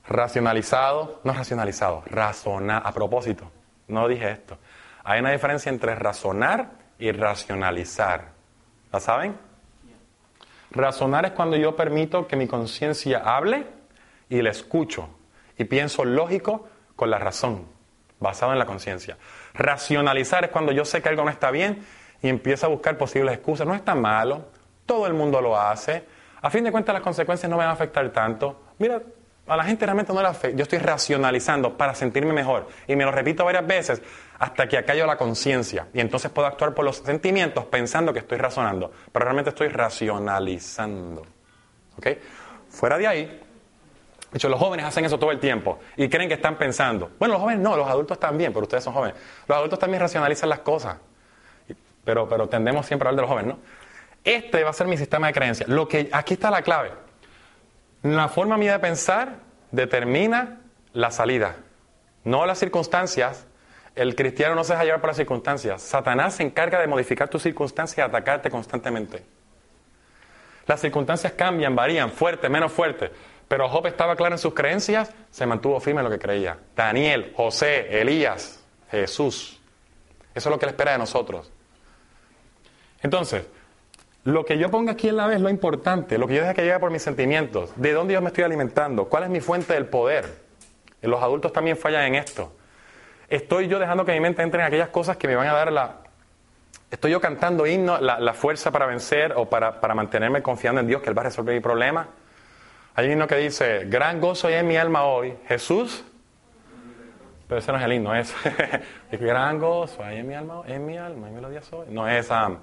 razonar, a propósito, no dije esto. Hay una diferencia entre razonar y racionalizar. ¿La saben? Razonar es cuando yo permito que mi conciencia hable y la escucho y pienso lógico con la razón, basado en la conciencia. Racionalizar es cuando yo sé que algo no está bien y empiezo a buscar posibles excusas. No es tan malo, todo el mundo lo hace. A fin de cuentas las consecuencias no me van a afectar tanto. Mira, a la gente realmente no le afecta. Yo estoy racionalizando para sentirme mejor. Y me lo repito varias veces hasta que acallo la conciencia. Y entonces puedo actuar por los sentimientos pensando que estoy razonando. Pero realmente estoy racionalizando. ¿Ok? Fuera de ahí, de hecho los jóvenes hacen eso todo el tiempo. Y creen que están pensando. Bueno, los jóvenes no, los adultos también, pero ustedes son jóvenes. Los adultos también racionalizan las cosas. Pero tendemos siempre a hablar de los jóvenes, ¿no? Este va a ser mi sistema de creencias. Aquí está la clave. La forma mía de pensar determina la salida, no las circunstancias. El cristiano no se deja llevar por las circunstancias. Satanás se encarga de modificar tus circunstancias y atacarte constantemente. Las circunstancias cambian, varían, fuerte, menos fuerte. Pero Job estaba claro en sus creencias, se mantuvo firme en lo que creía. Daniel, José, Elías, Jesús. Eso es lo que Él espera de nosotros. Entonces, lo que yo ponga aquí en la B es lo importante, lo que yo deje que llegue por mis sentimientos, de dónde yo me estoy alimentando, cuál es mi fuente del poder. Y los adultos también fallan en esto. Estoy yo dejando que mi mente entre en aquellas cosas que me van a dar Estoy yo cantando himnos, la fuerza para vencer o para mantenerme confiando en Dios que Él va a resolver mi problema. Hay un himno que dice, gran gozo hay en mi alma hoy, Jesús. Pero ese no es el himno, es gran gozo hay en mi alma, y melodía soy. No es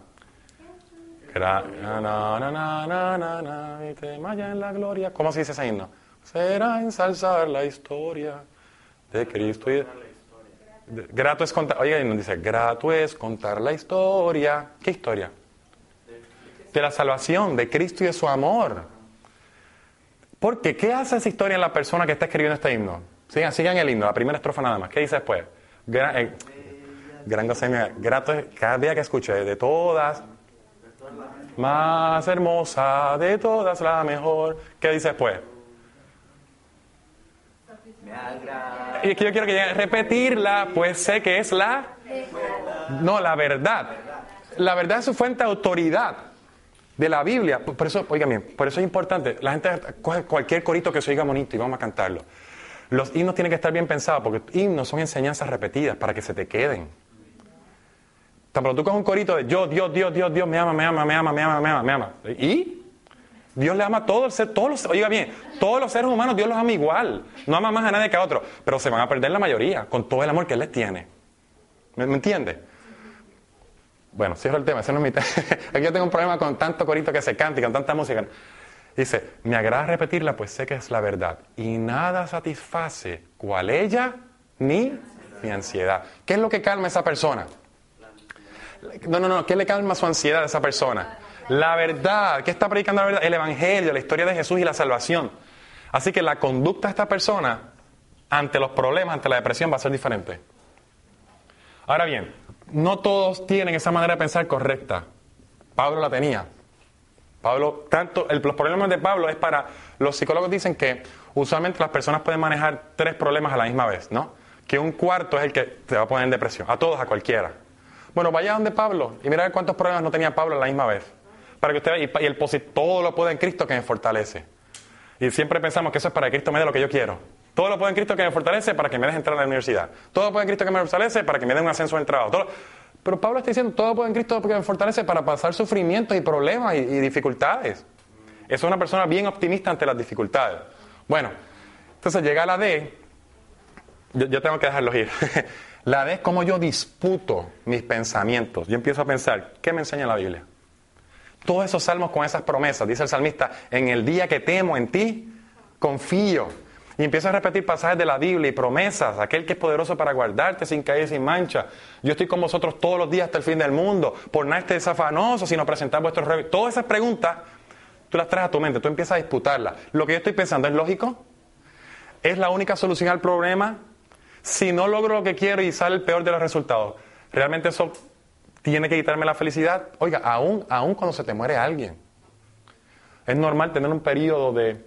y te maya en la gloria. ¿Cómo se dice ese himno? Será ensalzar la historia de Cristo. Grato es contar, oiga, nos dice, grato es contar la historia. ¿Qué historia? De la salvación, de Cristo y de su amor. Porque, ¿qué hace esa historia en la persona que está escribiendo este himno? Sigan el himno, la primera estrofa nada más. ¿Qué dice después? Gran gozo, grato es cada día que escuche, de todas, más hermosa, de todas la mejor. ¿Qué dice después? Y es que yo quiero que llegue a repetirla, pues sé que es la verdad. La verdad es su fuente de autoridad de la Biblia. Por eso, oigan bien, por eso es importante. La gente coge cualquier corito que se oiga bonito y vamos a cantarlo. Los himnos tienen que estar bien pensados, porque himnos son enseñanzas repetidas para que se te queden. Pero tú coges un corito de yo, Dios, me ama. ¿Y? Dios le ama a todos los seres humanos, Dios los ama igual. No ama más a nadie que a otro. Pero se van a perder la mayoría, con todo el amor que Él les tiene. ¿Me entiendes? Bueno, cierro el tema, ese no es mi tema. Aquí yo tengo un problema con tanto corito que se canta y con tanta música. Dice, me agrada repetirla, pues sé que es la verdad. Y nada satisface cual ella ni mi ansiedad. ¿Qué es lo que calma a esa persona? No. ¿Qué le calma su ansiedad a esa persona? La verdad. ¿Qué está predicando la verdad? El Evangelio, la historia de Jesús y la salvación. Así que la conducta de esta persona ante los problemas, ante la depresión, va a ser diferente. Ahora bien, no todos tienen esa manera de pensar correcta. Pablo la tenía. Los problemas de Pablo es para... Los psicólogos dicen que usualmente las personas pueden manejar 3 problemas a la misma vez, ¿no? Que un cuarto es el que te va a poner en depresión. A todos, a cualquiera. Bueno, vaya donde Pablo y mira cuántos problemas no tenía Pablo a la misma vez. Para que usted vea, todo lo puede en Cristo que me fortalece. Y siempre pensamos que eso es para que Cristo me dé lo que yo quiero. Todo lo puede en Cristo que me fortalece para que me deje entrar a la universidad. Todo lo puede en Cristo que me fortalece para que me dé un ascenso en el trabajo. Pero Pablo está diciendo, todo lo puede en Cristo que me fortalece para pasar sufrimientos y problemas y dificultades. Es una persona bien optimista ante las dificultades. Bueno, entonces llega la D. Yo tengo que dejarlos ir. La D es cómo yo disputo mis pensamientos. Yo empiezo a pensar, ¿qué me enseña la Biblia? Todos esos salmos con esas promesas. Dice el salmista, en el día que temo en ti, confío. Y empiezo a repetir pasajes de la Biblia y promesas. Aquel que es poderoso para guardarte sin caer y sin mancha. Yo estoy con vosotros todos los días hasta el fin del mundo. Por nada estéis afanosos, sino presentar vuestros regalos. Todas esas preguntas, tú las traes a tu mente. Tú empiezas a disputarlas. Lo que yo estoy pensando, ¿es lógico? ¿Es la única solución al problema? Si no logro lo que quiero y sale el peor de los resultados, ¿realmente eso tiene que quitarme la felicidad? Oiga, aún cuando se te muere alguien, es normal tener un periodo de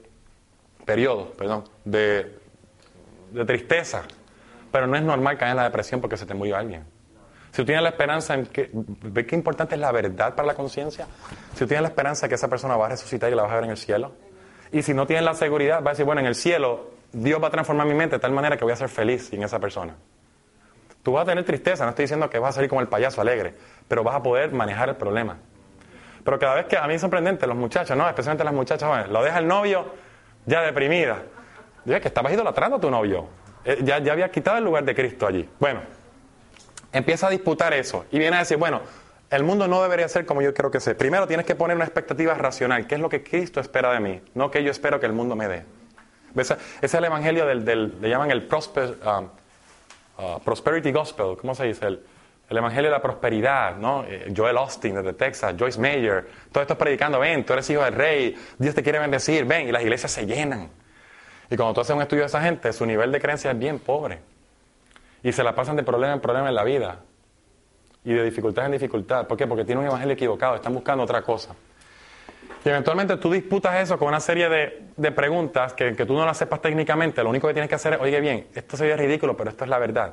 tristeza, pero no es normal caer en la depresión porque se te murió alguien. Si tú tienes la esperanza en que, ¿ves qué importante es la verdad para la conciencia? Si tú tienes la esperanza de que esa persona va a resucitar y la vas a ver en el cielo, y si no tienes la seguridad, vas a decir, bueno, en el cielo Dios va a transformar mi mente de tal manera que voy a ser feliz sin esa persona. Tú vas a tener tristeza, no estoy diciendo que vas a salir como el payaso alegre, pero vas a poder manejar el problema. Pero cada vez que, a mí es sorprendente, los muchachos, ¿no? Especialmente las muchachas jóvenes, lo deja el novio ya deprimida. Dice que estabas idolatrando a tu novio. Ya había quitado el lugar de Cristo allí. Bueno, empieza a disputar eso y viene a decir, bueno, el mundo no debería ser como yo quiero que sea. Primero tienes que poner una expectativa racional. ¿Qué es lo que Cristo espera de mí? No que yo espero que el mundo me dé. Ese es el evangelio le llaman el Prosperity Gospel. ¿Cómo se dice? El evangelio de la prosperidad, ¿no? Joel Austin desde Texas, Joyce Meyer, todo esto predicando, ven, tú eres hijo del rey, Dios te quiere bendecir, ven, y las iglesias se llenan. Y cuando tú haces un estudio de esa gente, su nivel de creencia es bien pobre. Y se la pasan de problema en problema en la vida. Y de dificultad en dificultad. ¿Por qué? Porque tienen un evangelio equivocado, están buscando otra cosa. Y eventualmente tú disputas eso con una serie de preguntas que tú no las sepas técnicamente. Lo único que tienes que hacer es, oye bien, esto se ve ridículo, pero esto es la verdad.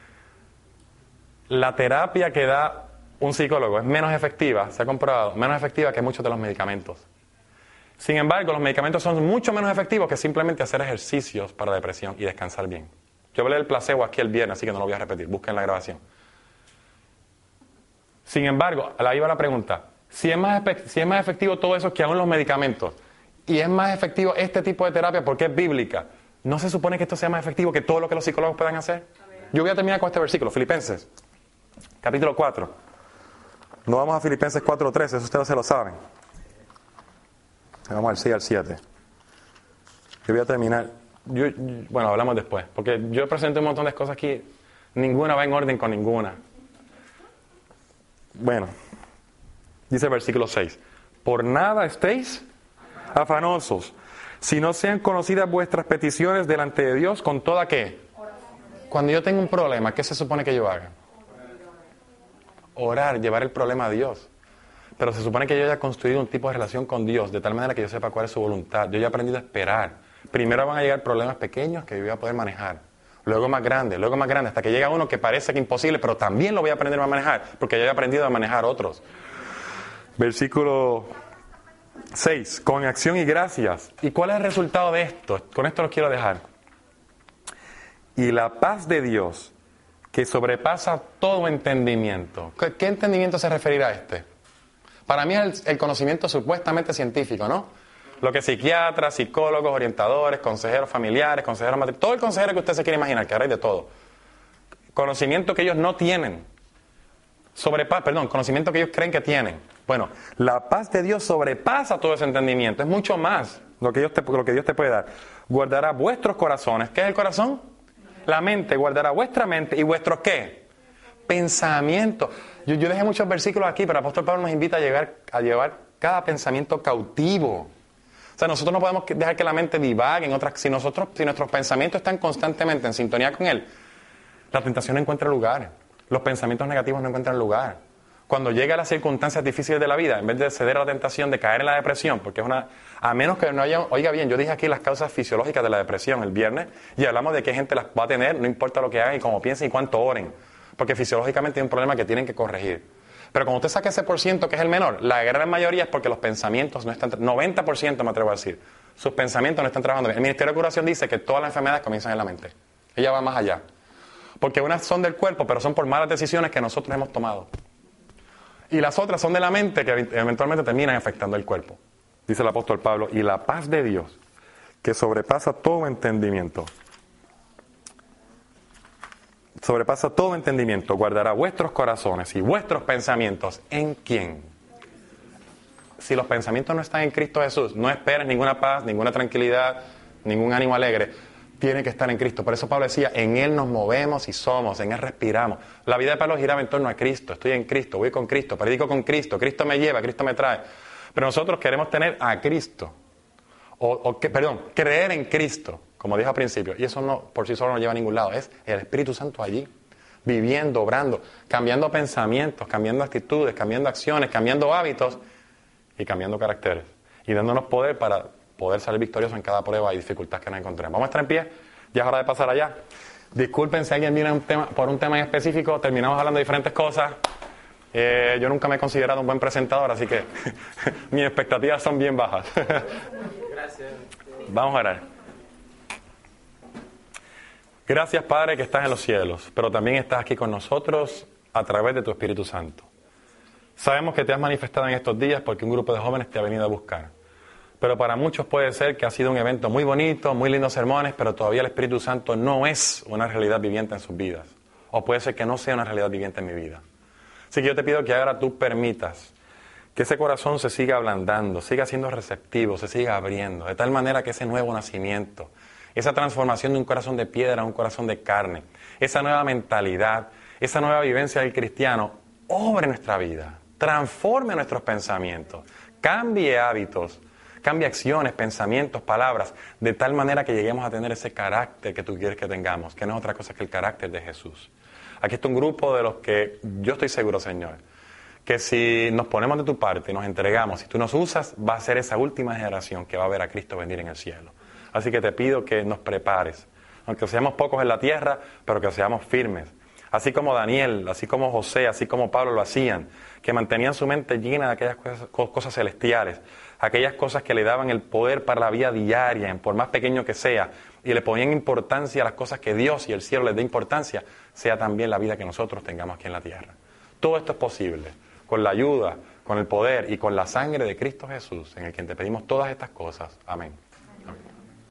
La terapia que da un psicólogo es menos efectiva, se ha comprobado, menos efectiva que muchos de los medicamentos. Sin embargo, los medicamentos son mucho menos efectivos que simplemente hacer ejercicios para depresión y descansar bien. Yo hablé del placebo aquí el viernes, así que no lo voy a repetir, busquen la grabación. Sin embargo, ahí va la pregunta. Si es más efectivo todo eso que aún los medicamentos, y es más efectivo este tipo de terapia porque es bíblica, ¿no se supone que esto sea más efectivo que todo lo que los psicólogos puedan hacer? Yo voy a terminar con este versículo, Filipenses, capítulo 4. No vamos a Filipenses 4:13, eso ustedes se lo saben. Vamos al 6 al 7. Yo voy a terminar. Bueno, hablamos después, porque yo presenté un montón de cosas aquí, ninguna va en orden con ninguna. Bueno. Dice el versículo 6, por nada estéis afanosos, si no sean conocidas vuestras peticiones delante de Dios con toda ¿qué? Cuando yo tengo un problema, ¿qué se supone que yo haga? Orar, llevar el problema a Dios. Pero se supone que yo haya construido un tipo de relación con Dios, de tal manera que yo sepa cuál es su voluntad. Yo ya he aprendido a esperar. Primero van a llegar problemas pequeños que yo voy a poder manejar. Luego más grandes, hasta que llega uno que parece que imposible, pero también lo voy a aprender a manejar, porque yo he aprendido a manejar otros. Versículo 6, con acción y gracias. ¿Y cuál es el resultado de esto? Con esto lo quiero dejar. Y la paz de Dios, que sobrepasa todo entendimiento. ¿Qué entendimiento se referirá a este? Para mí es el conocimiento supuestamente científico, ¿no? Lo que psiquiatras, psicólogos, orientadores, consejeros familiares, consejeros matrimoniales, todo el consejero que usted se quiere imaginar, que hay de todo. Conocimiento que ellos no tienen. Conocimiento que ellos creen que tienen. Bueno, la paz de Dios sobrepasa todo ese entendimiento. Es mucho más lo que Dios te puede dar. Guardará vuestros corazones. ¿Qué es el corazón? La mente. Guardará vuestra mente y vuestros ¿qué? Pensamientos. Yo dejé muchos versículos aquí, pero el apóstol Pablo nos invita a llevar cada pensamiento cautivo. O sea, nosotros no podemos dejar que la mente divague en otras. Si nuestros pensamientos están constantemente en sintonía con Él, la tentación no encuentra lugar. Los pensamientos negativos no encuentran lugar. Cuando llega a las circunstancias difíciles de la vida, en vez de ceder a la tentación de caer en la depresión, porque a menos que no haya, oiga bien, yo dije aquí las causas fisiológicas de la depresión el viernes, y hablamos de qué gente las va a tener, no importa lo que hagan y cómo piensen y cuánto oren, porque fisiológicamente hay un problema que tienen que corregir. Pero cuando usted saca ese por ciento, que es el menor, la gran mayoría es porque los pensamientos no están, 90% me atrevo a decir, sus pensamientos no están trabajando bien. El Ministerio de Curación dice que todas las enfermedades comienzan en la mente. Ella va más allá. Porque unas son del cuerpo, pero son por malas decisiones que nosotros hemos tomado. Y las otras son de la mente, que eventualmente terminan afectando el cuerpo. Dice el apóstol Pablo, y la paz de Dios, que sobrepasa todo entendimiento, guardará vuestros corazones y vuestros pensamientos. ¿En quién? Si los pensamientos no están en Cristo Jesús, no esperes ninguna paz, ninguna tranquilidad, ningún ánimo alegre. Tiene que estar en Cristo. Por eso Pablo decía, en Él nos movemos y somos, en Él respiramos. La vida de Pablo giraba en torno a Cristo. Estoy en Cristo, voy con Cristo, predico con Cristo, Cristo me lleva, Cristo me trae. Pero nosotros queremos tener a Cristo. Creer en Cristo, como dije al principio. Y eso no, por sí solo no lleva a ningún lado. Es el Espíritu Santo allí, viviendo, obrando, cambiando pensamientos, cambiando actitudes, cambiando acciones, cambiando hábitos y cambiando caracteres. Y dándonos poder para poder salir victorioso en cada prueba y dificultad que nos encontremos. Vamos a estar en pie. Ya es hora de pasar allá. Disculpen si alguien viene por un tema en específico. Terminamos hablando de diferentes cosas. Yo nunca me he considerado un buen presentador, así que mis expectativas son bien bajas.
Gracias.
Vamos a orar. Gracias, Padre, que estás en los cielos, pero también estás aquí con nosotros a través de tu Espíritu Santo. Sabemos que te has manifestado en estos días porque un grupo de jóvenes te ha venido a buscar. Pero para muchos puede ser que ha sido un evento muy bonito, muy lindos sermones, pero todavía el Espíritu Santo no es una realidad viviente en sus vidas. O puede ser que no sea una realidad viviente en mi vida. Así que yo te pido que ahora tú permitas que ese corazón se siga ablandando, siga siendo receptivo, se siga abriendo, de tal manera que ese nuevo nacimiento, esa transformación de un corazón de piedra a un corazón de carne, esa nueva mentalidad, esa nueva vivencia del cristiano, obre nuestra vida, transforme nuestros pensamientos, cambie hábitos, cambia acciones, pensamientos, palabras, de tal manera que lleguemos a tener ese carácter que tú quieres que tengamos, que no es otra cosa que el carácter de Jesús. Aquí está un grupo de los que yo estoy seguro, Señor, que si nos ponemos de tu parte y nos entregamos, si tú nos usas, va a ser esa última generación que va a ver a Cristo venir en el cielo. Así que te pido que nos prepares, aunque seamos pocos en la tierra, pero que seamos firmes. Así como Daniel, así como José, así como Pablo lo hacían, que mantenían su mente llena de aquellas cosas celestiales, aquellas cosas que le daban el poder para la vida diaria, por más pequeño que sea, y le ponían importancia a las cosas que Dios y el cielo les dé importancia, sea también la vida que nosotros tengamos aquí en la tierra. Todo esto es posible, con la ayuda, con el poder y con la sangre de Cristo Jesús, en el quien te pedimos todas estas cosas. Amén.